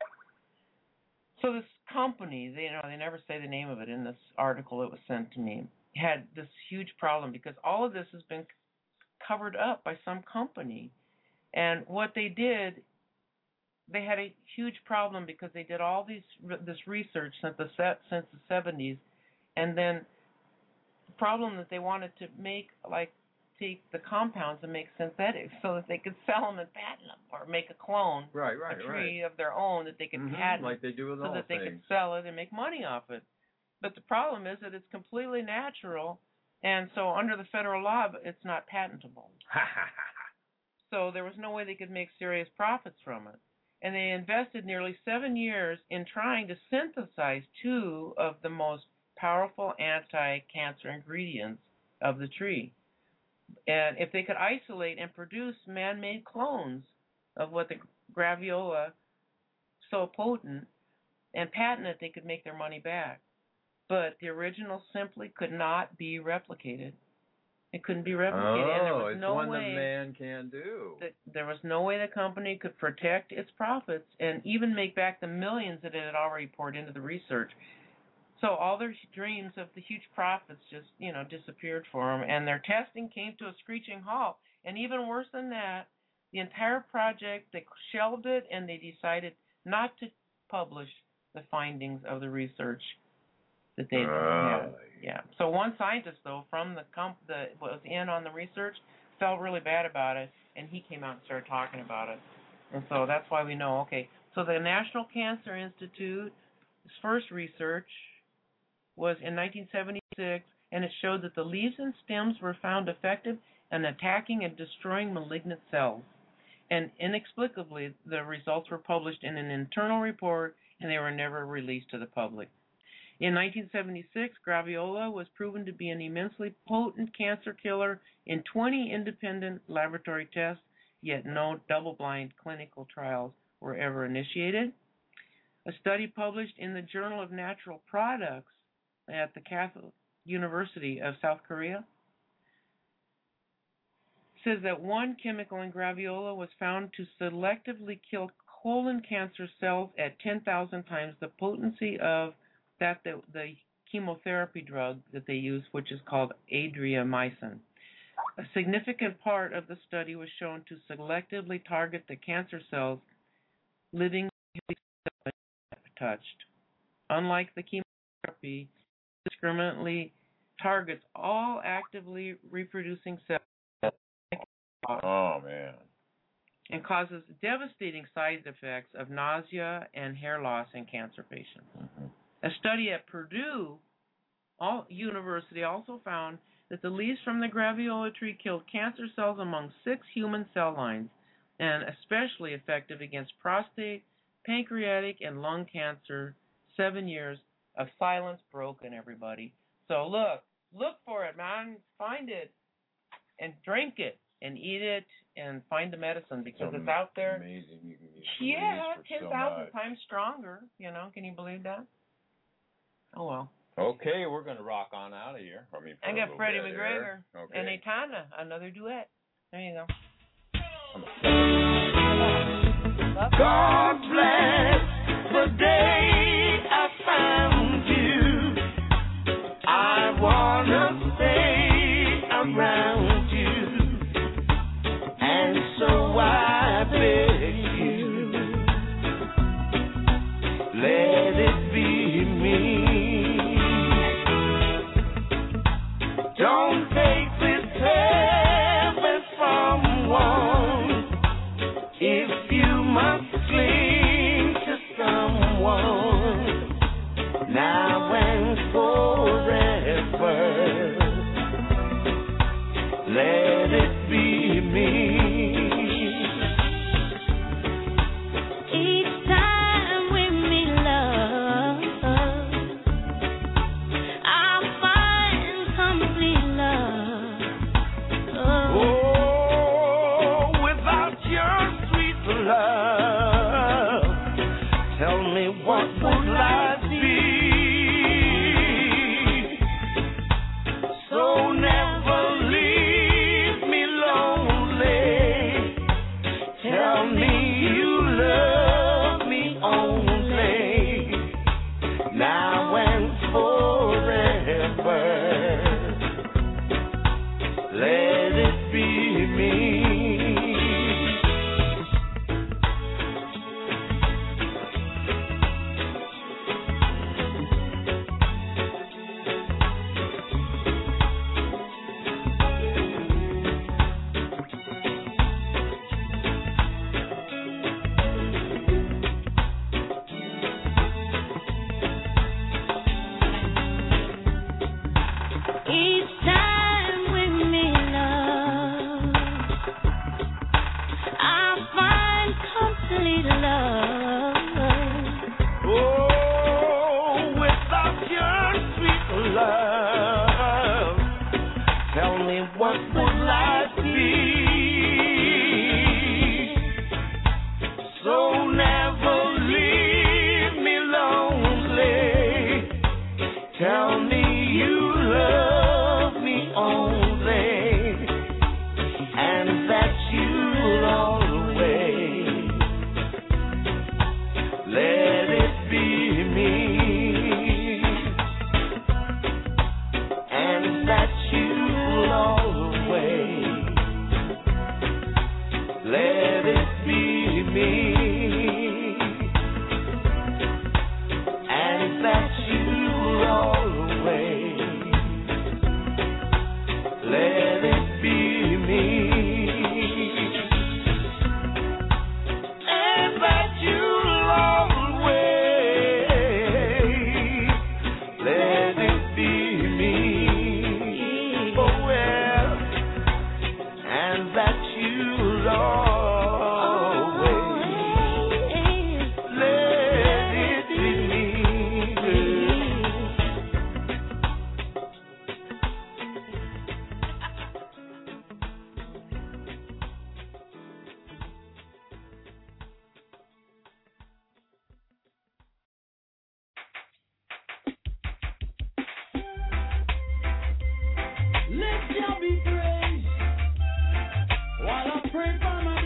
So this company, they, you know, they never say the name of it in this article that was sent to me, had this huge problem because all of this has been covered up by some company. And what they did, they had a huge problem because they did all these this research since the set since the seventies, and then the problem that they wanted to make, like, take the compounds and make synthetics so that they could sell them and patent them, or make a clone, right, right, a tree right. of their own that they could mm-hmm. patent, like they do with so all that things. they could sell it and make money off it. But the problem is that it's completely natural, and so under the federal law, it's not patentable. So there was no way they could make serious profits from it. And they invested nearly seven years in trying to synthesize two of the most powerful anti-cancer ingredients of the tree. And if they could isolate and produce man-made clones of what the graviola so potent and patent it, they could make their money back. But the original simply could not be replicated. It couldn't be replicated. Oh, and there was it's no one way that man can do. That there was no way the company could protect its profits and even make back the millions that it had already poured into the research. So all their dreams of the huge profits just, you know, disappeared for them, and their testing came to a screeching halt. And even worse than that, the entire project, they shelved it, and they decided not to publish the findings of the research that they uh, had. Yeah. So one scientist, though, from the comp that was in on the research, felt really bad about it, and he came out and started talking about it. And so that's why we know, okay, so the National Cancer Institute's first research was in nineteen seventy-six, and it showed that the leaves and stems were found effective in attacking and destroying malignant cells. And inexplicably, the results were published in an internal report, and they were never released to the public. In nineteen seventy-six, graviola was proven to be an immensely potent cancer killer in twenty independent laboratory tests, yet no double-blind clinical trials were ever initiated. A study published in the Journal of Natural Products at the Catholic University of South Korea says that one chemical in graviola was found to selectively kill colon cancer cells at ten thousand times the potency of that the, the chemotherapy drug that they use, which is called adriamycin. A significant part of the study was shown to selectively target the cancer cells living touched. Unlike the chemotherapy, it discriminately targets all actively reproducing cells. Oh, man. And causes devastating side effects of nausea and hair loss in cancer patients. Mm-hmm. A study at Purdue all, University also found that the leaves from the graviola tree killed cancer cells among six human cell lines, and especially effective against prostate, pancreatic, and lung cancer. Seven years of silence broken, everybody. So look, look for it, man. Find it and drink it and eat it and find the medicine because It's it's out there. Amazing. You can use Yeah, for ten so thousand much. times stronger. You know, can you believe that? Oh well. Okay, we're going to rock on out of here. I mean, for I a got little Freddie bit McGregor here. Okay. and Aitana, another duet. There you go. God bless the day I found you. I wanna stay around you, and so I beg you, let it be me. Don't take this heaven from one if you must cling to someone now and forever. Let it be me. Each time we meet, love, I find complete love. Oh. Oh, without your sweet love, tell me what would life be? So never leave me lonely. Tell me you love me only, now and forever. Let it be me. Each time we meet, love, I find complete love. Oh, without your sweet love, tell me what would life be? So never leave me lonely. Tell me you love me only, and that you'll always let it be me, and that you'll always let it be me, and that you'll always let it be me. And that you'll always let it be me. Oh well, and that you'll always let it be me. Let Jah be praised while I pray for my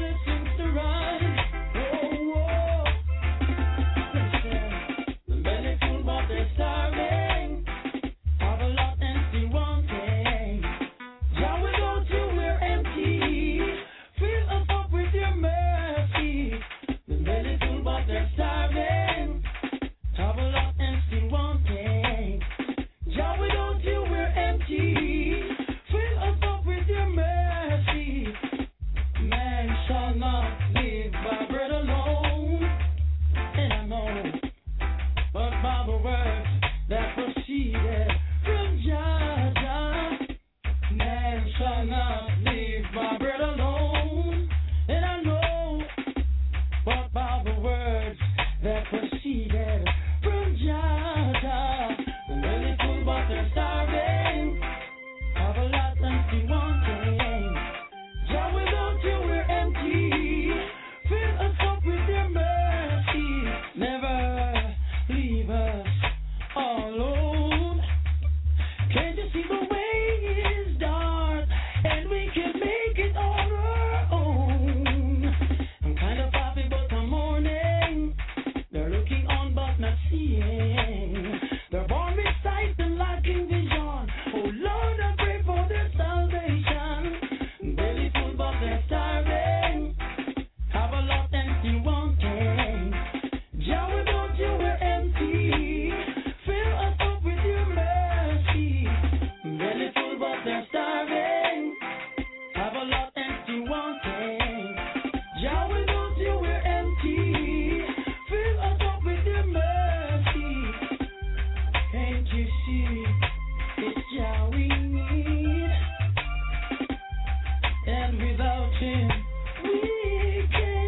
and without him we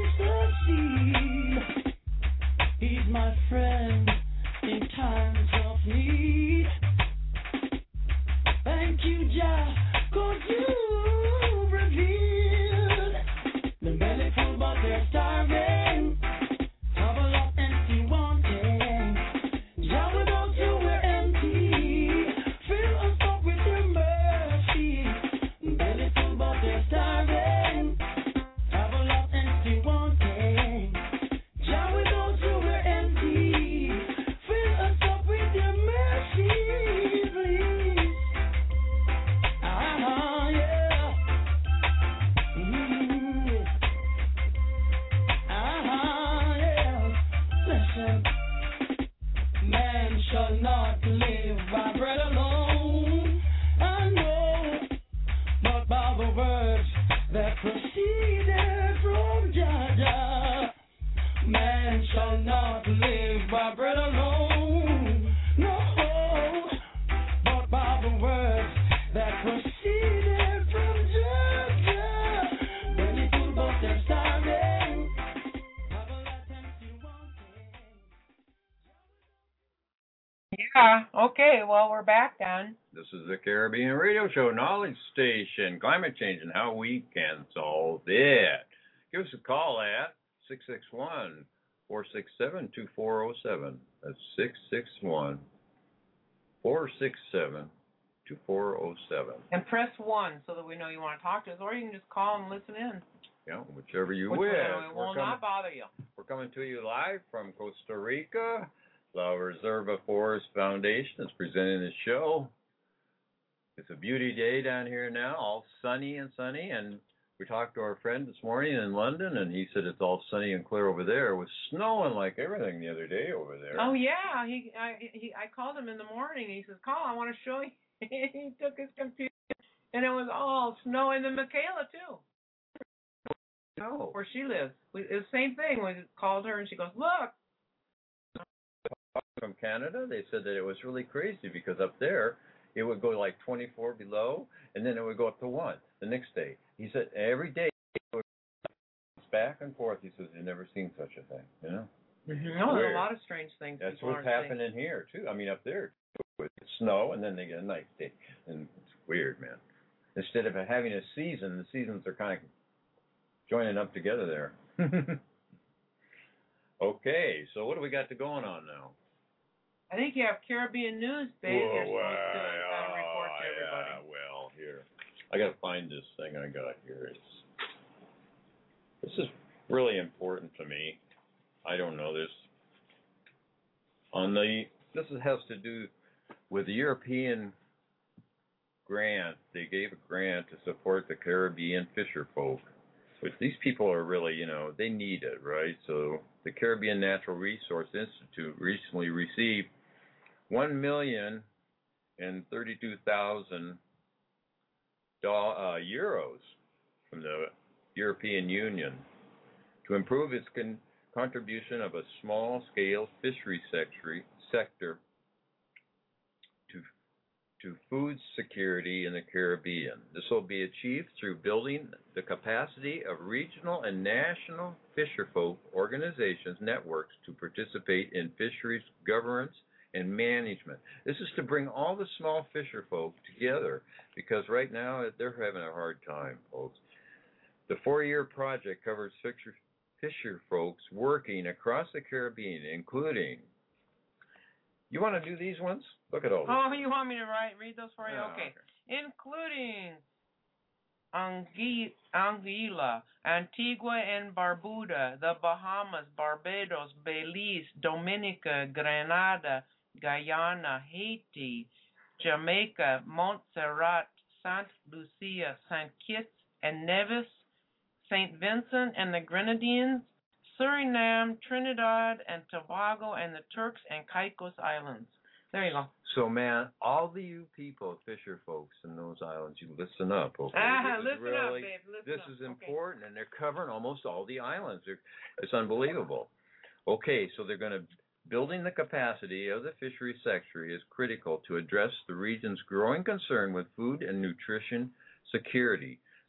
can't succeed. He's my friend in times of need. Thank you, Jah, 'cause you revealed the belly full but they're starving. Have a lot empty wanting. Jah, without you we're empty. Fill us up with your mercy. Belly full but they're starving. Have a lot empty wanting. Jah, without you we're empty. Fill us up with your mercy, please. Ah, yeah. Mm. Ah, yeah. Listen. Man shall not live by bread alone. I know, but by the words that proceeded from Jah. Man shall not live by bread alone. No, but by the words that proceeded from Jah. Belly full but they're starving. Have a lot empty wanting. Yeah. Okay. Well, we're back then. This is the Caribbean Radio Show, Knowledge Station, climate change and how we can solve it. Give us a call at six six one, four six seven, two four zero seven. That's six six one, four six seven, two four zero seven. And press one so that we know you want to talk to us, or you can just call and listen in. Yeah, whichever you Which wish. one, it will We're coming- not bother you. We're coming to you live from Costa Rica. La Reserva Forest Foundation is presenting the show. It's a beauty day down here now, all sunny and sunny. And we talked to our friend this morning in London, and he said it's all sunny and clear over there. It was snowing like everything the other day over there. Oh yeah, he I he I called him in the morning. He says, "Call, I want to show you." He took his computer, and it was all snow, and then Michaela too. No. Where she lives, we, it was the same thing. We called her, and she goes, "Look." From Canada, they said that it was really crazy because up there it would go like twenty-four below, and then it would go up to one the next day. He said every day it would back and forth. He says he's never seen such a thing, you know. Mm-hmm. No, there's a lot of strange things. That's people what's aren't happening here too. I mean, up there with snow, and then they get a nice day, and it's weird, man. Instead of having a season, the seasons are kind of joining up together there. Okay, so what do we got to going on now? I think you have Caribbean news, babe. Whoa, You're supposed uh, to uh, report to everybody. yeah, well, here. I got to find this thing I got here. It's, this is really important to me. I don't know this. On the this has to do with the European grant. They gave a grant to support the Caribbean fisher folk. Which these people are really, you know, they need it, right? So the Caribbean Natural Resource Institute recently received one million and thirty-two thousand uh, euros from the European Union to improve its con- contribution of a small-scale fishery sector, sector to to food security in the Caribbean. This will be achieved through building the capacity of regional and national fisherfolk organizations networks to participate in fisheries governance and management. This is to bring all the small fisherfolk together because right now they're having a hard time, folks. The four-year project covers fisher, fisher folks working across the Caribbean, including. You want to do these ones? Look at all this. Oh, you want me to write read those for you? Oh, okay. okay. Including Anguilla, Anguilla, Antigua and Barbuda, the Bahamas, Barbados, Belize, Dominica, Grenada, Guyana, Haiti, Jamaica, Montserrat, Saint Lucia, Saint Kitts and Nevis, Saint Vincent and the Grenadines, Suriname, Trinidad and Tobago, and the Turks and Caicos Islands. There you go. So, man, all the you people, fisher folks in those islands, you listen up, okay? Ah, this listen is really, up, babe. Listen this up. is Okay. important, and they're covering almost all the islands. They're, it's unbelievable. Okay, so they're going to building the capacity of the fishery sector is critical to address the region's growing concern with food and nutrition security.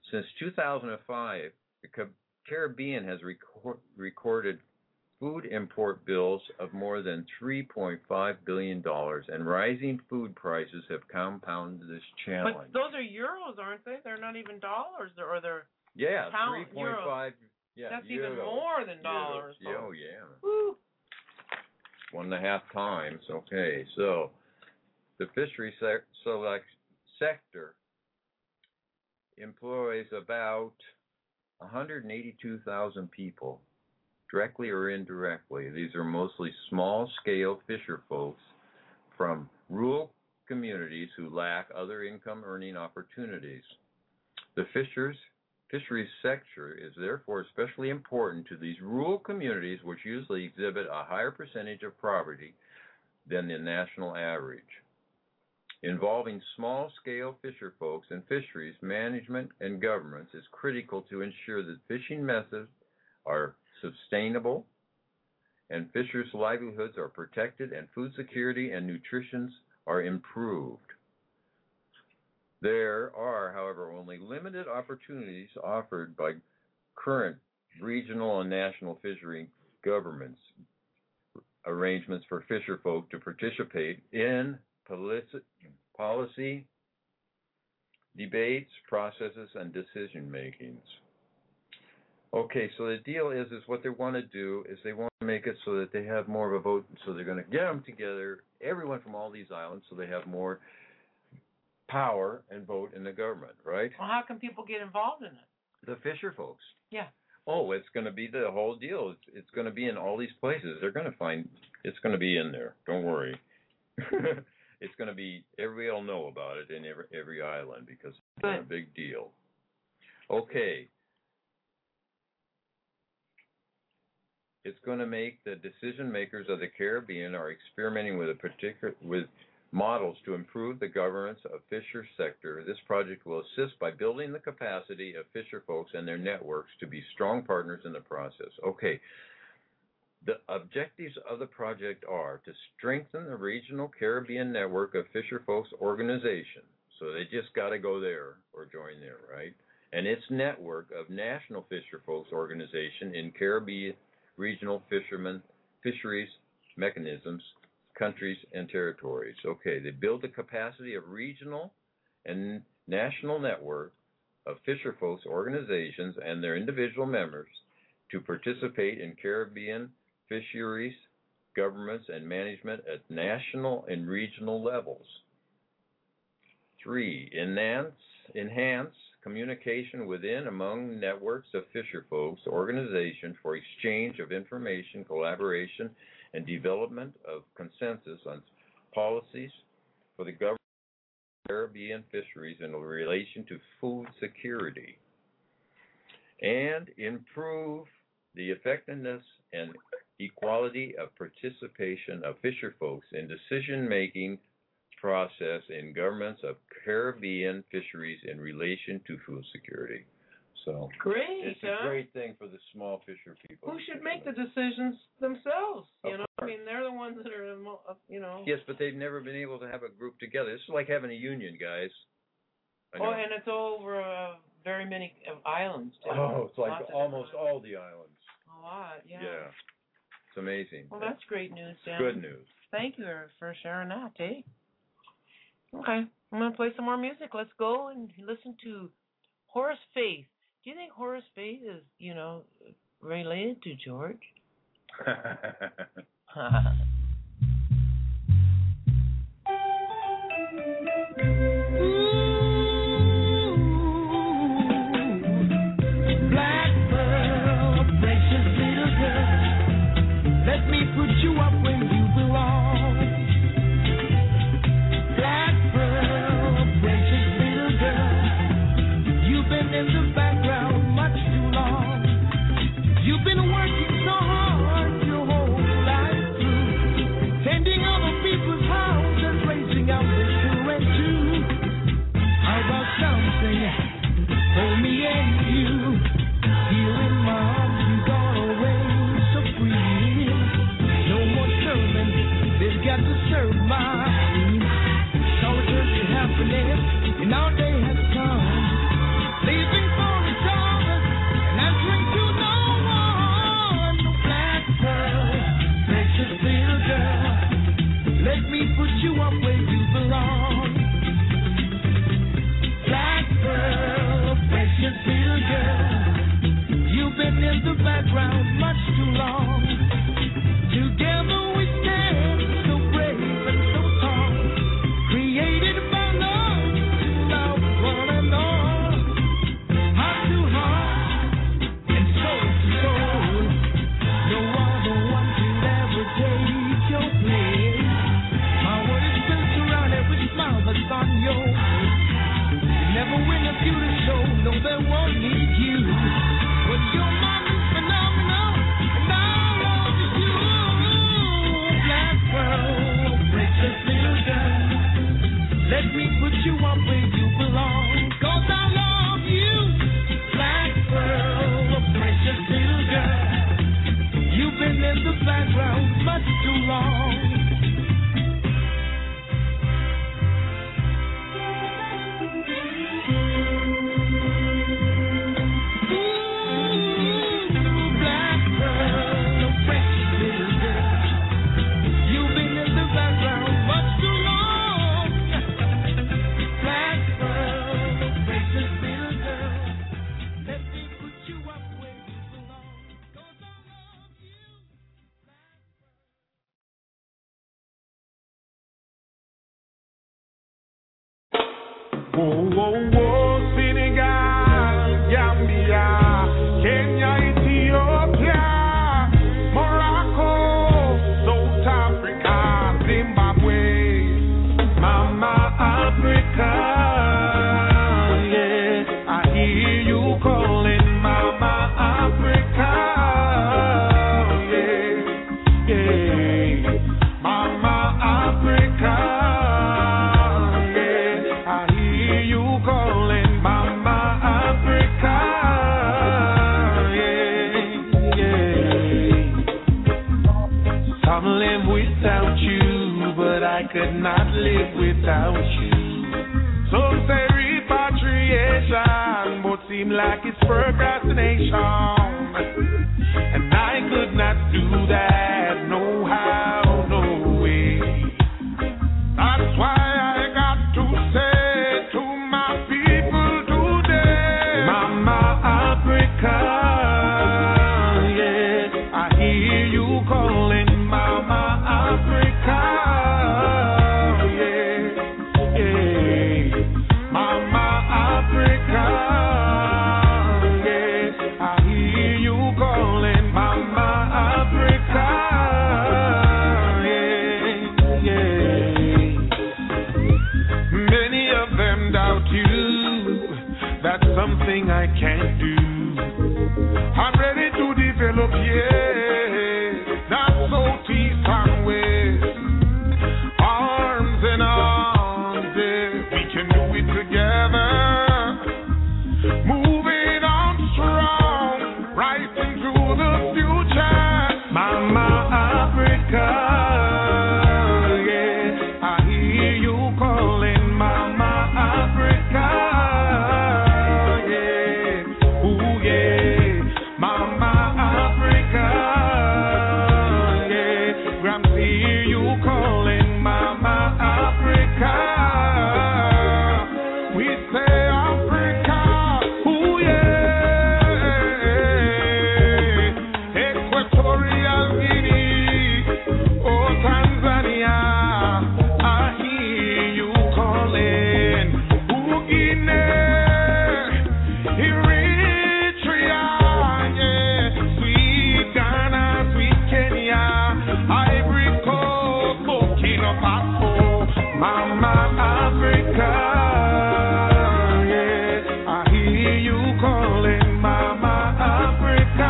Since two thousand five, the Caribbean has record, recorded food import bills of more than three point five billion dollars, and rising food prices have compounded this challenge. But those are euros, aren't they? They're not even dollars, or they're yeah, pound, three point five. Yeah, that's euros, even more than dollars. Euros. Oh, yeah. Woo. One and a half times. Okay, so the fishery se- select sector employs about one hundred eighty-two thousand people, directly or indirectly. These are mostly small-scale fisher folks from rural communities who lack other income-earning opportunities. The fishers, fisheries sector is therefore especially important to these rural communities, which usually exhibit a higher percentage of poverty than the national average. Involving small-scale fisher folks in fisheries management and governments is critical to ensure that fishing methods are sustainable and fishers' livelihoods are protected and food security and nutrition are improved. There are, however, only limited opportunities offered by current regional and national fishery governments arrangements for fisher folk to participate in policy, debates, processes, and decision makings. Okay, so the deal is, is what they want to do is they want to make it so that they have more of a vote. So they're going to get them together, everyone from all these islands, so they have more power and vote in the government, right? Well, how can people get involved in it? The fisher folks. Yeah. Oh, it's going to be the whole deal. It's, it's going to be in all these places. They're going to find, it's going to be in there. Don't worry. It's going to be, everybody will know about it in every, every island because it's Good. a big deal. Okay. It's going to make the decision makers of the Caribbean are experimenting with a particular with models to improve the governance of fisher sector. This project will assist by building the capacity of fisher folks and their networks to be strong partners in the process. Okay. The objectives of the project are to strengthen the regional Caribbean network of fisher folks organization. So they just got to go there or join there, right? And its network of national fisher folks organization in Caribbean regional fishermen, fisheries mechanisms, countries, and territories. Okay, they build the capacity of regional and national network of fisher folks organizations and their individual members to participate in Caribbean fisheries, governments, and management at national and regional levels. Three, enhance, enhance communication within among networks of fisher folks organizations for exchange of information, collaboration, and development of consensus on policies for the government of Caribbean fisheries in relation to food security. And improve the effectiveness and equality of participation of fisher folks in decision-making process in governments of Caribbean fisheries in relation to food security. So great, it's huh? a great thing for the small fisher people. Who should make the decisions themselves? You Of know, I course. mean, they're the ones that are, the mo- uh, you know. Yes, but they've never been able to have a group together. This is like having a union, guys. I know. Oh, and it's over uh, very many uh, islands, too. Oh, it's like Lots of almost different- all the islands. A lot, yeah. Yeah. It's amazing. Well, that's great news, Dan. Good news. Thank you for sharing that, eh? Okay, I'm going to play some more music. Let's go and listen to Horace Faith. Do you think Horace Faith is, you know, related to George? Blackbird, precious little girl, let me put you up when you belong. Blackbird, precious little girl, you've been in the background much too long. You've been working so hard your whole life through, tending other people's houses, raising out the children too. Oh, oh, oh, Senegal, Gambia, Kenya, Ethiopia, Morocco, South Africa, Zimbabwe, Mama Africa, yeah, I hear you calling Mama Africa, yeah, yeah, Mama Africa, yeah, I hear you calling Mama Africa, yeah, yeah. Some live without you, but I could not live without you. Some say repatriation, but seem like it's procrastination. And I could not do that, no how, no way. That's why I got to say to my people today, Mama Africa, yeah, I hear you calling Mama Africa, yeah, yeah, Mama Africa, yeah, I hear you calling Mama Africa, yeah, yeah. Many of them doubt you, that's something I can't do. I'm ready to develop, yeah, not so teeth and waist, arms and arms, yeah, we can do it together. Moving on strong, right into the future. Mama Africa, yeah, I hear you calling Mama Africa, yeah, ooh yeah, Mama Africa, yeah, Gramps hear you calling Mama Africa. We say Africa, ooh yeah, Equatorial Guinea, oh Tanzania, I hear you calling, ooh Guinea, Eritrea, yeah, sweet Ghana, sweet Kenya, Ivory Coast, Burkina Faso, Mama Africa, yeah, I hear you calling Mama Africa,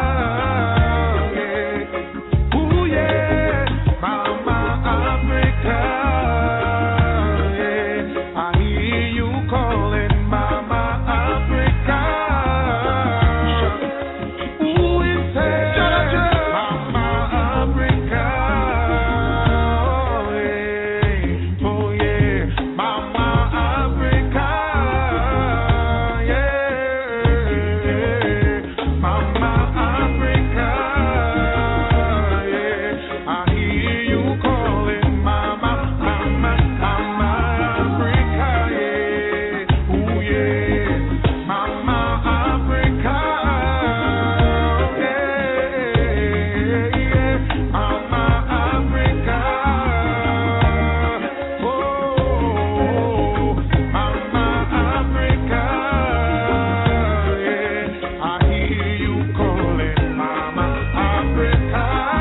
yeah, ooh yeah, Mama Africa, yeah, I hear you calling Mama Africa, ooh it says Mama Africa, yeah, oh yeah, Mama Africa, yeah, Mama Africa, yeah, I hear you calling Mama, Mama, Mama Africa, yeah, ooh yeah, Mama Africa, yeah, yeah, Mama Africa, oh, Mama Africa, yeah, I hear you calling Mama Africa,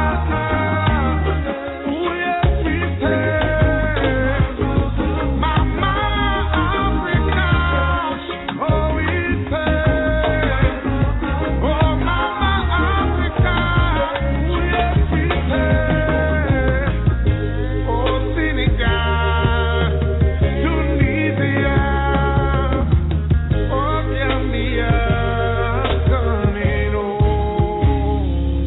ooh yes we say, Mama Africa, oh we say, oh Mama Africa, ooh yes we say, oh Senegal, Tunisia, oh Gambia, coming home.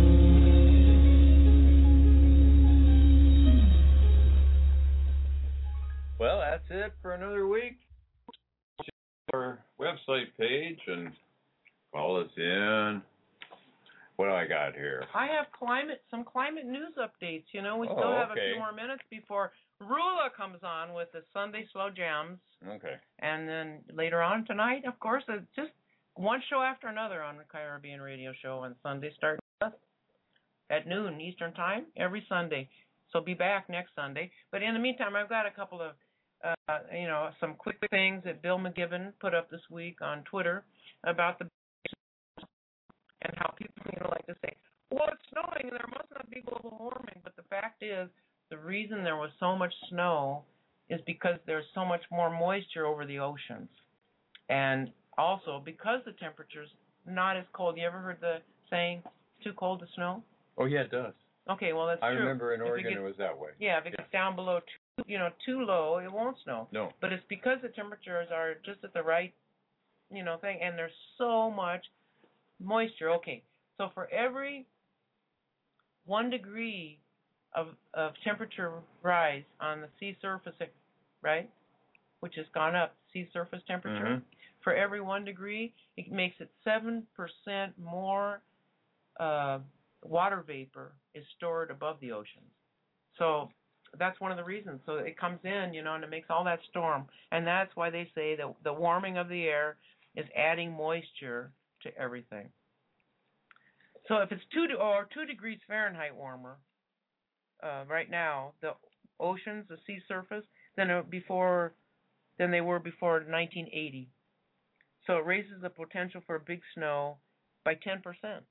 Well, that's it for another week. Check our website page and call us in. What do I got here? I have climate, some climate news updates. You know, we Oh, still have a okay. few more minutes before Rula comes on with the Sunday Slow Jams. Okay. And then later on tonight, of course, it's just one show after another on the Caribbean Radio Show on Sunday, starting at noon Eastern Time every Sunday. So be back next Sunday. But in the meantime, I've got a couple of uh, you know, some quick things that Bill McGibbon put up this week on Twitter about the and how people, you know, like to say, well, it's snowing and there must not be global warming. But the fact is, the reason there was so much snow is because there's so much more moisture over the oceans. And also because the temperature's not as cold. You ever heard the saying, it's too cold to snow? Oh, yeah, it does. Okay, well, that's I true. remember in If it Oregon gets- it was that way. Yeah, if it gets down below two, you know, too low, it won't snow. No. But it's because the temperatures are just at the right, you know, thing, and there's so much moisture. Okay, so for every one degree of of temperature rise on the sea surface, right, which has gone up, sea surface temperature, Mhm. for every one degree, it makes it seven percent more uh, water vapor is stored above the oceans. So that's one of the reasons. So it comes in, you know, and it makes all that storm. And that's why they say that the warming of the air is adding moisture to everything. So if it's two to, or two degrees Fahrenheit warmer uh, right now, the oceans, the sea surface, than uh, before, than they were before nineteen eighty. So it raises the potential for big snow by ten percent.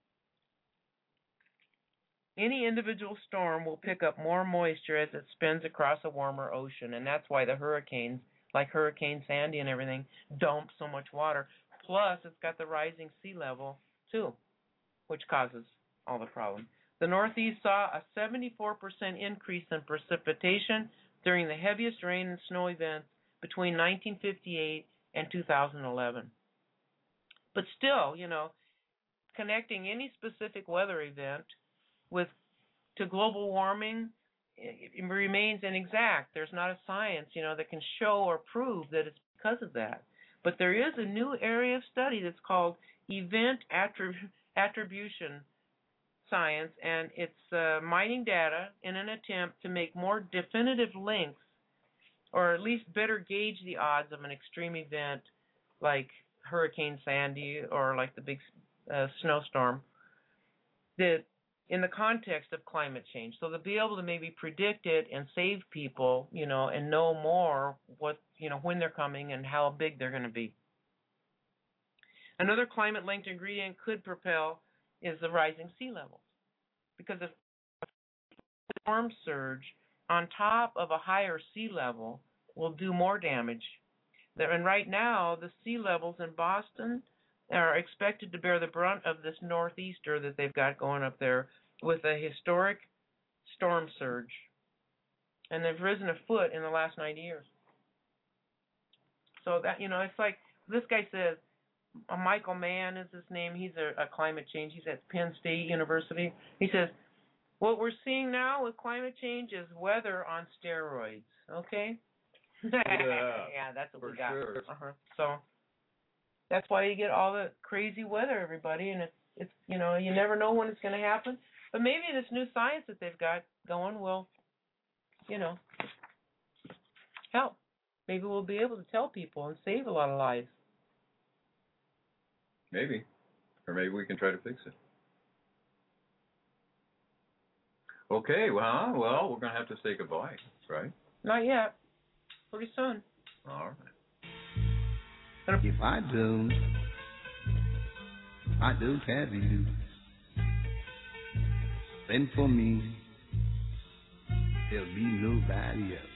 Any individual storm will pick up more moisture as it spins across a warmer ocean, and that's why the hurricanes, like Hurricane Sandy and everything, dump so much water. Plus, it's got the rising sea level, too, which causes all the problems. The Northeast saw a seventy-four percent increase in precipitation during the heaviest rain and snow events between nineteen fifty-eight and two thousand eleven. But still, you know, connecting any specific weather event with to global warming it, it remains inexact. There's not a science, you know, that can show or prove that it's because of that. But there is a new area of study that's called event attrib- attribution science, and it's uh, mining data in an attempt to make more definitive links, or at least better gauge the odds of an extreme event like Hurricane Sandy or like the big uh, snowstorm, that in the context of climate change. So they'll be able to maybe predict it and save people, you know, and know more what, you know, when they're coming and how big they're going to be. Another climate-linked ingredient could propel is the rising sea levels, because if a storm surge on top of a higher sea level will do more damage. And right now, the sea levels in Boston are expected to bear the brunt of this northeaster that they've got going up there with a historic storm surge. And they've risen a foot in the last ninety years. So that, you know, it's like this guy says, uh, Michael Mann is his name. He's a, a climate change. He's at Penn State University. He says, what we're seeing now with climate change is weather on steroids. Okay? Yeah, yeah, that's what for we got. sure. Uh-huh. So that's why you get all the crazy weather, everybody, and it's it's you know, you never know when it's going to happen. But maybe this new science that they've got going will, you know, help. Maybe we'll be able to tell people and save a lot of lives. Maybe. Or maybe we can try to fix it. Okay, well, well, we're going to have to say goodbye, right? Not yet. Pretty soon. All right. If I do, I do have you. Then for me, there'll be nobody else.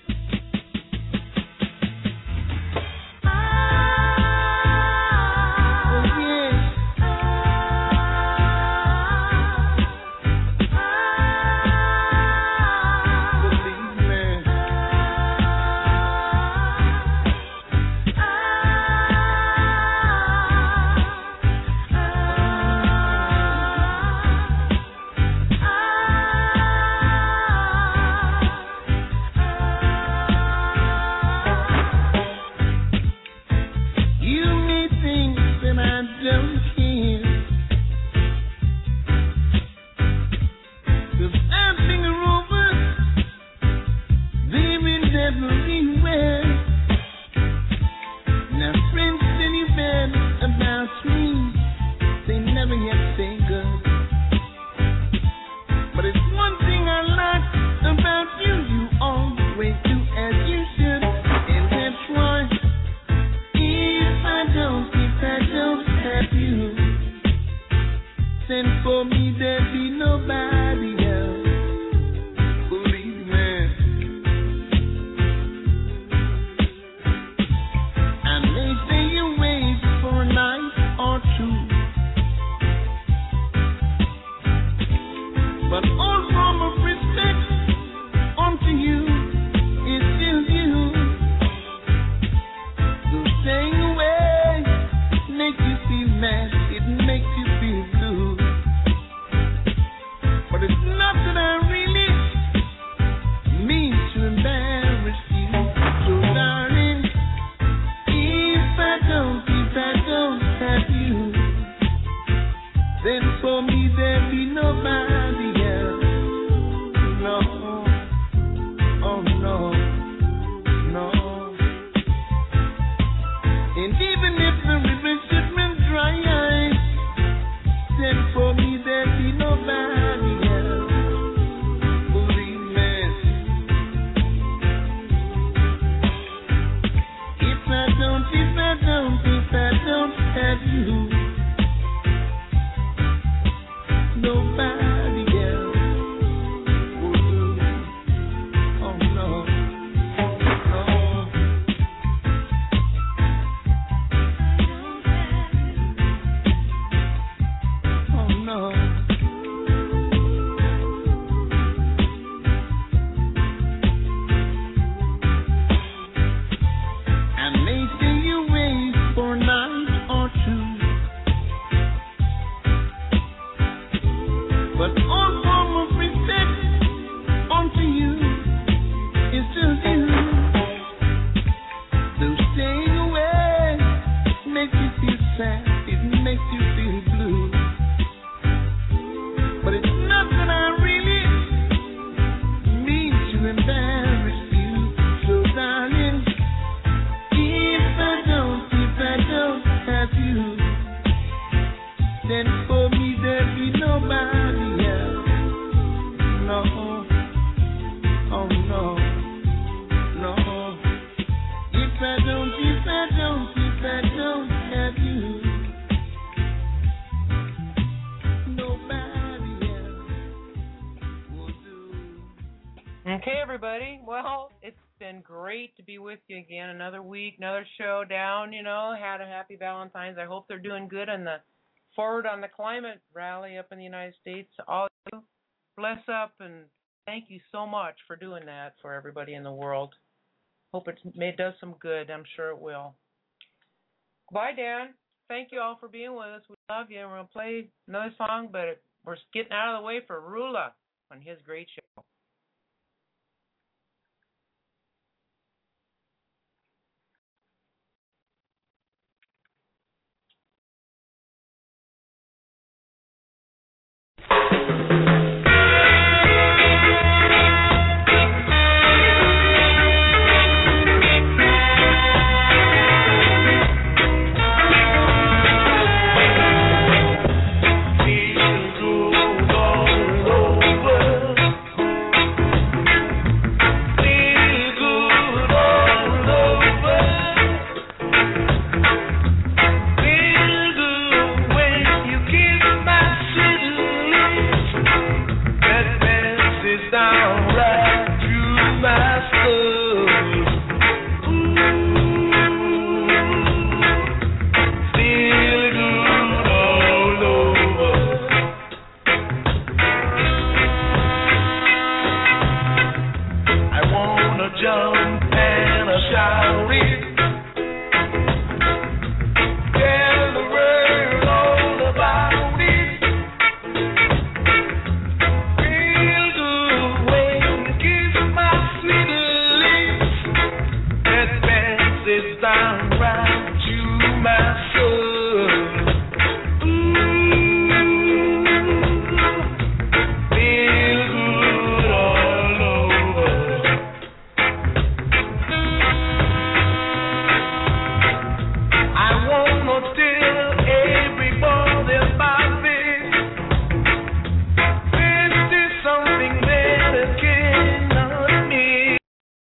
then for me there be nobody else. Believe me. I may stay away for a night or two, but all form of respect unto you is still due. So staying away makes you feel mad, it makes you feel blue. But it's not that I really mean to embarrass you. So darling, if I don't, if I don't have you, then for me there be nobody else. No, oh no, no. And even if the river should run dry, then for me there be nobody else. Believe me. If I don't, if I don't, if I don't have you, nobody else will do. Oh no, no. Oh no. I may stay away for a night or two, but all form of respect unto you is still due. So staying away makes you feel sad, it makes you feel blue. But it's not that I really mean to embarrass you. So darling, if I don't, if I don't have you, then for me there be nobody else. No, oh no, no. If I don't, if I don't, if I don't have you, nobody else will do. Okay, everybody. Well, it's been great to be with you again. Another week, another show down, you know. Had a happy Valentine's. I hope they're doing good on the Forward on the Climate rally up in the United States. All of you, bless up, and thank you so much for doing that for everybody in the world. Hope it may does some good. I'm sure it will. Bye, Dan. Thank you all for being with us. We love you. We're going to play another song, but we're getting out of the way for Rula on his great show. Down right to my